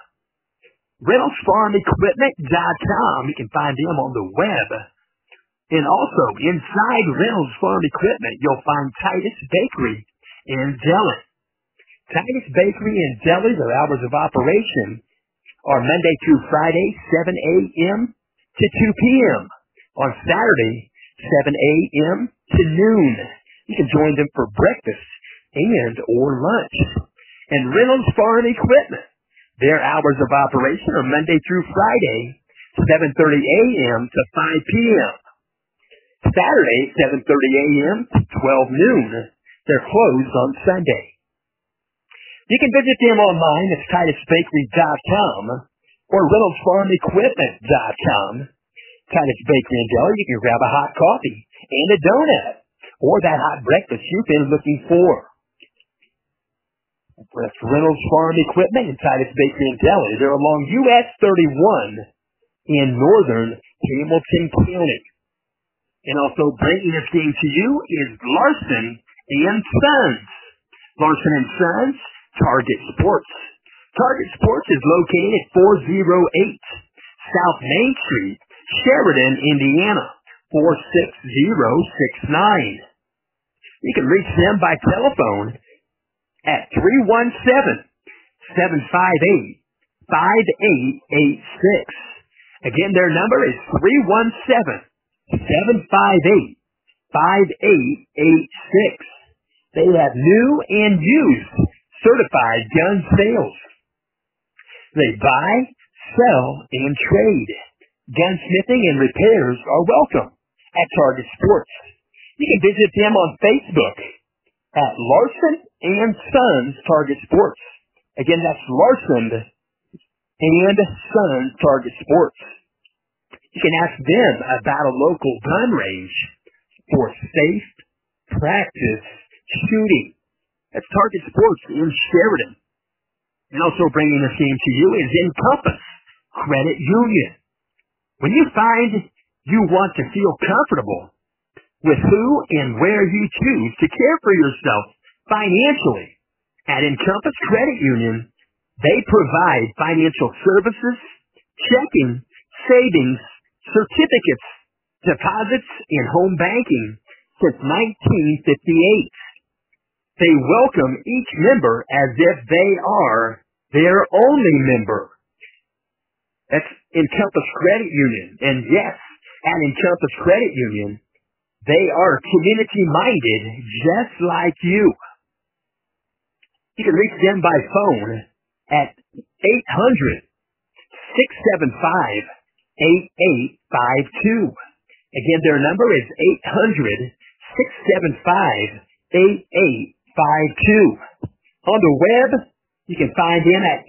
Speaker 1: ReynoldsFarmEquipment.com. You can find them on the web. And also, inside Reynolds Farm Equipment, you'll find Titus Bakery and Deli. Titus Bakery and Deli, their hours of operation are Monday through Friday, 7 a.m. to 2 p.m. On Saturday, 7 a.m. to noon. You can join them for breakfast and or lunch. And Reynolds Farm Equipment, their hours of operation are Monday through Friday, 7:30 a.m. to 5 p.m. Saturday, 7:30 a.m. to 12 noon. They're closed on Sunday. You can visit them online at TitusBakery.com or ReynoldsFarmEquipment.com. Titus Bakery and Deli, you can grab a hot coffee and a donut or that hot breakfast you've been looking for. That's Reynolds Farm Equipment and Titus Bakery and Deli. They're along US 31 in northern Hamilton County. And also bringing this game to you is Larson and Sons. Larson and Sons, Target Sports. Target Sports is located at 408 South Main Street, Sheridan, Indiana, 46069. You can reach them by telephone at 317-758-5886. Again, their number is 317-758-5886. They have new and used certified gun sales. They buy, sell, and trade. Gunsmithing and repairs are welcome at Target Sports. You can visit them on Facebook at Larson and Sons Target Sports. Again, that's Larson and Sons Target Sports. You can ask them about a local gun range for safe practice shooting. That's Target Sports in Sheridan. And also bringing this game to you is Encompass Credit Union. When you find you want to feel comfortable with who and where you choose to care for yourself financially, at Encompass Credit Union, they provide financial services, checking, savings, certificates, deposits, and home banking since 1958. They welcome each member as if they are their only member. That's Encompass Credit Union. And yes, at Encompass Credit Union, they are community-minded just like you. You can reach them by phone at 800-675-8852. Again, their number is 800-675-8852. On the web, you can find them at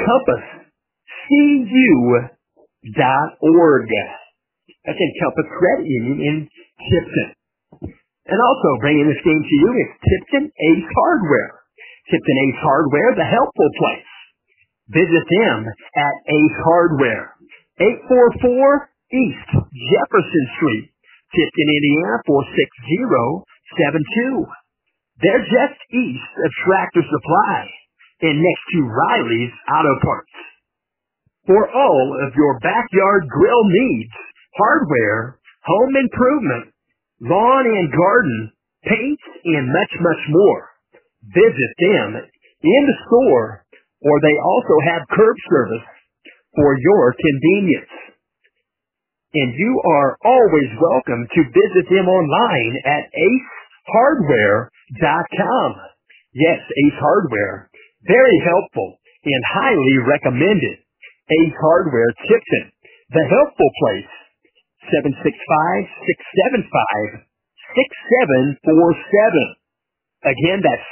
Speaker 1: encompasscu.org. That's Encompass Credit Union in Tipton. And also bringing this game to you is Tipton Ace Hardware. Tipton Ace Hardware, the helpful place. Visit them at Ace Hardware, 844 East Jefferson Street, Tipton, Indiana, 46072. They're just east of Tractor Supply and next to Riley's Auto Parts. For all of your backyard grill needs, hardware, home improvement, lawn and garden, paint, and much, much more, visit them in the store, or they also have curb service for your convenience. And you are always welcome to visit them online at acehardware.com. Yes, Ace Hardware. Very helpful and highly recommended. Ace Hardware, Tipton, the helpful place. 765-675-6747. Again, that's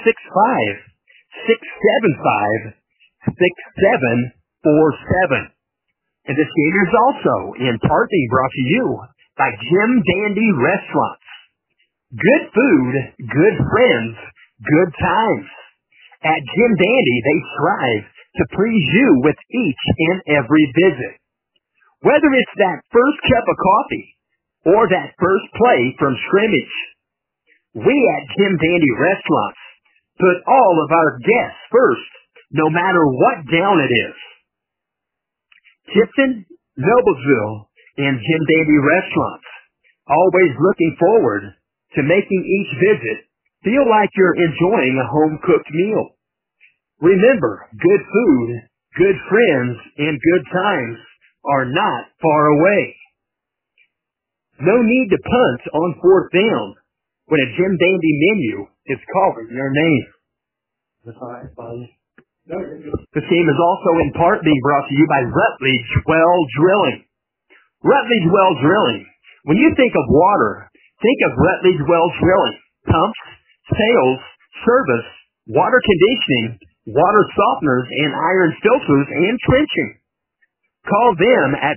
Speaker 1: 765-675-6747. And this game is also in part being brought to you by Jim Dandy Restaurants. Good food, good friends, good times. At Jim Dandy, they strive to please you with each and every visit. Whether it's that first cup of coffee or that first play from scrimmage, we at Jim Dandy Restaurants put all of our guests first, no matter what down it is. Tipton, Noblesville, and Jim Dandy Restaurants, always looking forward to making each visit feel like you're enjoying a home-cooked meal. Remember, good food, good friends, and good times are not far away. No need to punt on fourth down when a Jim Dandy menu is calling your name. That's all right, buddy. This game is also in part being brought to you by Rutledge Well Drilling. Rutledge Well Drilling. When you think of water, think of Rutledge Well Drilling. Pumps, sales, service, water conditioning, water softeners, and iron filters and trenching. Call them at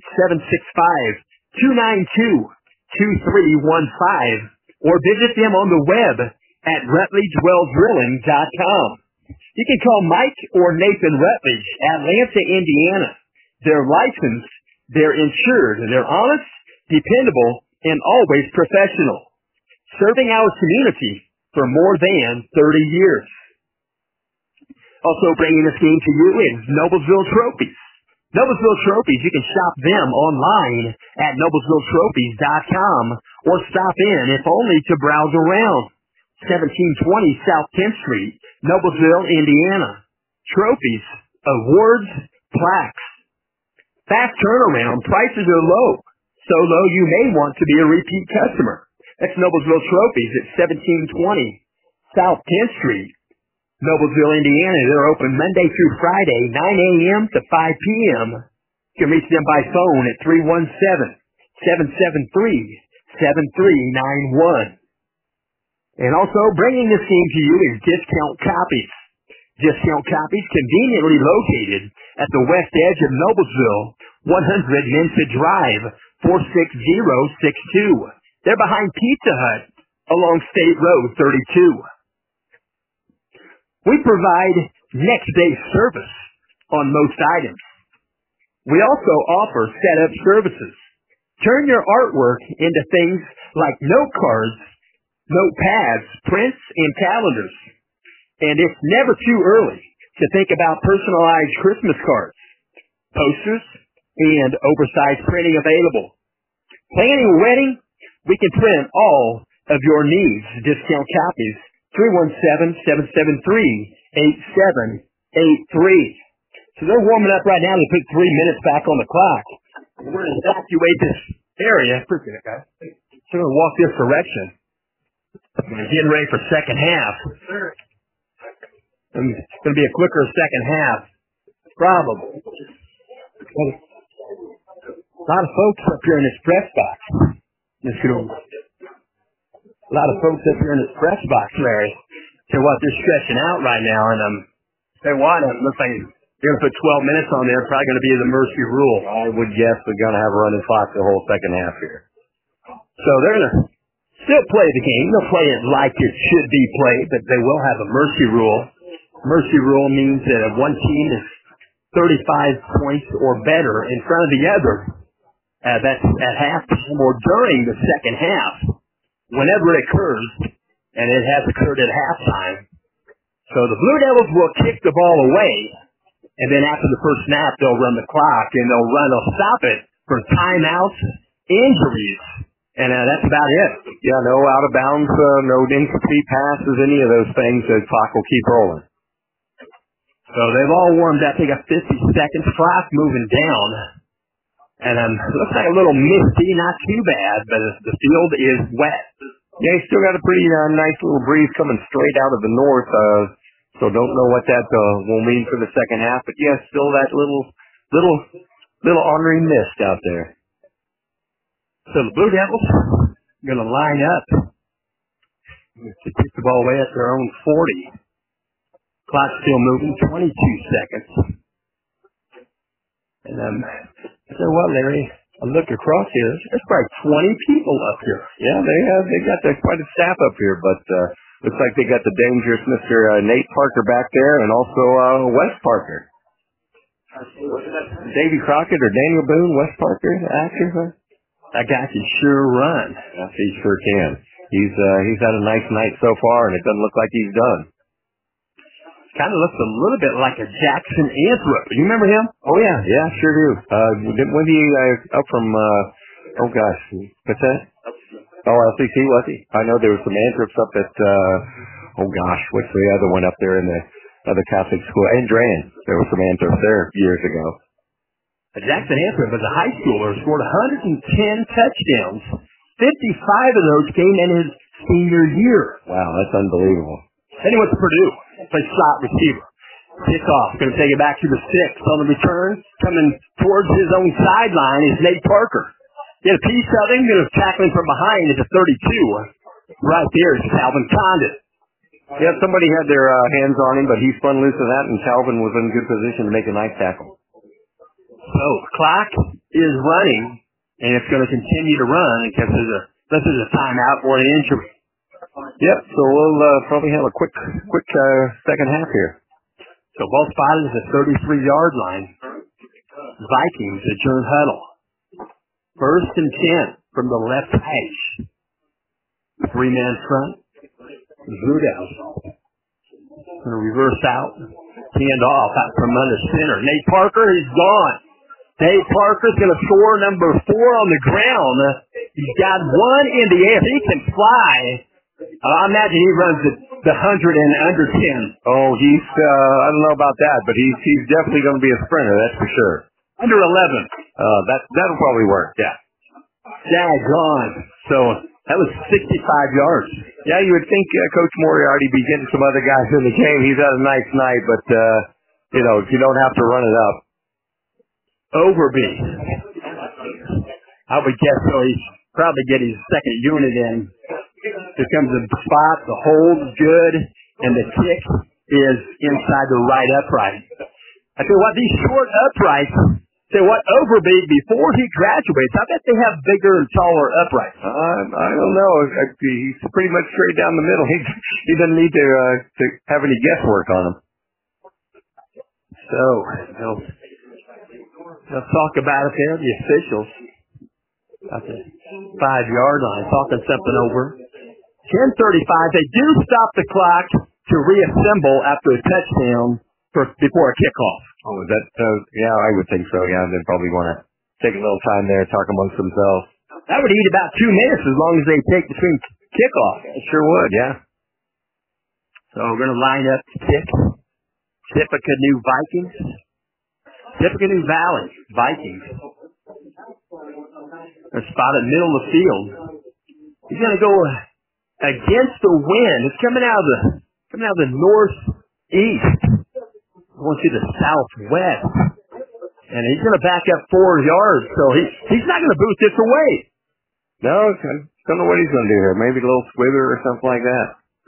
Speaker 1: 765-292-2315 or visit them on the web at RutledgeWellDrilling.com. You can call Mike or Nathan Rutledge, Atlanta, Indiana. They're licensed, they're insured, they're honest, dependable, and always professional. Serving our community for more than 30 years. Also bringing this game to you is Noblesville Trophies. Noblesville Trophies, you can shop them online at NoblesvilleTrophies.com or stop in, if only to browse around. 1720 South 10th Street, Noblesville, Indiana. Trophies, awards, plaques. Fast turnaround, prices are low. So low you may want to be a repeat customer. That's Noblesville Trophies at 1720 South 10th Street, Noblesville, Indiana. They're open Monday through Friday, 9 a.m. to 5 p.m. You can reach them by phone at 317-773-7391. And also bringing this game to you is Discount Copies. Discount Copies conveniently located at the west edge of Noblesville, 100 Mensa Drive, 46062. They're behind Pizza Hut along State Road 32. We provide next-day service on most items. We also offer setup services. Turn your artwork into things like note cards, notepads, prints, and calendars. And it's never too early to think about personalized Christmas cards, posters, and oversized printing available. Planning a wedding? We can print all of your needs. Discount Copies, 317-773-8783. So they're warming up right now. They put 3 minutes back on the clock. We're going to evacuate this area. Appreciate it, guys. So we're going to walk this direction. We're getting ready for second half. And it's going to be a quicker second half. Probably. A lot of folks up here in this press box. A lot of folks up here in this press box, Larry. Tell you what, they're stretching out right now, and tell you what, it looks like they're going to put 12 minutes on there. Probably going to be the mercy rule.
Speaker 3: I would guess they're going to have a running clock the whole second half here.
Speaker 1: So they're going to still play the game. They'll play it like it should be played, but they will have a mercy rule. Mercy rule means that if one team is 35 points or better in front of the other, that's at halftime or during the second half, whenever it occurs, and it has occurred at halftime. So the Blue Devils will kick the ball away, and then after the first snap, they'll run the clock, and they'll stop it for timeouts, injuries, and that's about it.
Speaker 3: Yeah, no out of bounds, no incomplete passes, any of those things. The clock will keep rolling.
Speaker 1: So they've all warmed up. They got 50 seconds. Clock moving down. And it looks like a little misty, not too bad, but the field is wet.
Speaker 3: Yeah, he's still got a pretty nice little breeze coming straight out of the north, so don't know what that will mean for the second half. But yeah, still that little ornery mist out there.
Speaker 1: So the Blue Devils are going to line up to kick the ball away at their own 40. Clock still moving, 22 seconds. And so what, Larry? I look across here. There's probably 20 people up here.
Speaker 3: Yeah, they got quite a staff up here, but looks like they got the dangerous Mr. Nate Parker back there, and also Wes Parker. Davy Crockett or Daniel Boone, Wes Parker, the actor.
Speaker 1: That guy can sure run.
Speaker 3: Yes, he sure can. He's had a nice night so far, and it doesn't look like he's done.
Speaker 1: Kind of looks a little bit like a Jackson Anthrop. You remember him?
Speaker 3: Oh, yeah, sure do. When he up from, what's that? Oh, LCC, was he? I know there was some Anthrops up at, what's the other one up there in the other Catholic school? Andrean. There was some Anthrops there years ago.
Speaker 1: Jackson Anthrop was a high schooler, scored 110 touchdowns. 55 of those came in his senior year.
Speaker 3: Wow, that's unbelievable.
Speaker 1: Then he went to Purdue. Play slot receiver. Kick off. Going to take it back to the 6. On the return, coming towards his own sideline is Nate Parker. Get a piece of him. Going to tackle him from behind at the 32. Right there is Calvin Condon.
Speaker 3: Yeah, somebody had their hands on him, but he spun loose of that, and Calvin was in good position to make a nice tackle.
Speaker 1: So, clock is running, and it's going to continue to run in case this is a timeout or an injury.
Speaker 3: Yep, so we'll probably have a quick second half here.
Speaker 1: So, ball spotted at the 33-yard line. Vikings adjourn huddle. 1st and 10 from the left hash. 3-man front. Zudel. Going to reverse out. Hand off out from under center. Nate Parker is gone. Nate Parker's going to score number 4 on the ground. He's got 1 in the air. He can fly. I imagine he runs the 100 and under 10.
Speaker 3: Oh, he's, I don't know about that, but he's definitely going to be a sprinter, that's for sure.
Speaker 1: Under 11.
Speaker 3: That'll probably work, yeah.
Speaker 1: Daggone. So, that was 65 yards.
Speaker 3: Yeah, you would think Coach Moriarty be getting some other guys in the game. He's had a nice night, but, you don't have to run it up.
Speaker 1: Overby. I would guess so. He's probably get his second unit in. Here comes the spot. The hold's good, and the kick is inside the right upright. I tell you what, these short uprights, Overby, before he graduates, I bet they have bigger and taller uprights.
Speaker 3: I don't know. He's pretty much straight down the middle. He doesn't need to have any guesswork on him.
Speaker 1: So, let's talk about it there, the officials. At the 5-yard line, talking something over. 10:35, they do stop the clock to reassemble after a touchdown before a kickoff.
Speaker 3: Oh, is that, yeah, I would think so, yeah. They'd probably want to take a little time there, talk amongst themselves.
Speaker 1: That would eat about 2 minutes as long as they take between kickoff.
Speaker 3: It sure would, yeah.
Speaker 1: So we're going to line up to kick. Tippecanoe Vikings. Tippecanoe Valley Vikings. They're spotted middle of the field. He's going to go against the wind. It's coming out of the northeast. Going to the southwest. And he's going to back up 4 yards. So he's not going to boot this away.
Speaker 3: No, I don't know what he's going to do here. Maybe a little squibber or something like that.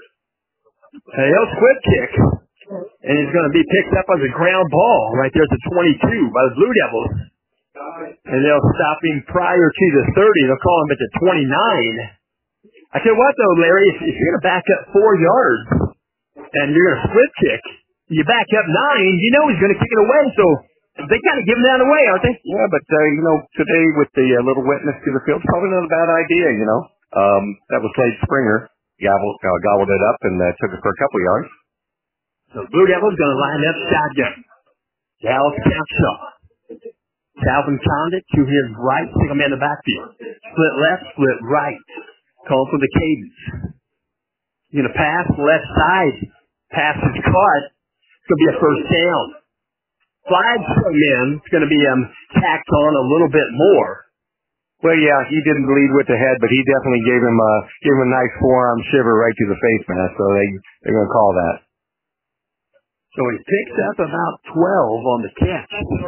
Speaker 1: He'll squib kick. And he's going to be picked up as a ground ball right there at the 22 by the Blue Devils. And they'll stop him prior to the 30. They'll call him at the 29. I tell you what, though, Larry, if you're going to back up 4 yards and you're going to split kick, you back up 9, you know he's going to kick it away. So they kind of give him that away, aren't they?
Speaker 3: Yeah, but, today with the little wetness to the field, it's probably not a bad idea, That was Slade Springer. Gobbled it up and took it for a couple yards.
Speaker 1: So Blue Devils going to line up shotgun. Dallas Capshaw. Calvin Condit to his right, stick him in the backfield. Split left, split right. Call for the cadence. You're going to pass left side. Pass is caught. It's going to be a first down. Flags come in. It's going to be tacked on a little bit more.
Speaker 3: Well, yeah, he didn't lead with the head, but he definitely gave him a nice forearm shiver right to the face mask. So they're going to call that.
Speaker 1: So he picks up about 12 on the catch.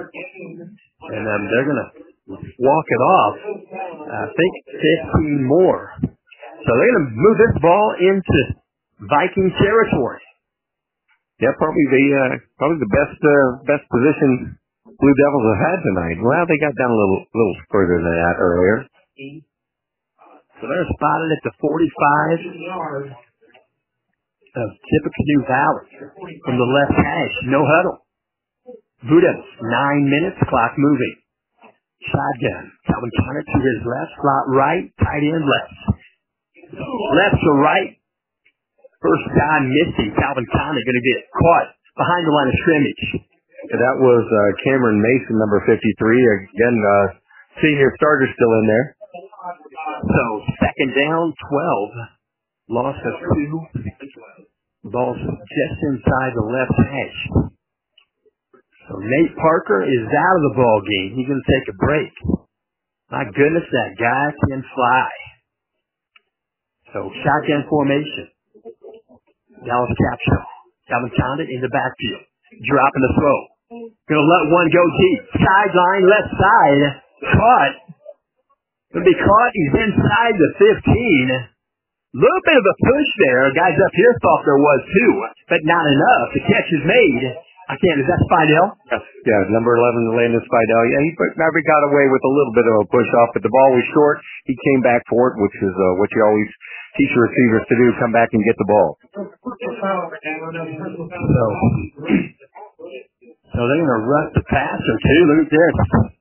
Speaker 1: And they're going to walk it off. I think 15 more. So they're going to move this ball into Viking territory.
Speaker 3: Yeah, probably the best position Blue Devils have had tonight. Well, they got down a little further than that earlier.
Speaker 1: So they're spotted at the 45 of Tippecanoe Valley from the left hash. No huddle. Blue Devils, 9 minutes, clock moving. Shotgun. Calvin Connor to his left, slot right, tight end left. Left to right. First time missing. Calvin Connor going to get caught behind the line of scrimmage.
Speaker 3: Yeah, that was Cameron Mason, number 53. Again, senior starter still in there.
Speaker 1: So, second down, 12. Loss of 2. Ball's just inside the left hash. So Nate Parker is out of the ball game. He's going to take a break. My goodness, that guy can fly. So shotgun formation. Dallas Capshaw. Calvin Condit in the backfield. Dropping the throw. Going to let one go deep. Sideline, left side. Caught. Going to be caught. He's inside the 15. Little bit of a push there. Guys up here thought there was too, but not enough. The catch is made. Is that Spidell?
Speaker 3: Yeah, number 11, Landon Spidell. Yeah, he maybe got away with a little bit of a push off, but the ball was short. He came back for it, which is what you always teach your receivers to do, come back and get the ball.
Speaker 1: So they're going to rush the passer too. Look at this.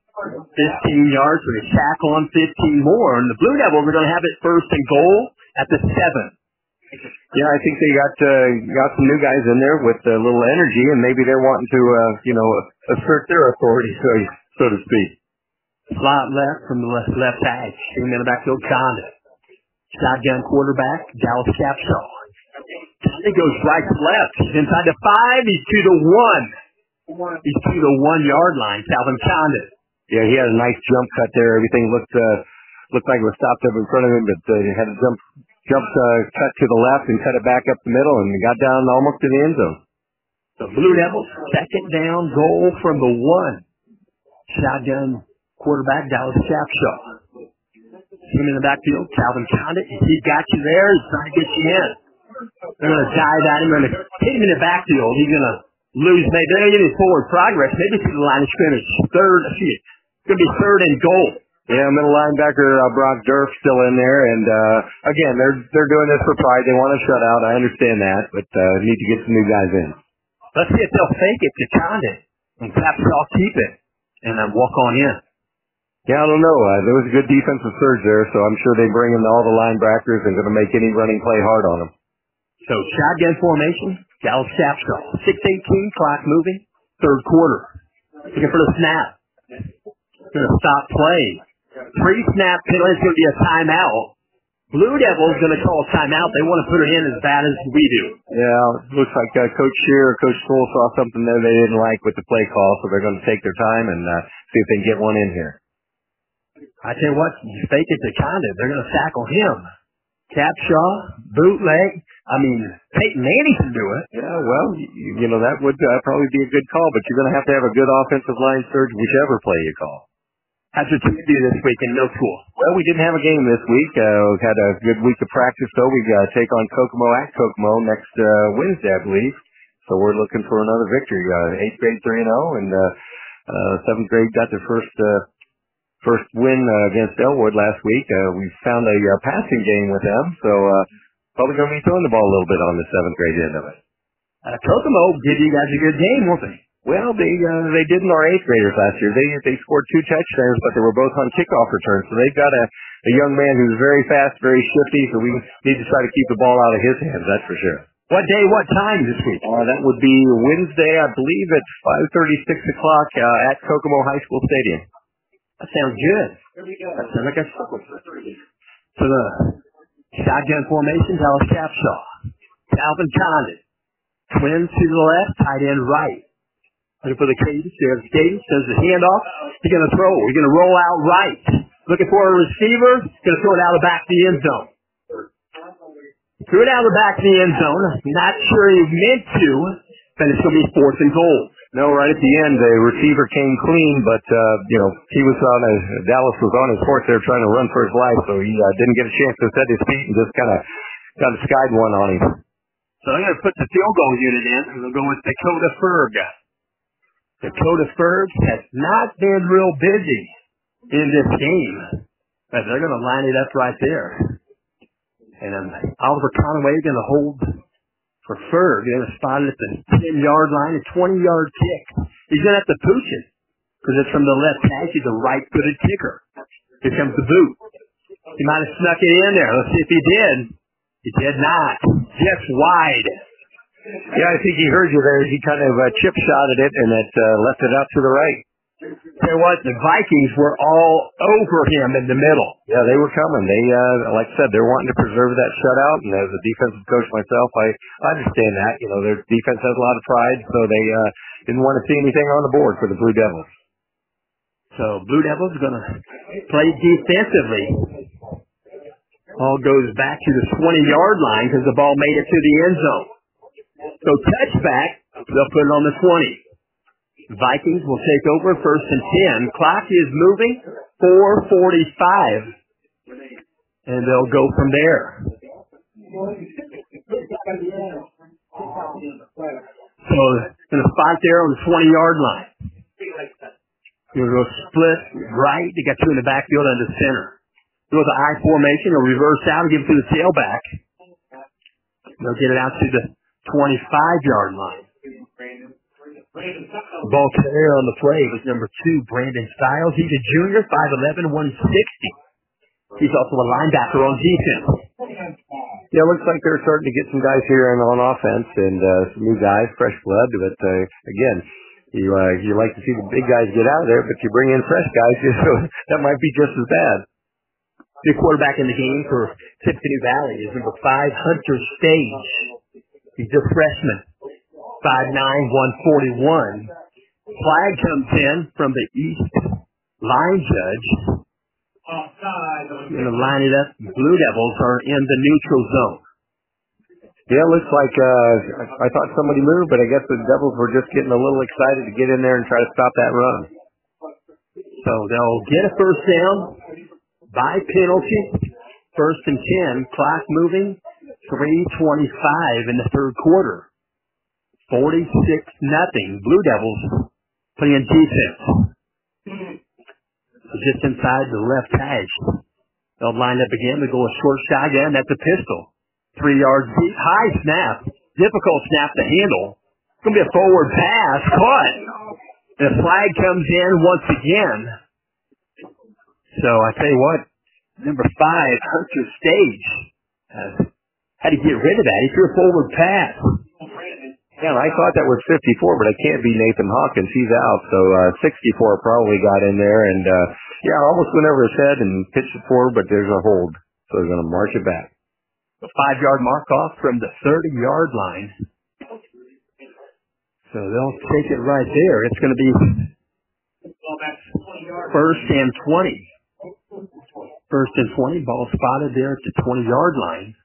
Speaker 1: 15 yards with a sack on 15 more. And the Blue Devils are going to have it first and goal at the 7.
Speaker 3: Yeah, I think they got some new guys in there with a little energy, and maybe they're wanting to, assert their authority, so to speak.
Speaker 1: Slot left from the left side. Shooting in the backfield, Conda. Shotgun quarterback, Dallas Capshaw. He goes right to left. He's inside the 5. He's to the 1. He's to the 1 yard line. Calvin Condon.
Speaker 3: Yeah, he had a nice jump cut there. Everything looked like it was stopped up in front of him, but he had a jump cut to the left and cut it back up the middle and got down almost to the end zone.
Speaker 1: The Blue Devils, second down goal from the 1. Shotgun quarterback, Dallas Capshaw. Him in the backfield, Calvin Condon. He got you there. He's trying to get you in. They're going to dive at him. They're going to hit him in the backfield. He's going to lose. They're going to get his forward progress. Maybe to the line of scrimmage. It's going to be third and goal.
Speaker 3: Yeah, middle linebacker Brock Durf still in there, and again, they're doing this for pride. They want a shutout. I understand that, but need to get some new guys in.
Speaker 1: Let's see if they'll fake it to Condon, and perhaps they'll keep it and then walk on in.
Speaker 3: Yeah, I don't know. There was a good defensive surge there, so I'm sure they bring in all the linebackers and going to make any running play hard on them.
Speaker 1: So shotgun formation, Dallas Capshaw. 6:18, clock moving, third quarter. Looking for the snap. Going to stop play. Pre-snap penalty is going to be a timeout. Blue Devils going to call a timeout. They want to put it in as bad as we do.
Speaker 3: Yeah, looks like Coach Shear or Coach Stoll saw something there they didn't like with the play call, so they're going to take their time and see if they can get one in here.
Speaker 1: I tell you what, you fake it to Condon. They're going to tackle him. Capshaw, bootleg. Peyton Manning can do it.
Speaker 3: Yeah, well, that would probably be a good call, but you're going to have a good offensive line surge whichever play you call.
Speaker 1: How's your team do this week in middle school?
Speaker 3: Well, we didn't have a game this week. We've had a good week of practice, though. We take on Kokomo at Kokomo next Wednesday, I believe. So we're looking for another victory. 8th grade 3-0, and 7th grade got their first win against Elwood last week. We found a passing game with them, so probably going to be throwing the ball a little bit on the 7th grade end of it.
Speaker 1: Kokomo did you guys a good game, won't they?
Speaker 3: Well, they didn't our 8th graders last year. They scored 2 touchdowns, but they were both on kickoff returns. So they've got a young man who's very fast, very shifty, so we need to try to keep the ball out of his hands, that's for sure.
Speaker 1: What day, what time this week?
Speaker 3: That would be Wednesday, I believe, at 5:30, 6 o'clock at Kokomo High School Stadium.
Speaker 1: That sounds good. That sounds like a So the shotgun formation, Dallas Capshaw. Calvin Condon. Twins to the left, tight end right. Looking for the cadence. There's the cadence. There's the handoff. He's going to throw. He's going to roll out right. Looking for a receiver. He's going to throw it out of the back of the end zone. Threw it out of the back of the end zone. Not sure he meant to, but it's going to be 4th and goal.
Speaker 3: No, right at the end, the receiver came clean, but, he was Dallas was on his horse there trying to run for his life, so he didn't get a chance to set his feet and just kind of skied one on him.
Speaker 1: So I'm going to put the field goal unit in, and we'll go with Dakota Ferg. Dakota Ferg has not been real busy in this game, but they're going to line it up right there. And Oliver Conaway is going to hold for Ferg. They're going to spot it at the 10-yard line, a 20-yard kick. He's going to have to pooch it because it's from the left hash. He's a right-footed kicker. Here comes the boot. He might have snuck it in there. Let's see if he did. He did not. Just wide.
Speaker 3: Yeah, I think he heard you there. He kind of chip shotted it, and it left it out to the right.
Speaker 1: Tell you what, the Vikings were all over him in the middle.
Speaker 3: Yeah, they were coming. They, like I said, they're wanting to preserve that shutout, and as a defensive coach myself, I understand that. Their defense has a lot of pride, so they didn't want to see anything on the board for the Blue Devils.
Speaker 1: So Blue Devils are going to play defensively. Ball goes back to the 20-yard line because the ball made it to the end zone. So touchback, they'll put it on the 20. Vikings will take over 1st and 10. Clock is moving, 4:45. And they'll go from there. So, in a spot there on the 20-yard line. You're going to split right. They got two in the backfield under center. Go with the I formation. They'll reverse out and give it to the tailback. They'll get it out to the 25-yard line. Ball carrier on the play was number 2, Brandon Stiles. He's a junior, 5'11", 160. He's also a linebacker on defense.
Speaker 3: Yeah, it looks like they're starting to get some guys here on offense and some new guys, fresh blood. But again, you like to see the big guys get out of there, but you bring in fresh guys, so that might be just as bad.
Speaker 1: The quarterback in the game for Tippecanoe Valley is number 5, Hunter Stage. He's a freshman, 5'9", 141. Flag comes in from the east line judge. Going to line it up. Blue Devils are in the neutral zone.
Speaker 3: Yeah, it looks like I thought somebody moved, but I guess the Devils were just getting a little excited to get in there and try to stop that run.
Speaker 1: So they'll get a first down by penalty. First and 10. Clock moving. 3:25 in the third quarter. 46-0. Blue Devils playing defense. Just inside the left hash. They'll line up again. We go a short shotgun. That's a pistol. 3 yards deep. High snap. Difficult snap to handle. It's going to be a forward pass. Caught. The flag comes in once again. So I tell you what, number 5, Hunter Stage, had to get rid of that. He threw a forward pass.
Speaker 3: Yeah, I thought that was 54, but I can't be Nathan Hawkins. He's out, so 64 probably got in there, and yeah, almost went over his head and pitched it forward, but there's a hold, so they're going to march it back.
Speaker 1: A 5-yard mark off from the 30-yard line. So they'll take it right there. It's going to be first and 20. First and 20, ball spotted there at the 20-yard line.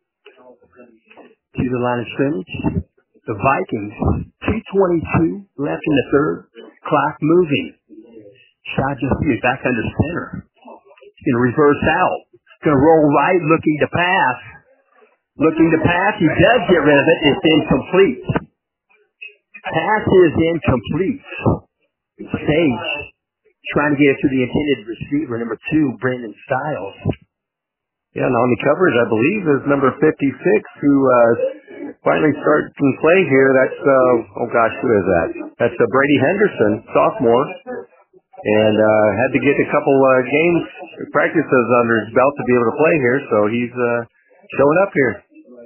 Speaker 1: To the line of scrimmage. The Vikings, 2:22 left in the third. Clock moving. Shot just back under center. He's going to reverse out. Going to roll right, looking to pass. Looking to pass. He does get rid of it. It's incomplete. Pass is incomplete. Stage trying to get it to the intended receiver, number 2, Brandon Stiles.
Speaker 3: Yeah, and on the coverage, I believe, is number 56, who finally started to play here. That's, oh gosh, who is that? That's Brady Henderson, sophomore, and had to get a couple games, practices under his belt to be able to play here, so he's showing up here.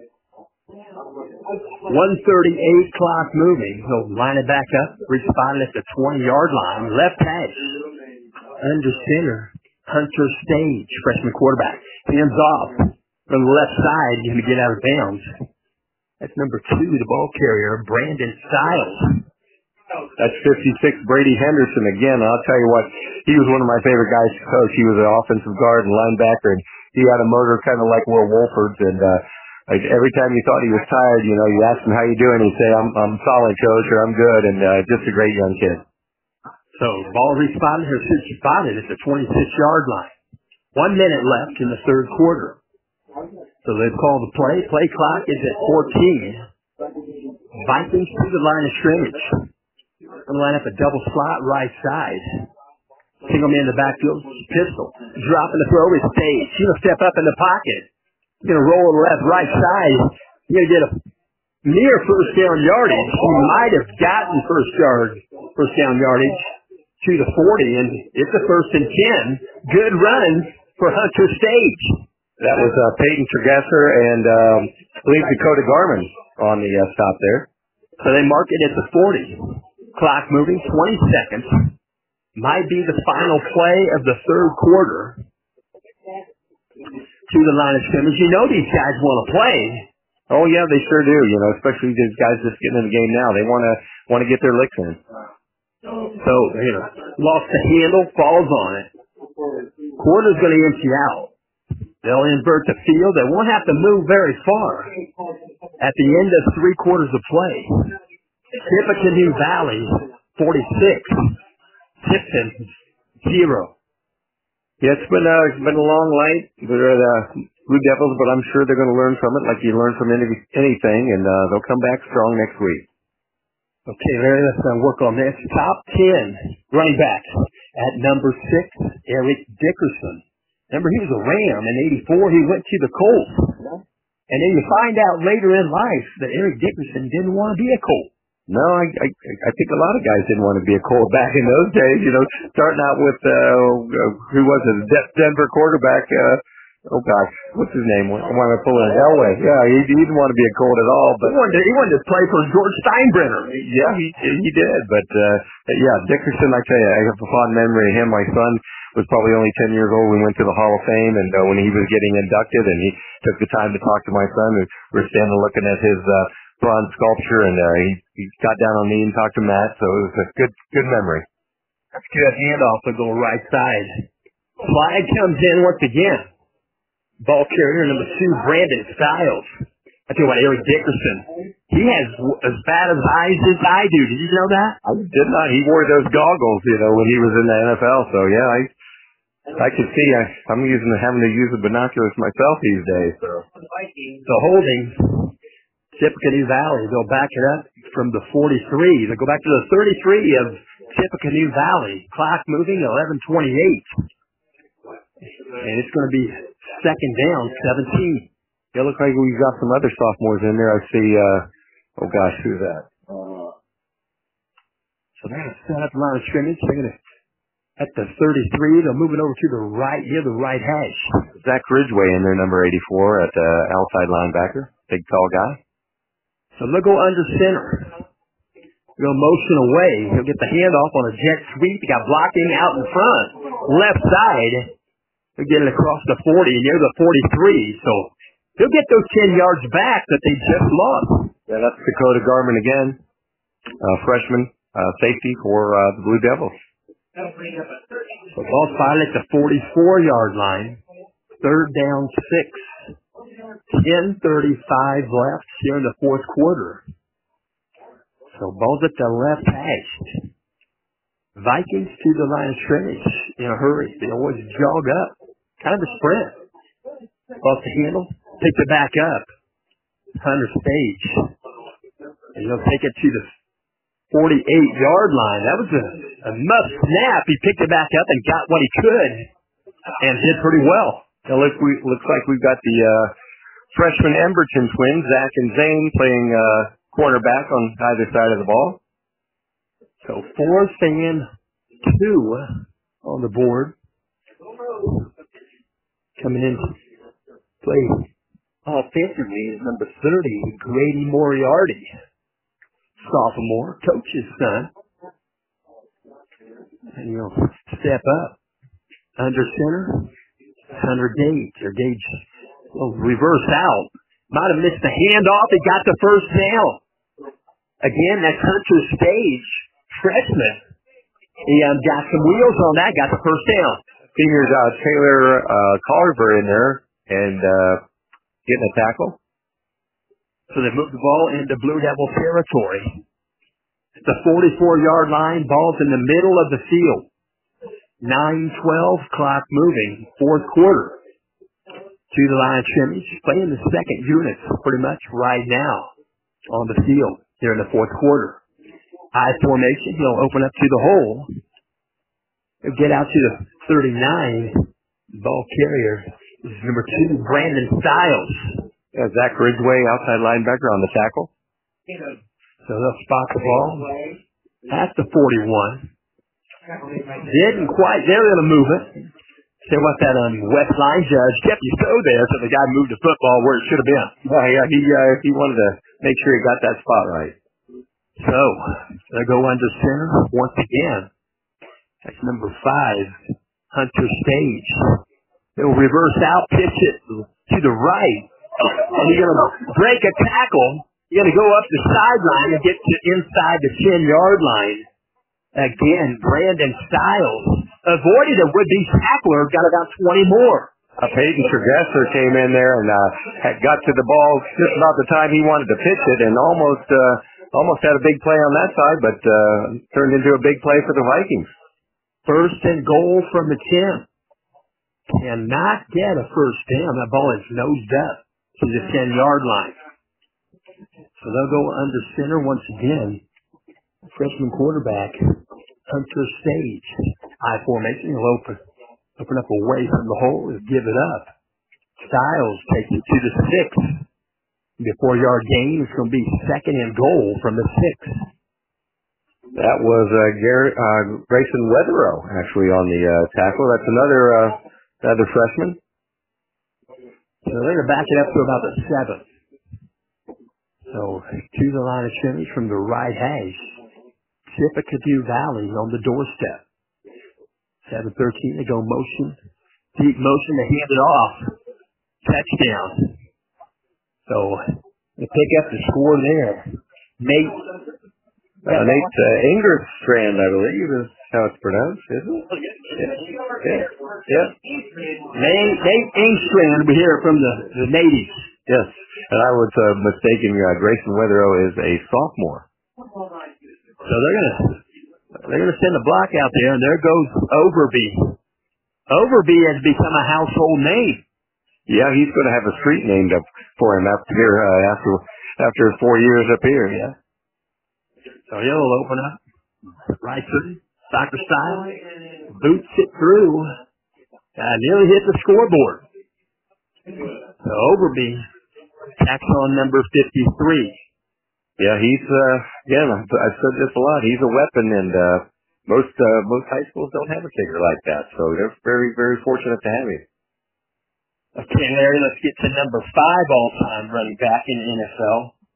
Speaker 1: 1:38 clock moving. He'll line it back up, responding at the 20-yard line. Left hash, under center. Hunter Stage, freshman quarterback. Hands off from the left side. Going to get out of bounds. That's number 2, the ball carrier, Brandon Stiles.
Speaker 3: That's 56, Brady Henderson. Again, I'll tell you what, he was one of my favorite guys to coach. He was an offensive guard and linebacker, and he had a motor kind of like Will Wolford's. And like every time you thought he was tired, you know, you asked him how you doing, he'd say, I'm solid, coach, or I'm good, and just a great young kid.
Speaker 1: So, ball responded, or spotted at the 26-yard line. 1 minute left in the third quarter. So they've called the play. Play clock is at 14. Vikings to the line of scrimmage. Going to line up a double slot right side. Single man in the backfield. Pistol. Dropping the throw is Stage. He's going to step up in the pocket. He's going to roll to the left, right side. He's going to get a near first down yardage. He might have gotten first down yardage to the 40, and it's a first and 10. Good run for Hunter Stage.
Speaker 3: That was Peyton Tregesser and I believe Dakota Garman on the stop there.
Speaker 1: So they mark it at the 40. Clock moving, 20 seconds. Might be the final play of the third quarter. To the line of scrimmage. You know these guys want to play.
Speaker 3: Oh yeah, they sure do. You know, especially these guys just getting in the game now. They want to get their licks in.
Speaker 1: So, you know, lost the handle, falls on it. Quarter's going to empty out. They'll invert the field. They won't have to move very far at the end of 3 quarters of play. Tippecanoe Valley, 46. Tipton, 0.
Speaker 3: Yeah, it's been a long night. We're Blue Devils, but I'm sure they're going to learn from it like you learn from anything, and they'll come back strong next week.
Speaker 1: Okay, Larry, let's work on this. Top 10 running backs. At number 6, Eric Dickerson. Remember, he was a Ram in '84. He went to the Colts. And then you find out later in life that Eric Dickerson didn't want to be a Colt.
Speaker 3: No, I think a lot of guys didn't want to be a Colt back in those days. You know, starting out with who was it? Denver quarterback. Oh gosh, what's his name? I want to pull it. Elway. Yeah, he didn't want to be a Colt at all. But
Speaker 1: he wanted to play for George Steinbrenner.
Speaker 3: Yeah, he did. But yeah, Dickerson. I tell you, I have a fond memory of him. My son was probably only 10 years old. We went to the Hall of Fame, and when he was getting inducted, and he took the time to talk to my son, and we're standing looking at his bronze sculpture, and he got down on me and talked to Matt. So it was a good memory.
Speaker 1: That's good handoff to go right side. Flag comes in once again. Ball carrier number 2, Brandon Styles. I tell you what, Eric Dickerson, he has as bad of eyes as I do. Did you know that?
Speaker 3: I did not. He wore those goggles, when he was in the NFL. So yeah, I can see. I'm having to use the binoculars myself these days.
Speaker 1: So holding, Tippecanoe Valley. They'll back it up from the 43. They'll go back to the 33 of Tippecanoe Valley. Clock moving 11:28. And it's going to be second down, 17.
Speaker 3: It looks like we've got some other sophomores in there. I see, oh gosh, who's that?
Speaker 1: So they're going to set up the line of scrimmage. They're going to, at the 33, they'll move it over to the right, near the right hash.
Speaker 3: Zach Ridgway in there, number 84 at outside linebacker. Big, tall guy.
Speaker 1: So they'll go under center. They'll motion away. He'll get the handoff on a jet sweep. He got blocking out in front. Left side. He'll get it across the 40 near the 43. So he'll get those 10 yards back that they just lost.
Speaker 3: Yeah, that's Dakota Garman again. Freshman safety for the Blue Devils.
Speaker 1: So ball spotted at the 44-yard line. Third down, 6. 10:35 left here in the fourth quarter. So ball's at the left hash. Vikings to the line of scrimmage in a hurry. They always jog up. Kind of a sprint. Off the handle. Pick it back up. Hunter Stage. And he'll take it to the 48-yard line. That was a must snap. He picked it back up and got what he could. And did pretty well.
Speaker 3: It looks like we've got the freshman Emberton twins, Zach and Zane, playing cornerback on either side of the ball.
Speaker 1: So 4th and 2 on the board. Coming in to play offensively is number 30, Grady Moriarty. Sophomore, coach's son. And he'll step up. Under center, Hunter Gage. Or Gage will reverse out. Might have missed the handoff. He got the first down. Again, that's Hunter Stage, freshman. He got some wheels on that, got the first down.
Speaker 3: Here's Taylor Carver in there and getting a tackle.
Speaker 1: So they moved the ball into Blue Devil territory. The 44-yard line, ball's in the middle of the field. 9:12, clock moving, fourth quarter. To the line of scrimmage, playing the second unit pretty much right now on the field here in the fourth quarter. I formation, he'll open up to the hole. He'll get out to the 39. Ball carrier is number 2, Brandon Styles.
Speaker 3: Yeah, Zach Ridgway, outside linebacker on the tackle.
Speaker 1: So they'll spot the ball at the 41. Didn't quite, they're going to move it. Say what that West line judge kept you so there so the guy moved the football where it should have been.
Speaker 3: Yeah, he wanted to make sure he got that spot right.
Speaker 1: So they go under center once again. That's number 5, Hunter Stage. He'll reverse out, pitch it to the right. And he's going to break a tackle. He's going to go up the sideline and get to inside the 10-yard line. Again, Brandon Styles avoided a would-be tackler, got about 20 more.
Speaker 3: Peyton Tregesser came in there and had got to the ball just about the time he wanted to pitch it and almost had a big play on that side, but turned into a big play for the Vikings.
Speaker 1: First and goal from the 10. cannot get a first down. That ball is nosed up to the 10-yard line. So they'll go under center once again. Freshman quarterback, Hunter Stage. I formation. He'll open up away from the hole and give it up. Styles takes it to the 6. The 4-yard gain. It's going to be second and goal from the 6.
Speaker 3: That was Grayson Weatherow actually on the tackle. That's another freshman.
Speaker 1: So they're going to back it up to about the 7. So to the line of scrimmage from the right hash. Tippecanoe Valley on the doorstep. 7-13, they go motion. Deep motion, they hand it off. Touchdown. So they pick up the score there. Nate
Speaker 3: Ingerstrand, I believe, is how it's pronounced, isn't it? Yeah.
Speaker 1: Nate Ingstrand, we hear from the natives.
Speaker 3: Yes, and I was mistaken. Grayson Weatherow is a sophomore.
Speaker 1: So they're gonna send a block out there, and there goes Overby. Overby has become a household name.
Speaker 3: Yeah, he's going to have a street named up for him after 4 years up here.
Speaker 1: Yeah. So he'll open up right through soccer style, boots it through, nearly hit the scoreboard. So Overby tacks on number 53.
Speaker 3: Yeah, he's again. I've said this a lot. He's a weapon, and most high schools don't have a kicker like that. So they're very, very fortunate to have him.
Speaker 1: Okay, Larry. Let's get to number 5 all-time running back in the NFL,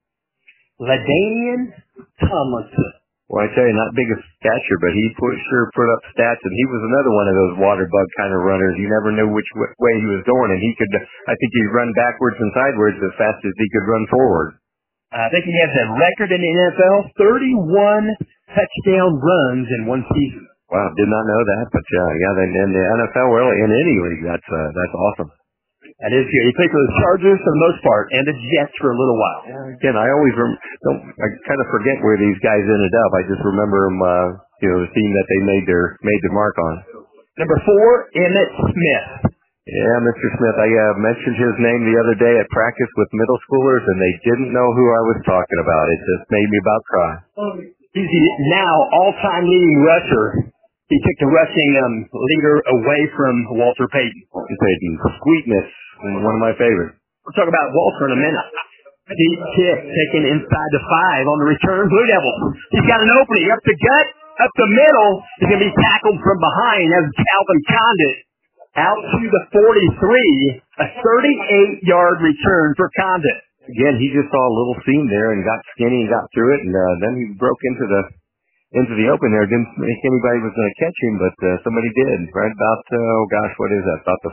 Speaker 1: LaDainian Tomlinson.
Speaker 3: Well, I tell you, not big of stature, but he sure put up stats, and he was another one of those water bug kind of runners. You never knew which way he was going, and I think he'd run backwards and sideways as fast as he could run forward.
Speaker 1: I think he has a record in the NFL, 31 touchdown runs in one season.
Speaker 3: Wow, did not know that, but in the NFL, really, in any league, that's awesome.
Speaker 1: That is good. He played for the Chargers for the most part, and the Jets for a little while.
Speaker 3: Yeah, again, I always I kind of forget where these guys ended up. I just remember them, the team that they made their mark on.
Speaker 1: Number 4, Emmitt Smith.
Speaker 3: Yeah, Mr. Smith. I mentioned his name the other day at practice with middle schoolers, and they didn't know who I was talking about. It just made me about cry.
Speaker 1: He's the now all-time leading rusher. He took the rushing leader away from Walter Payton.
Speaker 3: Sweetness, one of my favorites.
Speaker 1: We'll talk about Walter in a minute. Deep kick taken inside the 5 on the return. Blue Devils. He's got an opening up the gut, up the middle. He's going to be tackled from behind as Calvin Condit out to the 43. A 38-yard return for Condit.
Speaker 3: Again, he just saw a little seam there and got skinny and got through it, and then he broke into the open there. Didn't think anybody was going to catch him, but somebody did. Right about, what is that? About the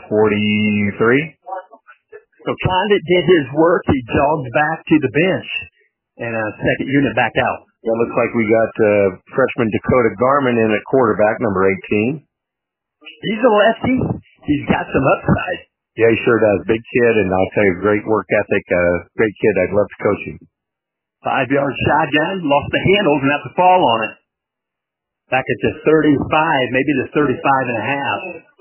Speaker 3: 43?
Speaker 1: So Condit did his work. He jogged back to the bench, and second unit back out.
Speaker 3: Yeah, looks like we got freshman Dakota Garman in at quarterback, number 18.
Speaker 1: He's a lefty. He's got some upside.
Speaker 3: Yeah, he sure does. Big kid, and I'll tell you, great work ethic. Great kid. I'd love to coach him.
Speaker 1: 5-yard shotgun. Lost the handles and have to fall on it. Back at the 35, maybe the 35 and a half.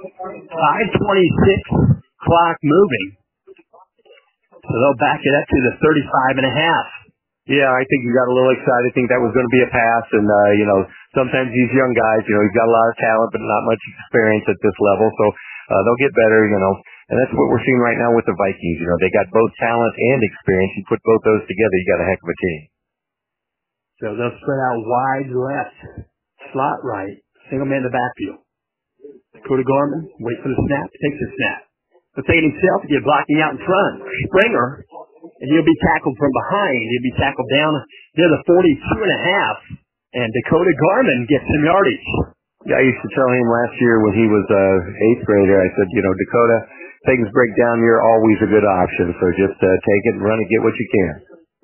Speaker 1: 5:26, clock moving. So they'll back it up to the 35 and a half.
Speaker 3: Yeah, I think he got a little excited. I think that was going to be a pass. And, sometimes these young guys, he's got a lot of talent, but not much experience at this level. So they'll get better, And that's what we're seeing right now with the Vikings. They got both talent and experience. You put both those together, you got a heck of a team.
Speaker 1: So they'll spread out wide left, slot right, single man in the backfield. Dakota Garman, wait for the snap, takes the snap. He'll take it himself to get blocking out in front. Springer, and he'll be tackled from behind. He'll be tackled down near the 42 and a half. And Dakota Garman gets some yardage.
Speaker 3: Yeah, I used to tell him last year when he was 8th grader, I said, Dakota, things break down, you're always a good option. So just take it and run and get what you can.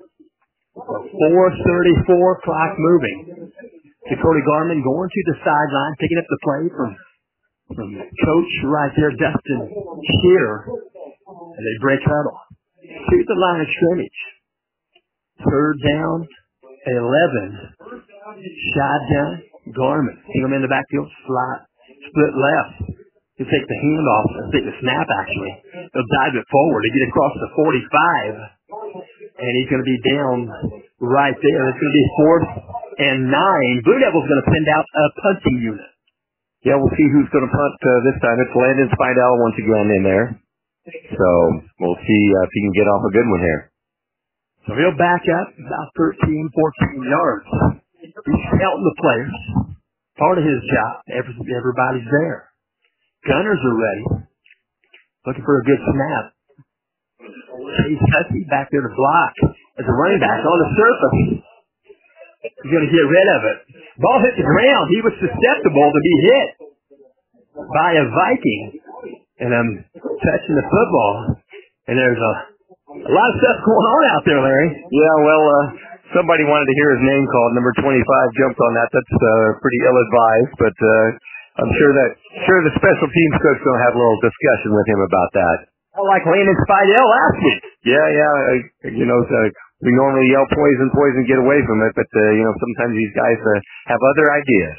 Speaker 1: 4:34, clock moving. Dakota Garman going to the sideline, picking up the play from Coach right there, Dustin Shearer. And they break huddle. To the line of scrimmage. 3rd down, 11. Shotgun, Garman. Single man in the backfield, slot, split left. He'll take the handoff, take the snap actually. He'll dive it forward to get across the 45. And he's going to be down right there. It's going to be 4th and 9. Blue Devils going to send out a punting unit.
Speaker 3: Yeah, we'll see who's going to punt this time. It's Landon Spidell once again in there. So we'll see if he can get off a good one here.
Speaker 1: So he'll back up about 13, 14 yards. He's counting the players. Part of his job. Everybody's there. Gunners are ready. Looking for a good snap. Chase Hussey back there to block as a running back on the surface. He's going to get rid of it. Ball hit the ground. He was susceptible to be hit by a Viking. And I'm touching the football. And there's a lot of stuff going on out there, Larry.
Speaker 3: Yeah, well, somebody wanted to hear his name called. Number 25 jumped on that. That's pretty ill-advised, but I'm sure the special teams coach going to have a little discussion with him about that.
Speaker 1: Like Landon Spidell last week.
Speaker 3: Yeah. We normally yell poison, get away from it, but sometimes these guys have other ideas.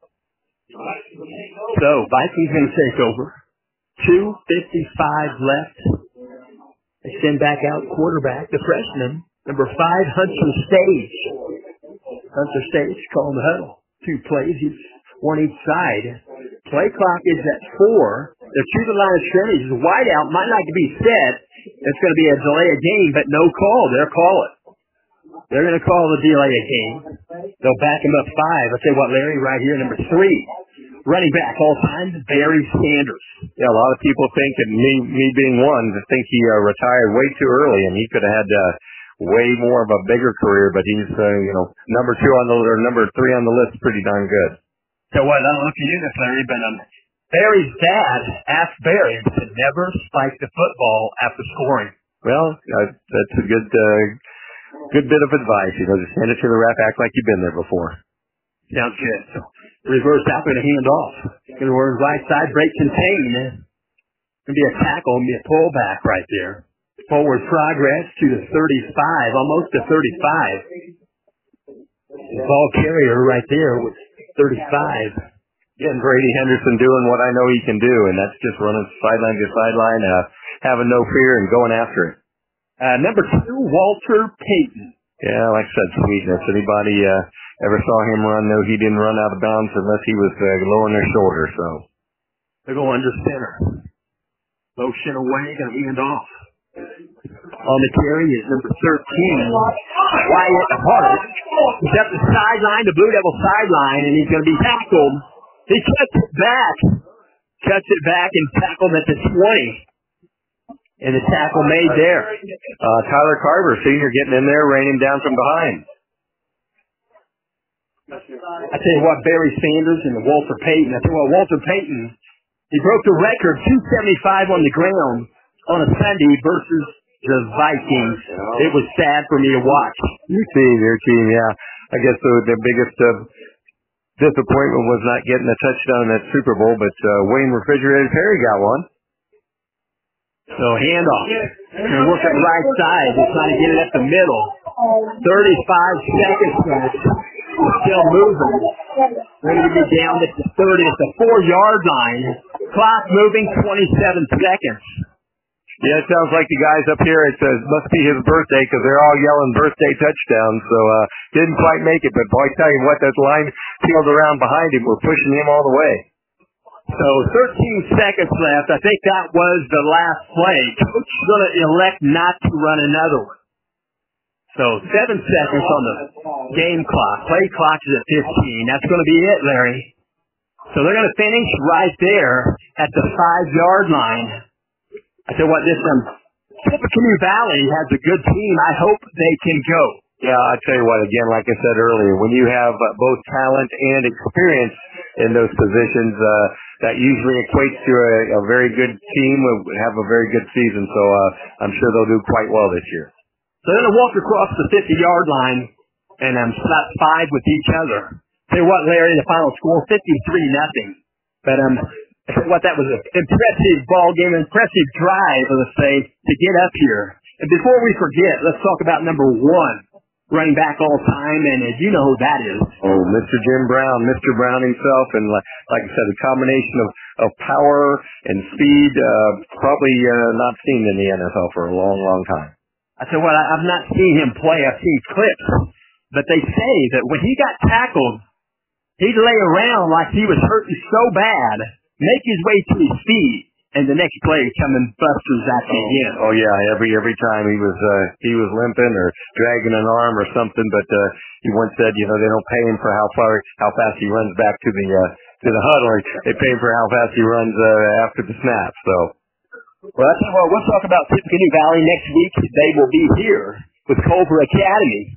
Speaker 1: So Vikings going to take over. 2:55 left. They send back out quarterback, the freshman, number 5, Hunter Stage. Hunter Stage calling the huddle. 2 plays, one each side. Play clock is at 4. They're to the line of scrimmage. The wideout might not be set. It's going to be a delay of game, but no call. They'll call it. They're going to call the delay of game. They'll back him up 5. I'll tell you what, Larry, right here, number 3. Running back all time, Barry Sanders.
Speaker 3: Yeah, a lot of people think, and me being one, think he retired way too early, and he could have had way more of a bigger career. But he's number 3 on the list, pretty darn good.
Speaker 1: So what? I don't know if you knew this, Larry, but Barry's dad asked Barry to never spike the football after scoring.
Speaker 3: Well, that's a good bit of advice. Just hand it to the ref, act like you've been there before.
Speaker 1: Sounds good. So reverse out, going to hand off. Going to work right side, break contain. Going to be a tackle, and be a pullback right there. Forward progress to the 35, almost to 35. The ball carrier right there with 35.
Speaker 3: Yeah, and Brady Henderson doing what I know he can do, and that's just running sideline to sideline, having no fear and going after it.
Speaker 1: Number 2, Walter Payton.
Speaker 3: Yeah, like I said, sweetness. Anybody ever saw him run? No, he didn't run out of bounds unless he was lowering their shoulder. So
Speaker 1: they go under center. Motion away, going to hand off. On the carry is number 13, Wyatt Hart. He's at the sideline, the Blue Devil sideline, and he's going to be tackled. He cuts it back and tackled at the 20. And the tackle made there.
Speaker 3: Tyler Carver, senior, getting in there, raining down from behind.
Speaker 1: I tell you what, Barry Sanders and Walter Payton. Walter Payton, he broke the record, 275 on the ground on a Sunday versus the Vikings. It was sad for me to watch.
Speaker 3: You see their team, yeah. I guess the biggest disappointment was not getting a touchdown in that Super Bowl, but Wayne Refrigerator Perry got one.
Speaker 1: So handoff. Going to work it right side. They're trying to get it up the middle. 35 seconds left. Still moving. Ready to be down at the 30 at the 4-yard line. Clock moving 27 seconds.
Speaker 3: Yeah, it sounds like the guys up here, it must be his birthday because they're all yelling birthday touchdown. So didn't quite make it. But boy, I tell you what, that line peeled around behind him. We're pushing him all the way.
Speaker 1: So 13 seconds left. I think that was the last play. Coach is going to elect not to run another one. So 7 seconds on the game clock. Play clock is at 15. That's going to be it, Larry. So they're going to finish right there at the 5-yard line. I tell you what, this Tippecanoe Valley has a good team. I hope they can go.
Speaker 3: Yeah, I tell you what, again, like I said earlier, when you have both talent and experience in those positions, that usually equates to a very good team, will have a very good season. So I'm sure they'll do quite well this year.
Speaker 1: So they're going to walk across the 50-yard line and slap 5 with each other. Tell you what, Larry, the final score, 53-0. But I tell you what, that was an impressive ball game, impressive drive, let's say, to get up here. And before we forget, let's talk about number 1. Running back all time, and you know who that is.
Speaker 3: Oh, Mr. Jim Brown, Mr. Brown himself, and like I said, a combination of power and speed, probably not seen in the NFL for a long, long time.
Speaker 1: I said, well, I've not seen him play. I've seen clips. But they say that when he got tackled, he'd lay around like he was hurting so bad, make his way to his feet, and the next play come and busters at him again.
Speaker 3: Oh yeah, every time he was limping or dragging an arm or something. But he once said, they don't pay him for how fast he runs back to the huddle. They pay him for how fast he runs after the snap. So.
Speaker 1: Well, I tell you what, we'll talk about Tippecanoe Valley next week. They will be here with Culver Academy.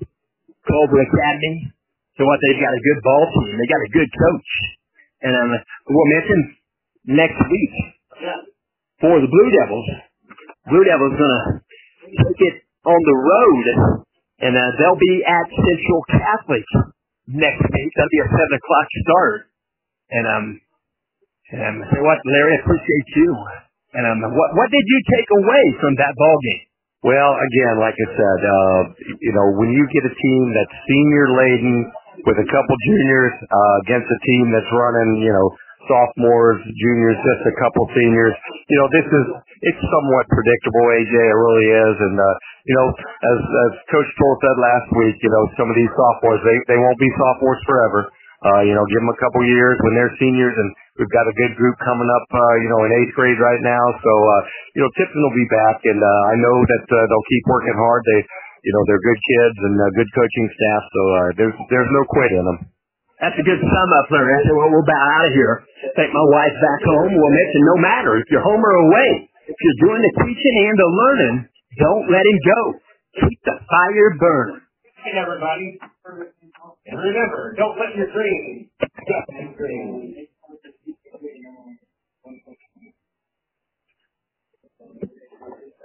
Speaker 1: So what, they've got a good ball team. They got a good coach. And we'll mention next week for the Blue Devils. Blue Devils going to take it on the road, and they'll be at Central Catholic next week. That'll be a 7 o'clock start. And say what, Larry, I appreciate you. And what did you take away from that ball game?
Speaker 3: Well, again, like I said, when you get a team that's senior laden with a couple juniors against a team that's running, sophomores, juniors, just a couple seniors, it's somewhat predictable, AJ, it really is. And as Coach Toll said last week, some of these sophomores, they won't be sophomores forever. Give them a couple years when they're seniors, and we've got a good group coming up, in 8th grade right now. So, Tipton will be back, and I know that they'll keep working hard. They're good kids and good coaching staff, so there's no quit in them.
Speaker 1: That's a good sum up, Larry. I said, well, we'll bow out of here. Take my wife back home. We'll mention no matter if you're home or away. If you're doing the teaching and the learning, don't let him go. Keep the fire burning.
Speaker 4: Hey, everybody. And remember, don't let your dreams